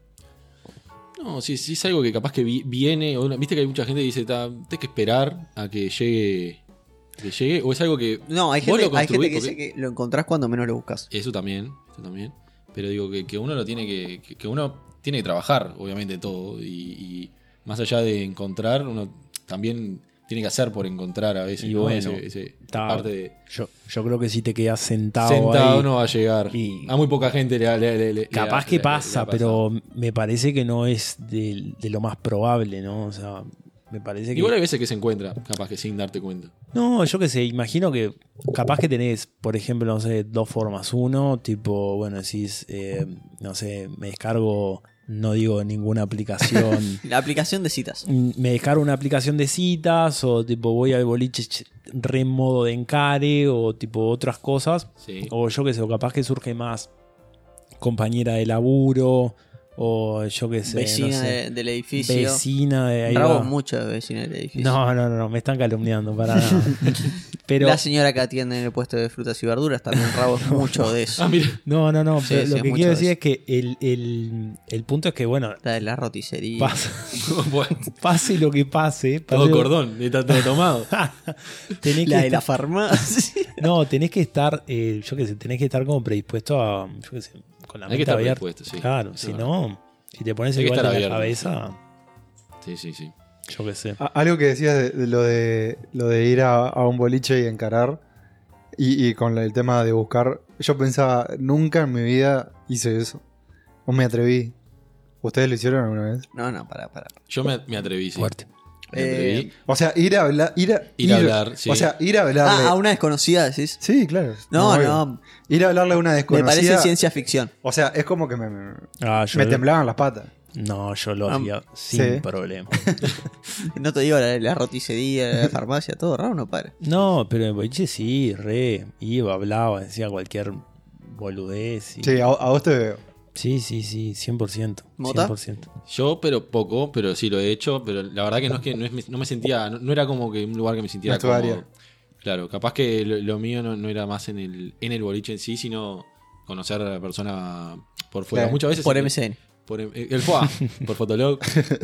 No, sí es algo que capaz que viene, viste que hay mucha gente que dice, tienes que esperar a que llegue, o es algo que... No, hay vos gente, lo hay gente construís que dice porque- que lo encontrás cuando menos lo buscas. Eso también. Pero digo que uno lo tiene que uno tiene que trabajar, obviamente, todo. Y más allá de encontrar, uno también tiene que hacer por encontrar a veces. Y ¿no? bueno, esa está- parte de Yo creo que si te quedas sentado sentado ahí, no va a llegar. y- A muy poca gente le capaz que pasa, pero me parece que no es de lo más probable, ¿no? O sea, me parece que... Igual hay veces que se encuentra, capaz que sin darte cuenta. No, yo qué sé, imagino que capaz que tenés, por ejemplo, no sé, dos formas. Uno, tipo, bueno, decís, no sé, me descargo, no digo ninguna aplicación. La aplicación de citas. Me descargo una aplicación de citas o tipo voy al boliche re en modo de encare o tipo otras cosas. Sí. O yo qué sé, o capaz que surge más compañera de laburo O yo qué sé. Vecina no sé. del edificio. Vecina de ahí. Rabo va. mucho de vecina del edificio. No, me están calumniando para nada. Pero La señora que atiende en el puesto de frutas y verduras también rabo mucho de eso. Ah, mira. no, Sí, pero sí, lo es que mucho quiero de decir eso. es que el punto es que, bueno, La de la roticería. Bueno, pase lo que pase. todo cordón, está todo tomado. Tenés La que de la estar- farmacia. No, tenés que estar, yo qué sé, tenés que estar como predispuesto a, yo qué sé, con la Hay que mente estar abierta. predispuesto, sí. Claro, Eso si es no, si te pones Hay que igual de estar la abierto, cabeza, Sí. yo qué sé. Algo que decías de lo de ir a un boliche y encarar y con el tema de buscar, yo pensaba, nunca en mi vida hice eso. No me atreví. ¿Ustedes lo hicieron alguna vez? No, para. Yo me atreví, sí. Fuerte. Me atreví. O sea, ir a hablar. Ir a hablar, sí. O sea, ir a hablarle. a una desconocida decís. Sí, claro. No, obvio. no. Ir a hablarle a una Me desconocida. parece ciencia ficción. O sea, es como que me Yo temblaban las patas. No, yo lo Ah, hacía sin sí. problema. No te digo la roticería, la farmacia, todo raro, no para. No, pero en el boliche sí, iba, hablaba, decía cualquier boludez. Sí, a vos te veo. Sí, 100%. ¿Mota? 100%. Yo, pero poco, pero sí lo he hecho. Pero la verdad que no me sentía. No era como que un lugar que me sintiera No es tu cómodo. área. Claro, capaz que lo mío no era más en el boliche en sí, sino conocer a la persona por fuera. Claro. Muchas veces. Por MSN. Por el FOA, por Fotolog.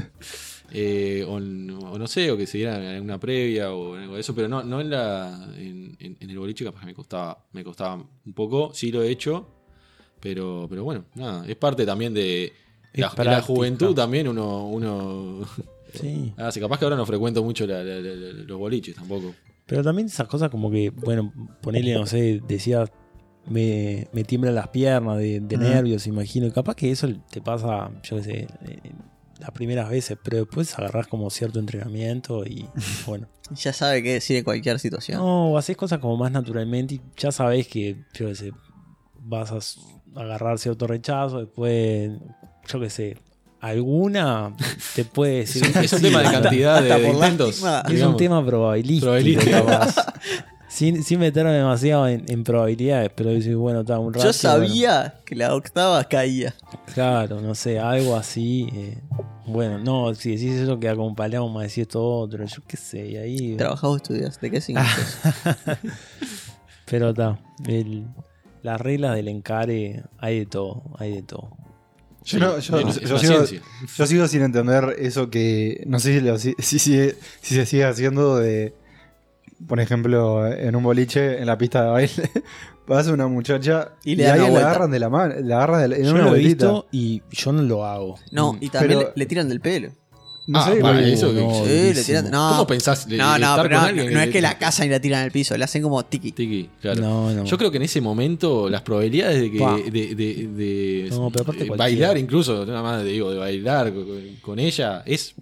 O no sé, o que se diera en alguna previa o algo de eso, pero no en el boliche capaz que me costaba un poco. Sí lo he hecho, pero bueno, nada, es parte también de Es la práctica. juventud también uno Sí. capaz que ahora no frecuento mucho los boliches tampoco. Pero también esas cosas como que, bueno, ponele, no sé, decía, me tiemblan las piernas de nervios, imagino. Y capaz que eso te pasa, yo qué sé, las primeras veces, pero después agarrás como cierto entrenamiento y bueno. Ya sabe qué decir en cualquier situación. No, haces cosas como más naturalmente y ya sabés que, yo qué sé, vas a agarrar cierto rechazo, después, yo qué sé, alguna te puede decir. Es un tema de cantidad de hasta por intentos. lástima. Es un digamos. tema probabilístico, Probabilístico. capaz. Sin meterme demasiado en probabilidades, pero decir, bueno, está un rato. Yo sabía que la octava caía. bueno, claro, no sé, algo así. Bueno, no, si decís eso queda como paloma, decís esto otro, yo qué sé, y ahí. Trabajás o estudias. ¿De qué signo sos? Pero está. Las reglas del encare, hay de todo, hay de todo. Sí, Yo es una sigo, ciencia. yo sigo sin entender eso que. No sé si se sigue haciendo de. Por ejemplo, en un boliche, en la pista de baile, pasa una muchacha Y y, le dan ahí una la vuelta. agarran de la mano, la agarran en Yo una lo he vueltita. visto y yo no lo hago. No, y también Pero- le tiran del pelo. No sé, vale, porque- eso no, Sí, le durísimo. tiran. No, ¿Cómo pensás No, estar pero con no, alguien no es que la casan y la tiran al piso, le hacen como tiki. Tiki, claro. No. Yo creo que en ese momento las probabilidades de que Pa. de No, pero aparte bailar, cualquiera. incluso, nada más digo, de bailar con ella, es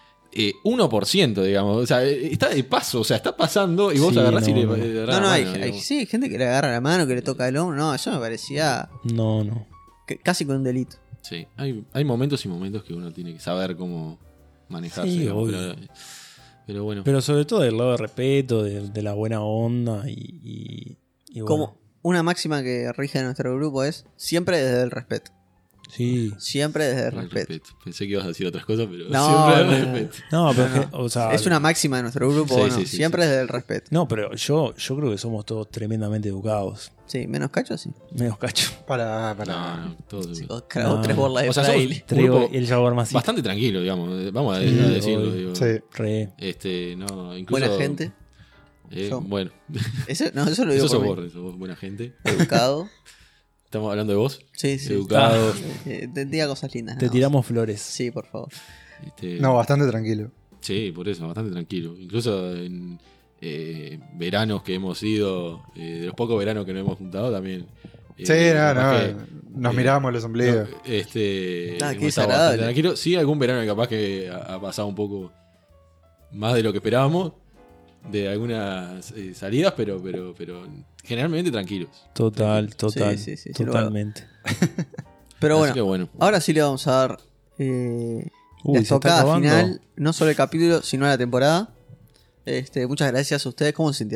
1%, digamos. O sea, está de paso, o sea, está pasando y vos Sí, agarrás y no, le no. agarrás No, la hay mano, digamos. sí, hay gente que le agarra la mano, que le toca el hombro. No, eso me parecía No. casi con un delito. Sí, hay momentos y momentos que uno tiene que saber cómo manejarse, Sí, digamos, obvio. pero bueno. Pero sobre todo del lado de respeto, de la buena onda y bueno. Como una máxima que rige en nuestro grupo es siempre desde el respeto. Sí. Siempre desde el El respeto. respeto. Pensé que ibas a decir otras cosas, pero No, siempre el no. respeto. No, pero No, es que, o sea, Es una máxima de nuestro grupo, Sí, ¿o no? sí, sí, Siempre sí. desde el respeto. No, pero yo creo que somos todos tremendamente educados. Sí, menos cacho, sí. Menos cacho. Para. No, todo. Sí, clavó No. 3 bolas de O sea, somos fraile. Traigo grupo el jaguar más bastante tranquilo, digamos. Vamos a Sí, decirlo. obvio. Digo. Sí. re. No, incluso, Buena gente. Yo. Bueno, Eso lo digo eso sos por mí. vos, sos vos, buena gente. Educado. Estamos hablando de vos. Sí, sí. Educado. Te diga cosas lindas. Te nada más. tiramos flores. Sí, por favor. No, bastante tranquilo. Sí, por eso, bastante tranquilo. Incluso en veranos que hemos ido, de los pocos veranos que nos hemos juntado también. Sí, capaz que, nos eh, miramos los ombligos. no, qué hemos estado desagradable. bastante tranquilos. Sí, algún verano que capaz que ha pasado un poco más de lo que esperábamos. De algunas salidas, pero generalmente tranquilos. Total. Sí, sin Totalmente. Pero Así que bueno, bueno. ahora sí le vamos a dar la Uy, se está estocada acabando. final, no solo el capítulo, sino la temporada. Muchas gracias a ustedes. ¿Cómo se sintieron?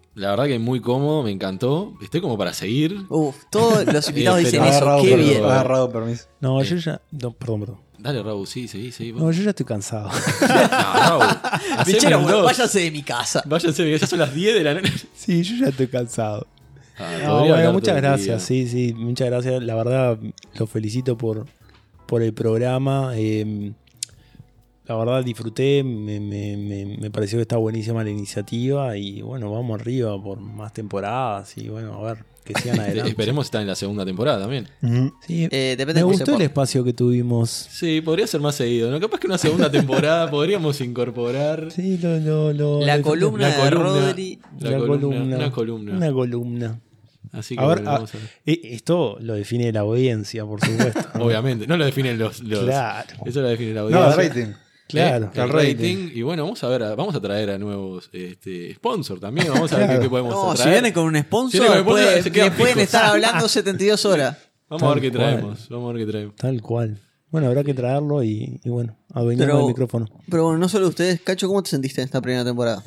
La verdad que muy cómodo, me encantó. Estoy como para seguir. Todos los invitados dicen pero eso. Qué bien. Agarrado permiso. No, yo ya. No, perdón. Dale, Raúl, seguí. No, yo ya estoy cansado. No, Raúl. haceme Pichero, un bueno, dos. váyanse de mi casa. Váyanse, ya son las 10 de la noche. Sí, yo ya estoy cansado. Ah, No, podría bueno, hablar muchas todo el gracias. día. Sí, muchas gracias. La verdad, los felicito por el programa. La verdad, disfruté. Me pareció que está buenísima la iniciativa. Y bueno, vamos arriba por más temporadas. Y bueno, a ver, que sigan adelante. Esperemos estar en la segunda temporada también. Ujú. Sí, Depende me de cómo se gustó el porte. espacio que tuvimos. Sí, podría ser más seguido, ¿no? Capaz que una segunda temporada podríamos incorporar. Sí, La columna La de columna. Rodri. Una columna. Una columna. Así que A ver, bueno, vamos a ver. esto lo define la audiencia, por supuesto. Obviamente, no lo definen los. Claro. Eso lo define la No, audiencia. el rating. Claro. El el rating. rating. Y bueno, vamos a ver, vamos a traer a nuevos sponsors también. Vamos a ver Claro. qué podemos No, traer. si vienen con un Si sponsor, vienen con un sponsor, puede- se quedan me pueden fijos. estar hablando 72 horas. Vamos a ver Tal qué cual. traemos. Vamos a ver qué traemos. Tal cual. Bueno, habrá que traerlo y bueno, adueñarnos Pero- del micrófono. Pero bueno, no solo ustedes. Cacho, ¿cómo te sentiste en esta primera temporada?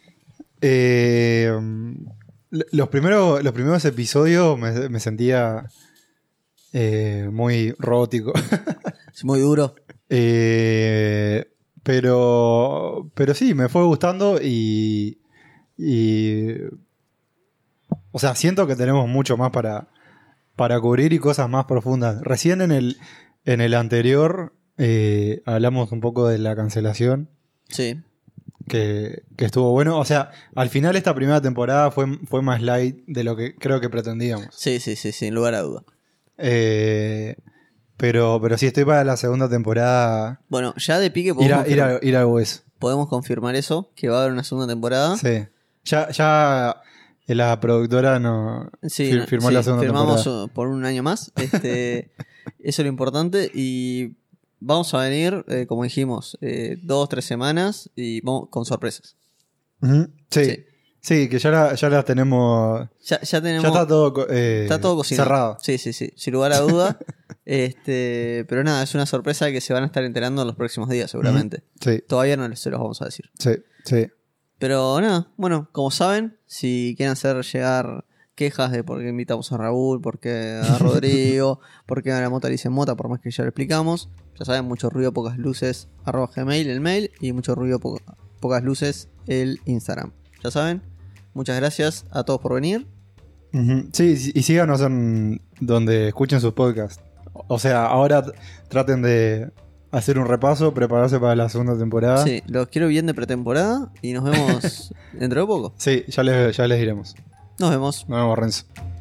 Los primeros episodios me sentía muy robótico. Es muy duro. Pero sí, me fue gustando y o sea, siento que tenemos mucho más para cubrir y cosas más profundas. Recién en el anterior hablamos un poco de la cancelación, Sí. que estuvo bueno. O sea, al final esta primera temporada fue más light de lo que creo que pretendíamos. Sí, sin lugar a duda. Pero sí estoy para la segunda temporada. Bueno, ya de pique Ir al hueso. podemos confirmar eso, que va a haber una segunda temporada. Sí. Ya la productora no Sí, firmó sí, la segunda firmamos temporada. por un año más. Eso es lo importante. Y vamos a venir, como dijimos, 2-3 semanas y vamos con sorpresas. Ujú. Sí. Sí. Sí, que ya las tenemos. Ya tenemos. Ya está todo, está todo cocinado. cerrado. Sí, sin lugar a duda. Pero nada, es una sorpresa que se van a estar enterando en los próximos días, seguramente. Sí, Todavía no se los vamos a decir. sí. Pero nada, bueno, como saben, si quieren hacer llegar quejas de por qué invitamos a Raúl, por qué a Rodrigo, por qué a la mota le dicen mota, por más que ya lo explicamos, ya saben, mucho ruido, pocas luces, @gmail el mail, y mucho ruido, pocas luces el Instagram. Ya saben, muchas gracias a todos por venir. Ujú. Sí, y síganos en donde escuchen sus podcasts. O sea, ahora traten de hacer un repaso, prepararse para la segunda temporada. Sí, los quiero bien de pretemporada y nos vemos dentro de poco. Sí, ya les diremos. Nos vemos. Nos vemos, Renzo.